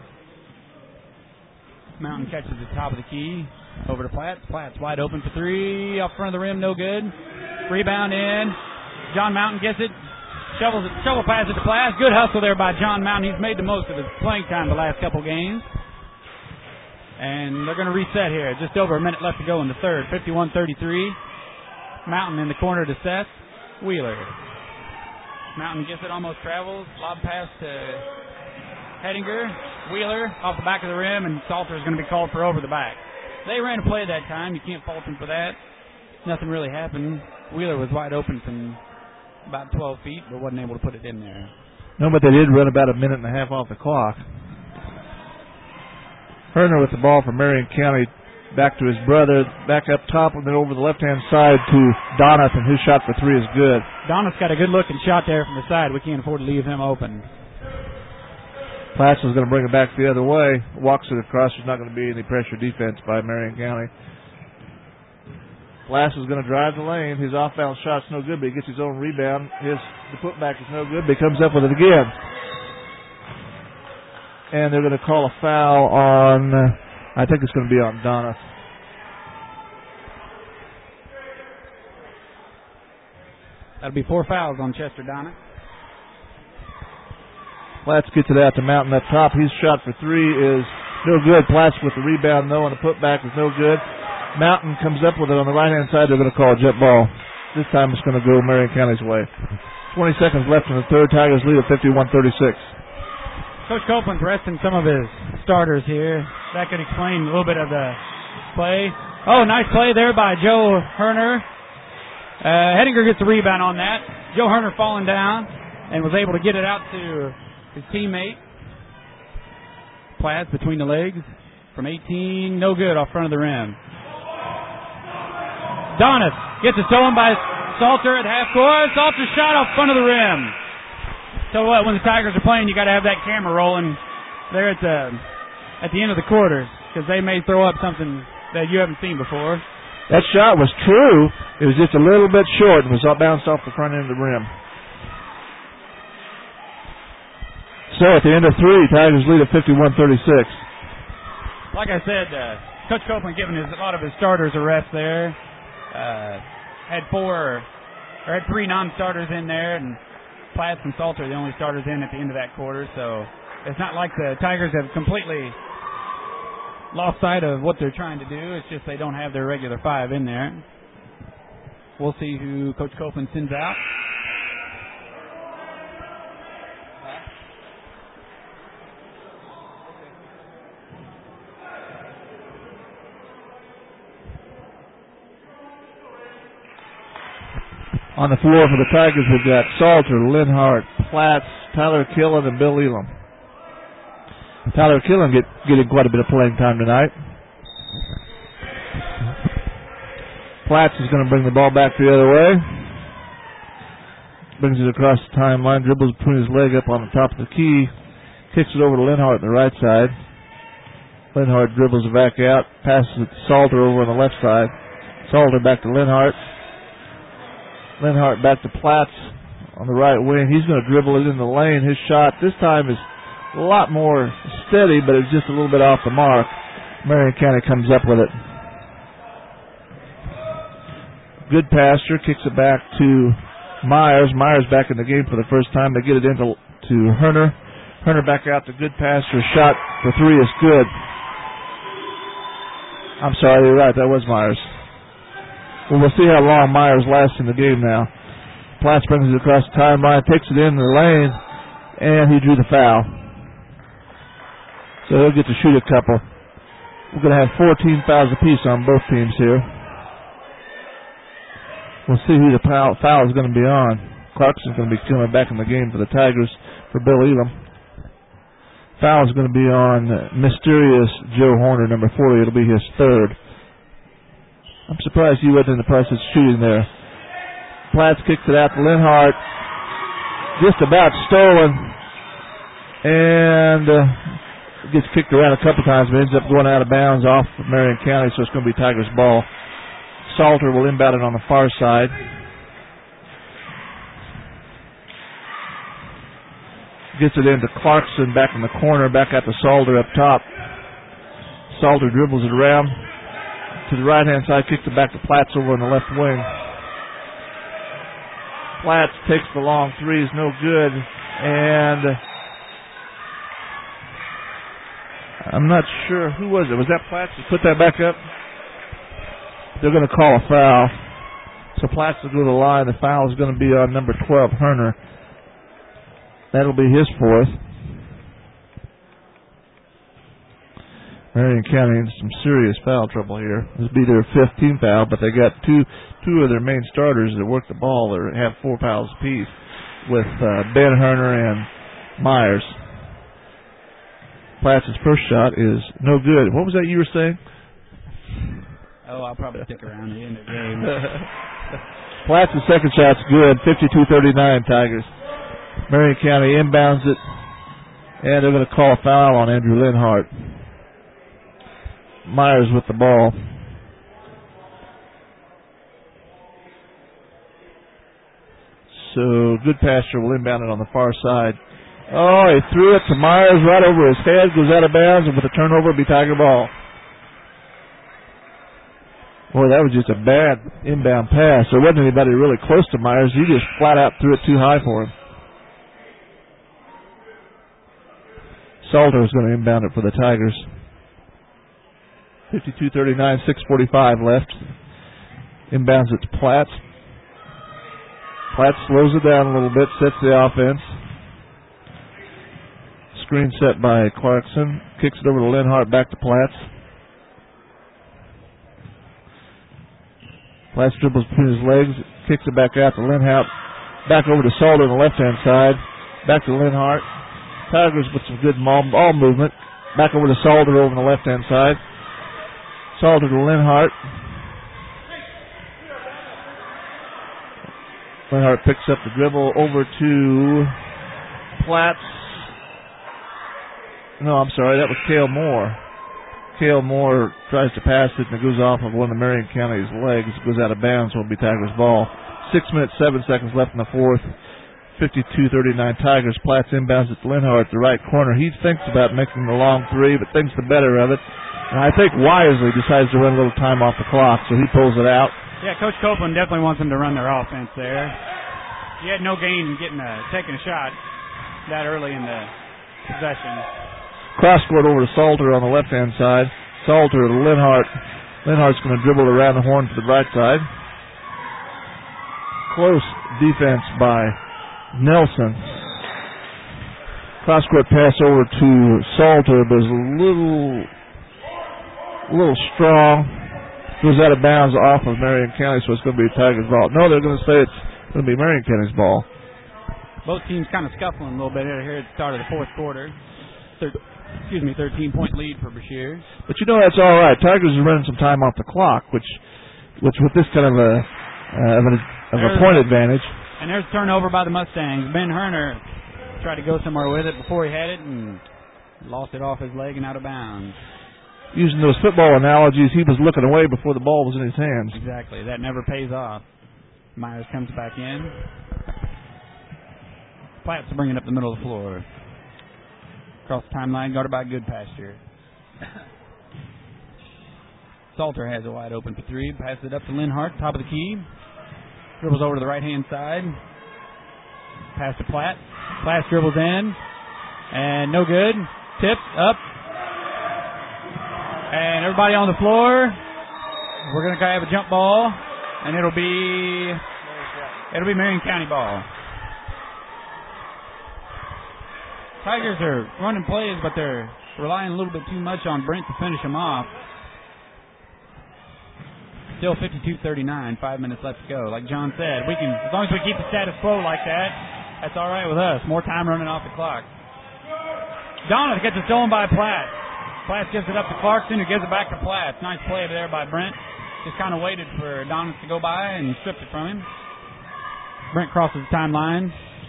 Mountain catches the top of the key. Over to Platts. Platts wide open for three. Off front of the rim, no good. Rebound in. John Mountain gets it. Shovels it. Shovel pass it to Platts. Good hustle there by John Mountain. He's made the most of his playing time the last couple games. And they're going to reset here. Just over a minute left to go in the third. fifty-one thirty-three. Mountain in the corner to Seth Wheeler. Mountain gets it, almost travels. Lob pass to Hedinger. Wheeler off the back of the rim, and Salter is going to be called for over the back. They ran a play that time. You can't fault them for that. Nothing really happened. Wheeler was wide open from about twelve feet, but wasn't able to put it in there.
No, but they did run about a minute and a half off the clock. Herner with the ball from Marion County, back to his brother, back up top, and then over the left-hand side to Donath, and his shot for three is good.
Donath's got a good-looking shot there from the side. We can't afford to leave him open.
Platts is going to bring it back the other way. Walks it across. There's not going to be any pressure defense by Marion County. Glass is going to drive the lane. His off-balance shot's no good, but he gets his own rebound. His the putback is no good, but he comes up with it again. And they're going to call a foul on, uh, I think it's going to be on Donath.
That'll be four fouls on Chester Donath.
Platts gets it out to Mountain up top. His shot for three is no good. Platts with the rebound, though, and the putback is no good. Mountain comes up with it on the right-hand side. They're going to call a jet ball. This time it's going to go Marion County's way. twenty seconds left in the third. Tigers lead at fifty-one thirty-six.
Coach Copeland's resting some of his starters here. That could explain a little bit of the play. Oh, nice play there by Joe Herner. Uh, Hedinger gets the rebound on that. Joe Herner falling down and was able to get it out to his teammate. Platts between the legs from eighteen. No good off front of the rim. Donath gets it stolen by Salter at half court. Salter shot off front of the rim. So what? When the Tigers are playing, you got to have that camera rolling there at the at the end of the quarter, because they may throw up something that you haven't seen before.
That shot was true. It was just a little bit short and was bounced off the front end of the rim. So at the end of three, Tigers lead at fifty-one thirty-six.
Like I said, uh, Coach Copeland giving his, a lot of his starters a rest there. Uh, had four, or had three non-starters in there, and Platts and Salter the only starters in at the end of that quarter. So it's not like the Tigers have completely lost sight of what they're trying to do. It's just they don't have their regular five in there. We'll see who Coach Copeland sends out.
On the floor for the Tigers, we've got Salter, Linhart, Platts, Tyler Killen, and Bill Elam. Tyler Killen get, getting quite a bit of playing time tonight. Platts is going to bring the ball back the other way. Brings it across the timeline, dribbles between his leg up on the top of the key, kicks it over to Linhart on the right side. Linhart dribbles it back out, passes it to Salter over on the left side. Salter back to Linhart. Linhart back to Platts on the right wing. He's going to dribble it in the lane. His shot this time is a lot more steady, but it's just a little bit off the mark. Marion County comes up with it. Good passer, kicks it back to Myers. Myers back in the game for the first time. They get it into to Herner. Herner back out to good passer. Shot for three is good. I'm sorry, you're right. That was Myers. Well, we'll see how long Myers lasts in the game now. Platts brings it across the timeline, takes it in the lane, and he drew the foul. So he'll get to shoot a couple. We're going to have fourteen fouls apiece on both teams here. We'll see who the foul, foul is going to be on. Clarkson's going to be coming back in the game for the Tigers for Bill Elam. Foul is going to be on Mysterious Joe Horner, number forty. It'll be his third. I'm surprised he wasn't in the process of shooting there. Platts kicks it out to Linhart. Just about stolen. And uh, gets kicked around a couple times, but ends up going out of bounds off of Marion County, so it's going to be Tigers' ball. Salter will inbound it on the far side. Gets it into Clarkson back in the corner, back out to Salter up top. Salter dribbles it around to the right-hand side, kicks it back to Platts over on the left wing. Platts takes the long three, is no good, and I'm not sure, who was it? Was that Platts that put that back up? They're going to call a foul. So Platts will go to the line. The foul is going to be on number twelve, Herner. That'll be his fourth. Marion County in some serious foul trouble here. This will be their fifth team foul, but they got two two of their main starters that work the ball or have four fouls apiece with uh, Ben Herner and Myers. Platts' first shot is no good. What was that you were saying?
Oh, I'll probably stick around at the end of the game.
Platts' second shot's good, fifty-two thirty-nine Tigers. Marion County inbounds it, and they're going to call a foul on Andrew Linhart. Myers with the ball. So good passer will inbound it on the far side. Oh, he threw it to Myers right over his head, goes out of bounds, and with a turnover, it'll be Tiger ball. Boy, that was just a bad inbound pass. There wasn't anybody really close to Myers. He just flat out threw it too high for him. Salter is going to inbound it for the Tigers. fifty-two thirty-nine, six forty-five left. Inbounds it to Platts. Platts slows it down a little bit, sets the offense. Screen set by Clarkson. Kicks it over to Linhart, back to Platts. Platts dribbles between his legs, kicks it back out to Linhart. Back over to Salter on the left-hand side. Back to Linhart. Tigers with some good ball movement. Back over to Salter over on the left-hand side. Salter to Linhart. Linhart picks up the dribble over to Platts. No, I'm sorry, that was Cale Moore. Cale Moore tries to pass it and it goes off of one of Marion County's legs. It goes out of bounds, so it'll be Tigers' ball. Six minutes, seven seconds left in the fourth. fifty-two thirty-nine Tigers. Platts inbounds at Linhart at the right corner. He thinks about making the long three, but thinks the better of it. And I think wisely decides to run a little time off the clock, so he pulls it out.
Yeah, Coach Copeland definitely wants them to run their offense there. He had no gain in getting a, taking a shot that early in the possession.
Cross court over to Salter on the left-hand side. Salter to Linhart. Linhart's going to dribble around the horn to the right side. Close defense by Nelson. Cross court pass over to Salter, but is a little, a little strong. Goes out of bounds off of Marion County, so it's going to be a Tigers ball. No, they're going to say it's going to be Marion County's ball.
Both teams kind of scuffling a little bit here at the start of the fourth quarter. Thir- excuse me, thirteen-point lead for Brashear.
But you know that's all right. Tigers are running some time off the clock, which, which with this kind of a uh, of, an, of a point advantage.
And there's a turnover by the Mustangs. Ben Herner tried to go somewhere with it before he had it and lost it off his leg and out of bounds.
Using those football analogies, he was looking away before the ball was in his hands.
Exactly. That never pays off. Myers comes back in. Platts to bring it up the middle of the floor. Across the timeline, guarded by Goodpasture. Salter has it wide open for three. Passes it up to Linhart, top of the key. Dribbles over to the right-hand side. Pass to Platt. Platt dribbles in. And no good. Tip up. And everybody on the floor. We're going to have a jump ball. And it'll be it'll be Marion County ball. Tigers are running plays, but they're relying a little bit too much on Brent to finish them off. Still fifty-two thirty-nine, five minutes left to go. Like John said, we can as long as we keep the status quo like that, that's all right with us. More time running off the clock. Donovan gets it stolen by Platt. Platt gives it up to Clarkson, who gives it back to Platt. Nice play there by Brent. Just kind of waited for Donovan to go by and stripped it from him. Brent crosses the timeline.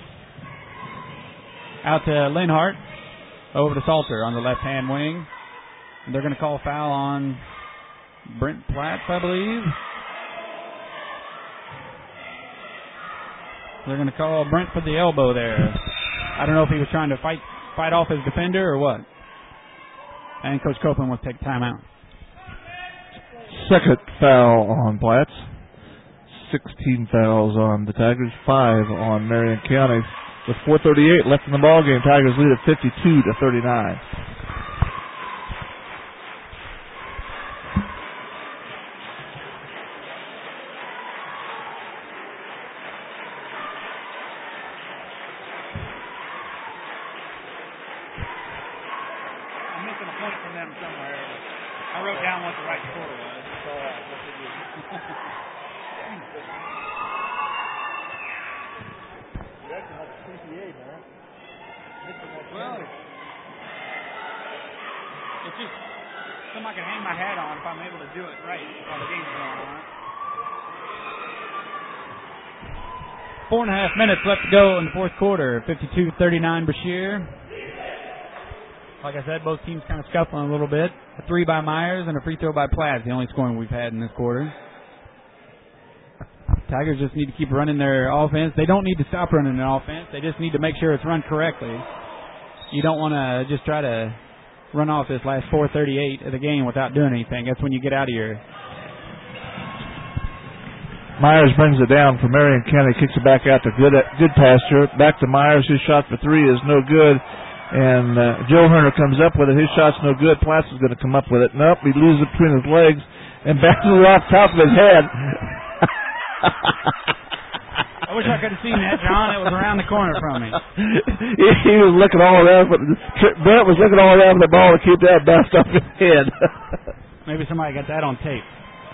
Out to Linhart. Over to Salter on the left-hand wing. They're going to call a foul on Brent Platt, I believe. They're going to call Brent for the elbow there. I don't know if he was trying to fight fight off his defender or what. And Coach Copeland wants to take timeout.
Second foul on Platts. sixteen fouls on the Tigers. Five on Marion County. With four thirty-eight left in the ballgame, Tigers lead at fifty-two to thirty-nine.
I'm missing a point from them somewhere. I wrote down what the right score was. That's all right. Well, it's just something I can hang my hat on if I'm able to do it right while the game's going on. Four and a half minutes left to go in the fourth quarter. fifty-two thirty-nine Brashear. Like I said, both teams kind of scuffling a little bit. A three by Myers and a free throw by Platt, the only scoring we've had in this quarter. Tigers just need to keep running their offense. They don't need to stop running their offense. They just need to make sure it's run correctly. You don't want to just try to run off this last four thirty-eight of the game without doing anything. That's when you get out of your...
Myers brings it down for Marion County, kicks it back out to good, Goodpasture. Back to Myers. His shot for three is no good. And uh, Joe Herner comes up with it. His shot's no good. Platts is going to come up with it. Nope, he loses it between his legs and bounces it off top of his head.
I wish I could have seen that, John. It was around the corner from me.
he, he was looking all around, but Brent was looking all around for the ball to keep that bounced off his head.
Maybe somebody got that on tape.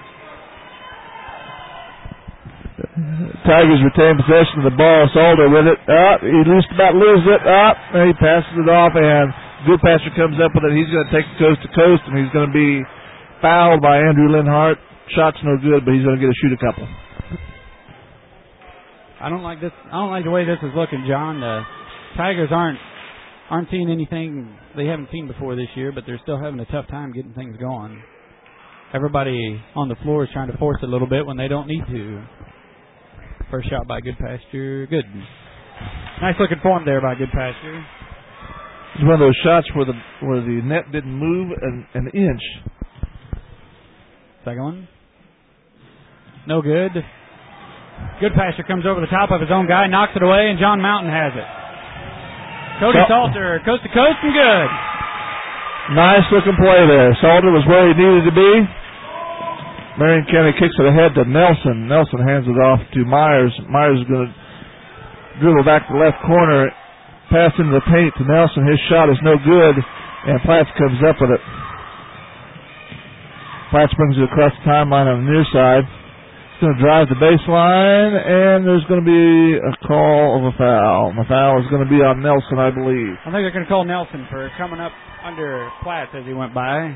Tigers retain possession of the ball. Salter with it. Up, he just about loses it. Up, and he passes it off, and Goodpasture comes up with it. He's going to take it coast to coast, and he's going to be fouled by Andrew Linhart. Shot's no good, but he's going to get a shoot a couple.
I don't like this. I don't like the way this is looking, John. The Tigers aren't aren't seeing anything they haven't seen before this year, but they're still having a tough time getting things going. Everybody on the floor is trying to force it a little bit when they don't need to. First shot by Goodpasture. Good. Nice looking form there by Goodpasture.
It's one of those shots where the where the net didn't move an, an inch.
Second one. No good. Goodpasture comes over the top of his own guy, knocks it away, and John Mountain has it. Cody
So-
Salter, coast to coast and good.
Nice looking play there. Salter was where he needed to be. Marion County kicks it ahead to Nelson. Nelson hands it off to Myers. Myers is going to dribble back to the left corner, pass into the paint to Nelson. His shot is no good, and Platts comes up with it. Platts brings it across the timeline on the near side. He's going to drive the baseline, and there's going to be a call of a foul. The foul is going to be on Nelson, I believe.
I think they're going to call Nelson for coming up under Platts as he went by.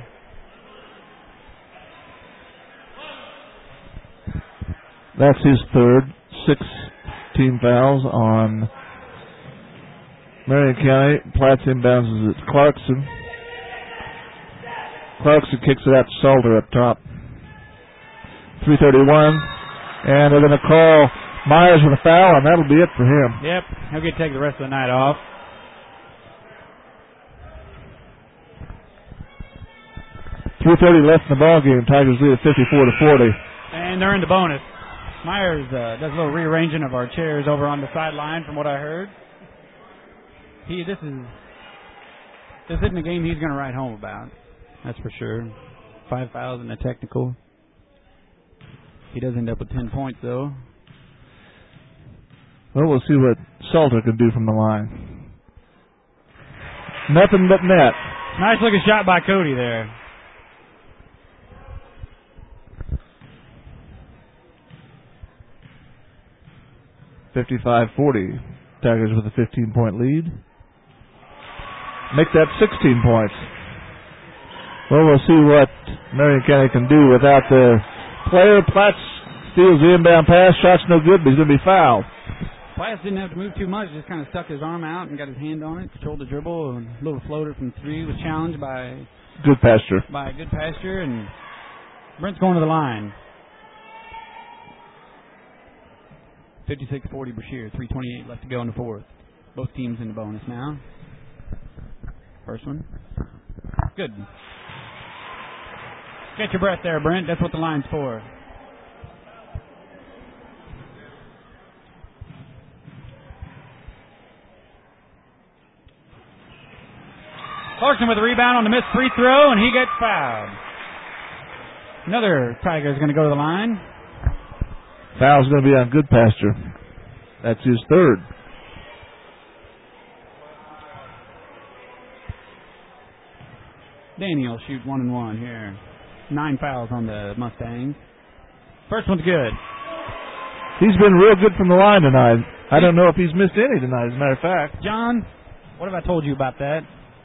That's his third. Six team fouls on Marion County. Platts inbounds it to Clarkson. Clarkson kicks it out to Salter up top. three thirty-one. And they're going to call Myers with a foul, and that'll be it for him.
Yep, he'll get to take the rest of the night off.
three thirty left in the ball game. Tigers lead at fifty-four to forty.
And they're in the bonus. Myers uh, does a little rearranging of our chairs over on the sideline from what I heard. He, this is this isn't a game he's going to write home about. That's for sure. Five fouls and a technical. He does end up with ten points, though.
Well, we'll see what Salter can do from the line. Nothing but net.
Nice looking shot by Cody there.
fifty-five forty. Tigers with a fifteen-point lead. Make that sixteen points. Well, we'll see what Marion County can do without the player. Platts steals the inbound pass. Shot's no good, but he's going to be fouled.
Platts didn't have to move too much. Just kind of stuck his arm out and got his hand on it. Controlled the dribble. And a little floater from three was challenged by
Goodpasture.
by Goodpasture. And Brent's going to the line. fifty-six forty Brashear. three twenty-eight left to go in the fourth. Both teams in the bonus now. First one. Good. Get your breath there, Brent. That's what the line's for. Clarkson with a rebound on the missed free throw, and he gets fouled. Another Tiger is going to go to the line.
Foul's going to be on Goodpasture. That's his third.
Danny will shoot one and one here. Nine fouls on the Mustangs. First one's good.
He's been real good from the line tonight. I don't know if he's missed any tonight, as a matter of fact.
John, what have I told you about that?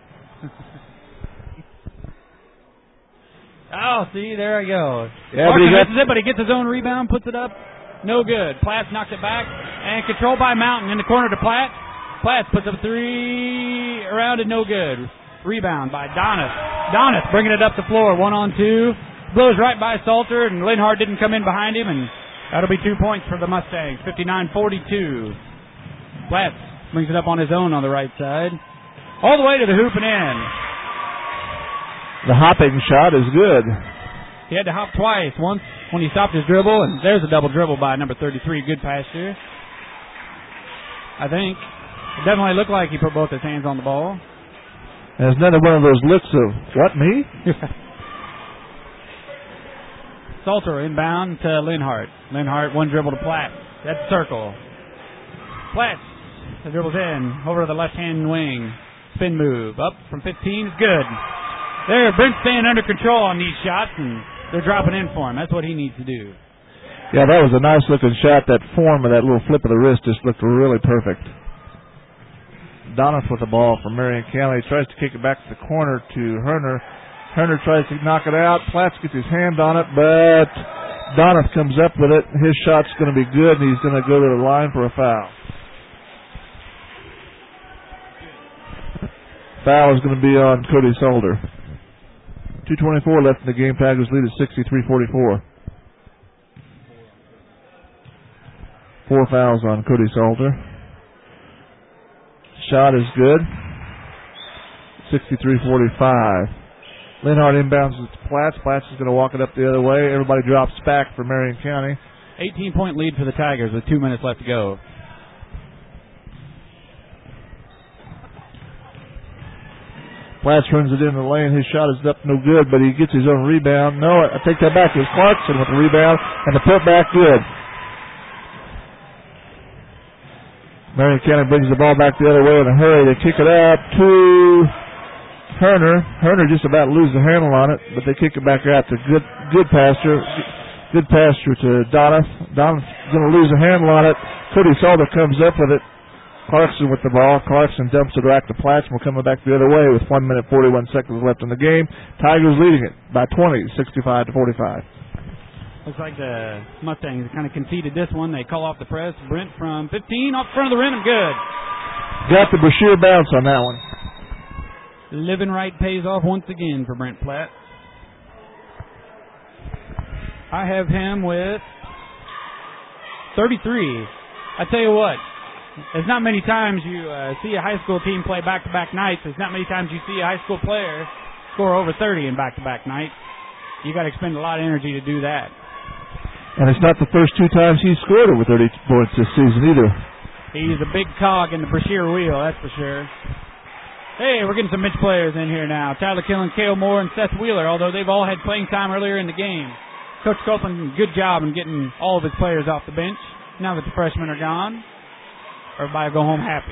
Oh, see, there I go.
Yeah, but he
Clarkson
got-
misses it, but he gets his own rebound, puts it up. No good. Platts knocks it back, and controlled by Mountain in the corner to Platts. Platts puts up three around it, no good. Rebound by Donath. Donath bringing it up the floor, one on two. Blows right by Salter, and Linhart didn't come in behind him, and that'll be two points for the Mustangs, fifty-nine forty-two. Platts brings it up on his own on the right side. All the way to the hoop and in.
The hopping shot is good.
He had to hop twice. Once when he stopped his dribble, and there's a double dribble by number thirty-three, Goodpasture. I think. It definitely looked like he put both his hands on the ball.
There's another one of those looks of, what, me?
Salter inbound to Linhart. Linhart, one dribble to Platt. That's circle. Platt dribbles in, over to the left-hand wing. Spin move, up from fifteen is good. There, Brent's staying under control on these shots, and they're dropping in for him. That's what he needs to do.
Yeah, that was a nice-looking shot. That form of that little flip of the wrist just looked really perfect. Donath with the ball from Marion County. Tries to kick it back to the corner to Herner. Herner tries to knock it out. Platts gets his hand on it, but Donath comes up with it. His shot's going to be good, and he's going to go to the line for a foul. Foul is going to be on Cody Salter. two twenty-four left in the game. Tigers lead at sixty-three forty-four. Four fouls on Cody Salter. shot is good. sixty-three forty-five. Linhart inbounds with Platts. Platts is going to walk it up the other way. Everybody drops back for Marion County.
eighteen-point lead for the Tigers with two minutes left to go.
Platts runs it in the lane. His shot is up no good, but he gets his own rebound. No, I take that back. It was Clarkson with the rebound, and the putback good. Marion County brings the ball back the other way in a hurry. They kick it up to Herner. Herner just about loses the handle on it, but they kick it back out to good good pasture. Good pasture to Donath. Donath's going to lose the handle on it. Cody Salter comes up with it. Clarkson with the ball. Clarkson dumps it back to Platts. We're coming back the other way with one minute forty-one seconds left in the game. Tigers leading it by twenty, sixty-five to forty-five.
Looks like the Mustangs kind of conceded this one. They call off the press. Brent from fifteen off front of the rim and good.
Got the Brashear bounce on that one.
Living right pays off once again for Brent Platt. I have him with thirty-three. I tell you what, there's not many times you uh, see a high school team play back-to-back nights. There's not many times you see a high school player score over thirty in back-to-back nights. You got to expend a lot of energy to do that.
And it's not the first two times he's scored over thirty points this season either.
He's a big cog in the Brashear wheel, that's for sure. Hey, we're getting some bench players in here now. Tyler Killen, Cale Moore, and Seth Wheeler, although they've all had playing time earlier in the game. Coach Copeland, good job in getting all of his players off the bench. Now that the freshmen are gone, everybody will go home happy.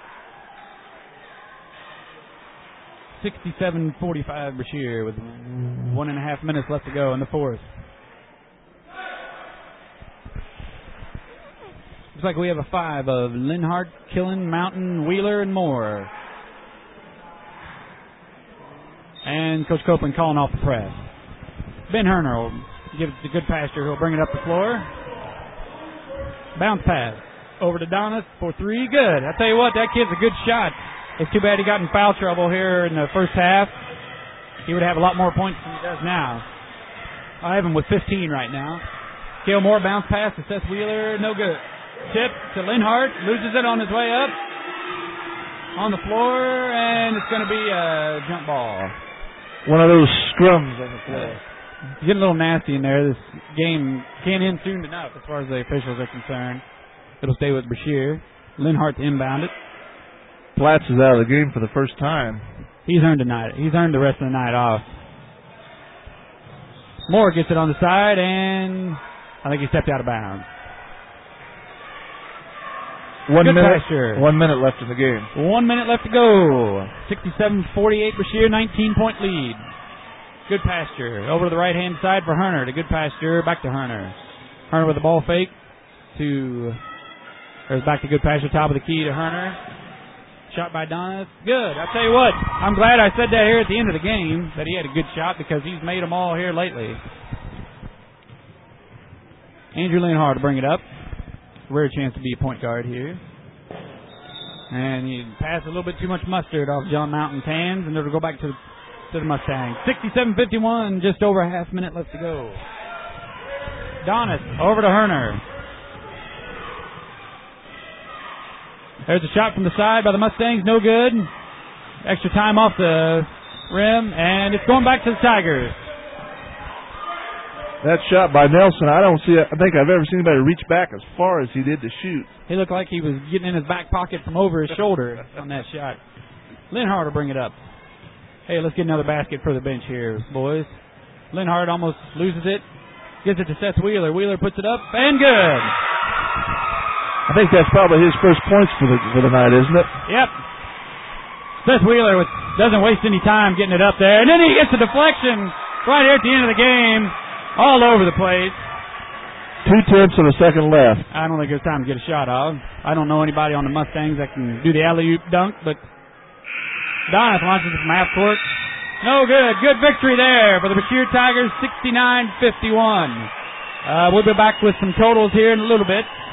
sixty-seven forty-five Brashear with one and a half minutes left to go in the fourth. Looks like we have a five of Linhart, Killen, Mountain, Wheeler, and Moore. And Coach Copeland calling off the press. Ben Herner will give it to good pasture. He'll bring it up the floor. Bounce pass over to Donis for three. Good. I tell you what, that kid's a good shot. It's too bad he got in foul trouble here in the first half. He would have a lot more points than he does now. I have him with fifteen right now. Cale Moore bounce pass to Seth Wheeler. No good. Tip to Linhart. Loses it on his way up. On the floor, and it's going to be a jump ball.
One of those scrums on the floor.
It's getting a little nasty in there. This game can't end soon enough as far as the officials are concerned. It'll stay with Brashear. Linhart's inbound it.
Platts is out of the game for the first time.
He's earned tonight. He's earned the rest of the night off. Moore gets it on the side, and I think he stepped out of bounds.
One
Good
minute,
pasture.
one minute left in the game.
One minute left to go. sixty-seven forty-eight Brashear, nineteen-point lead. Good pasture. Over to the right-hand side for Herner. To good pasture. Back to Herner. Herner with the ball fake. To, there's back to good pasture. Top of the key to Herner. Shot by Donis. Good. I tell you what, I'm glad I said that here at the end of the game, that he had a good shot, because he's made them all here lately. Andrew Linhart to bring it up. Rare chance to be a point guard here. And he passed a little bit too much mustard off John Mountain's hands, and it'll go back to, to the Mustangs. sixty-seven fifty-one, just over a half minute left to go. Donis over to Herner. There's a shot from the side by the Mustangs, no good. Extra time off the rim, and it's going back to the Tigers.
That shot by Nelson, I don't see. I think I've ever seen anybody reach back as far as he did to shoot.
He looked like he was getting in his back pocket from over his shoulder on that shot. Linhart will bring it up. Hey, let's get another basket for the bench here, boys. Linhart almost loses it. Gives it to Seth Wheeler. Wheeler puts it up, and good.
I think that's probably his first points for the for the night, isn't it?
Yep. Seth Wheeler with, doesn't waste any time getting it up there. And then he gets a deflection right here at the end of the game. All over the place.
Two-tenths of a second left.
I don't think there's time to get a shot off. I don't know anybody on the Mustangs that can do the alley-oop dunk, but Donis launches it from half court. No good. Good victory there for the Brashear Tigers, sixty-nine fifty-one. Uh, we'll be back with some totals here in a little bit.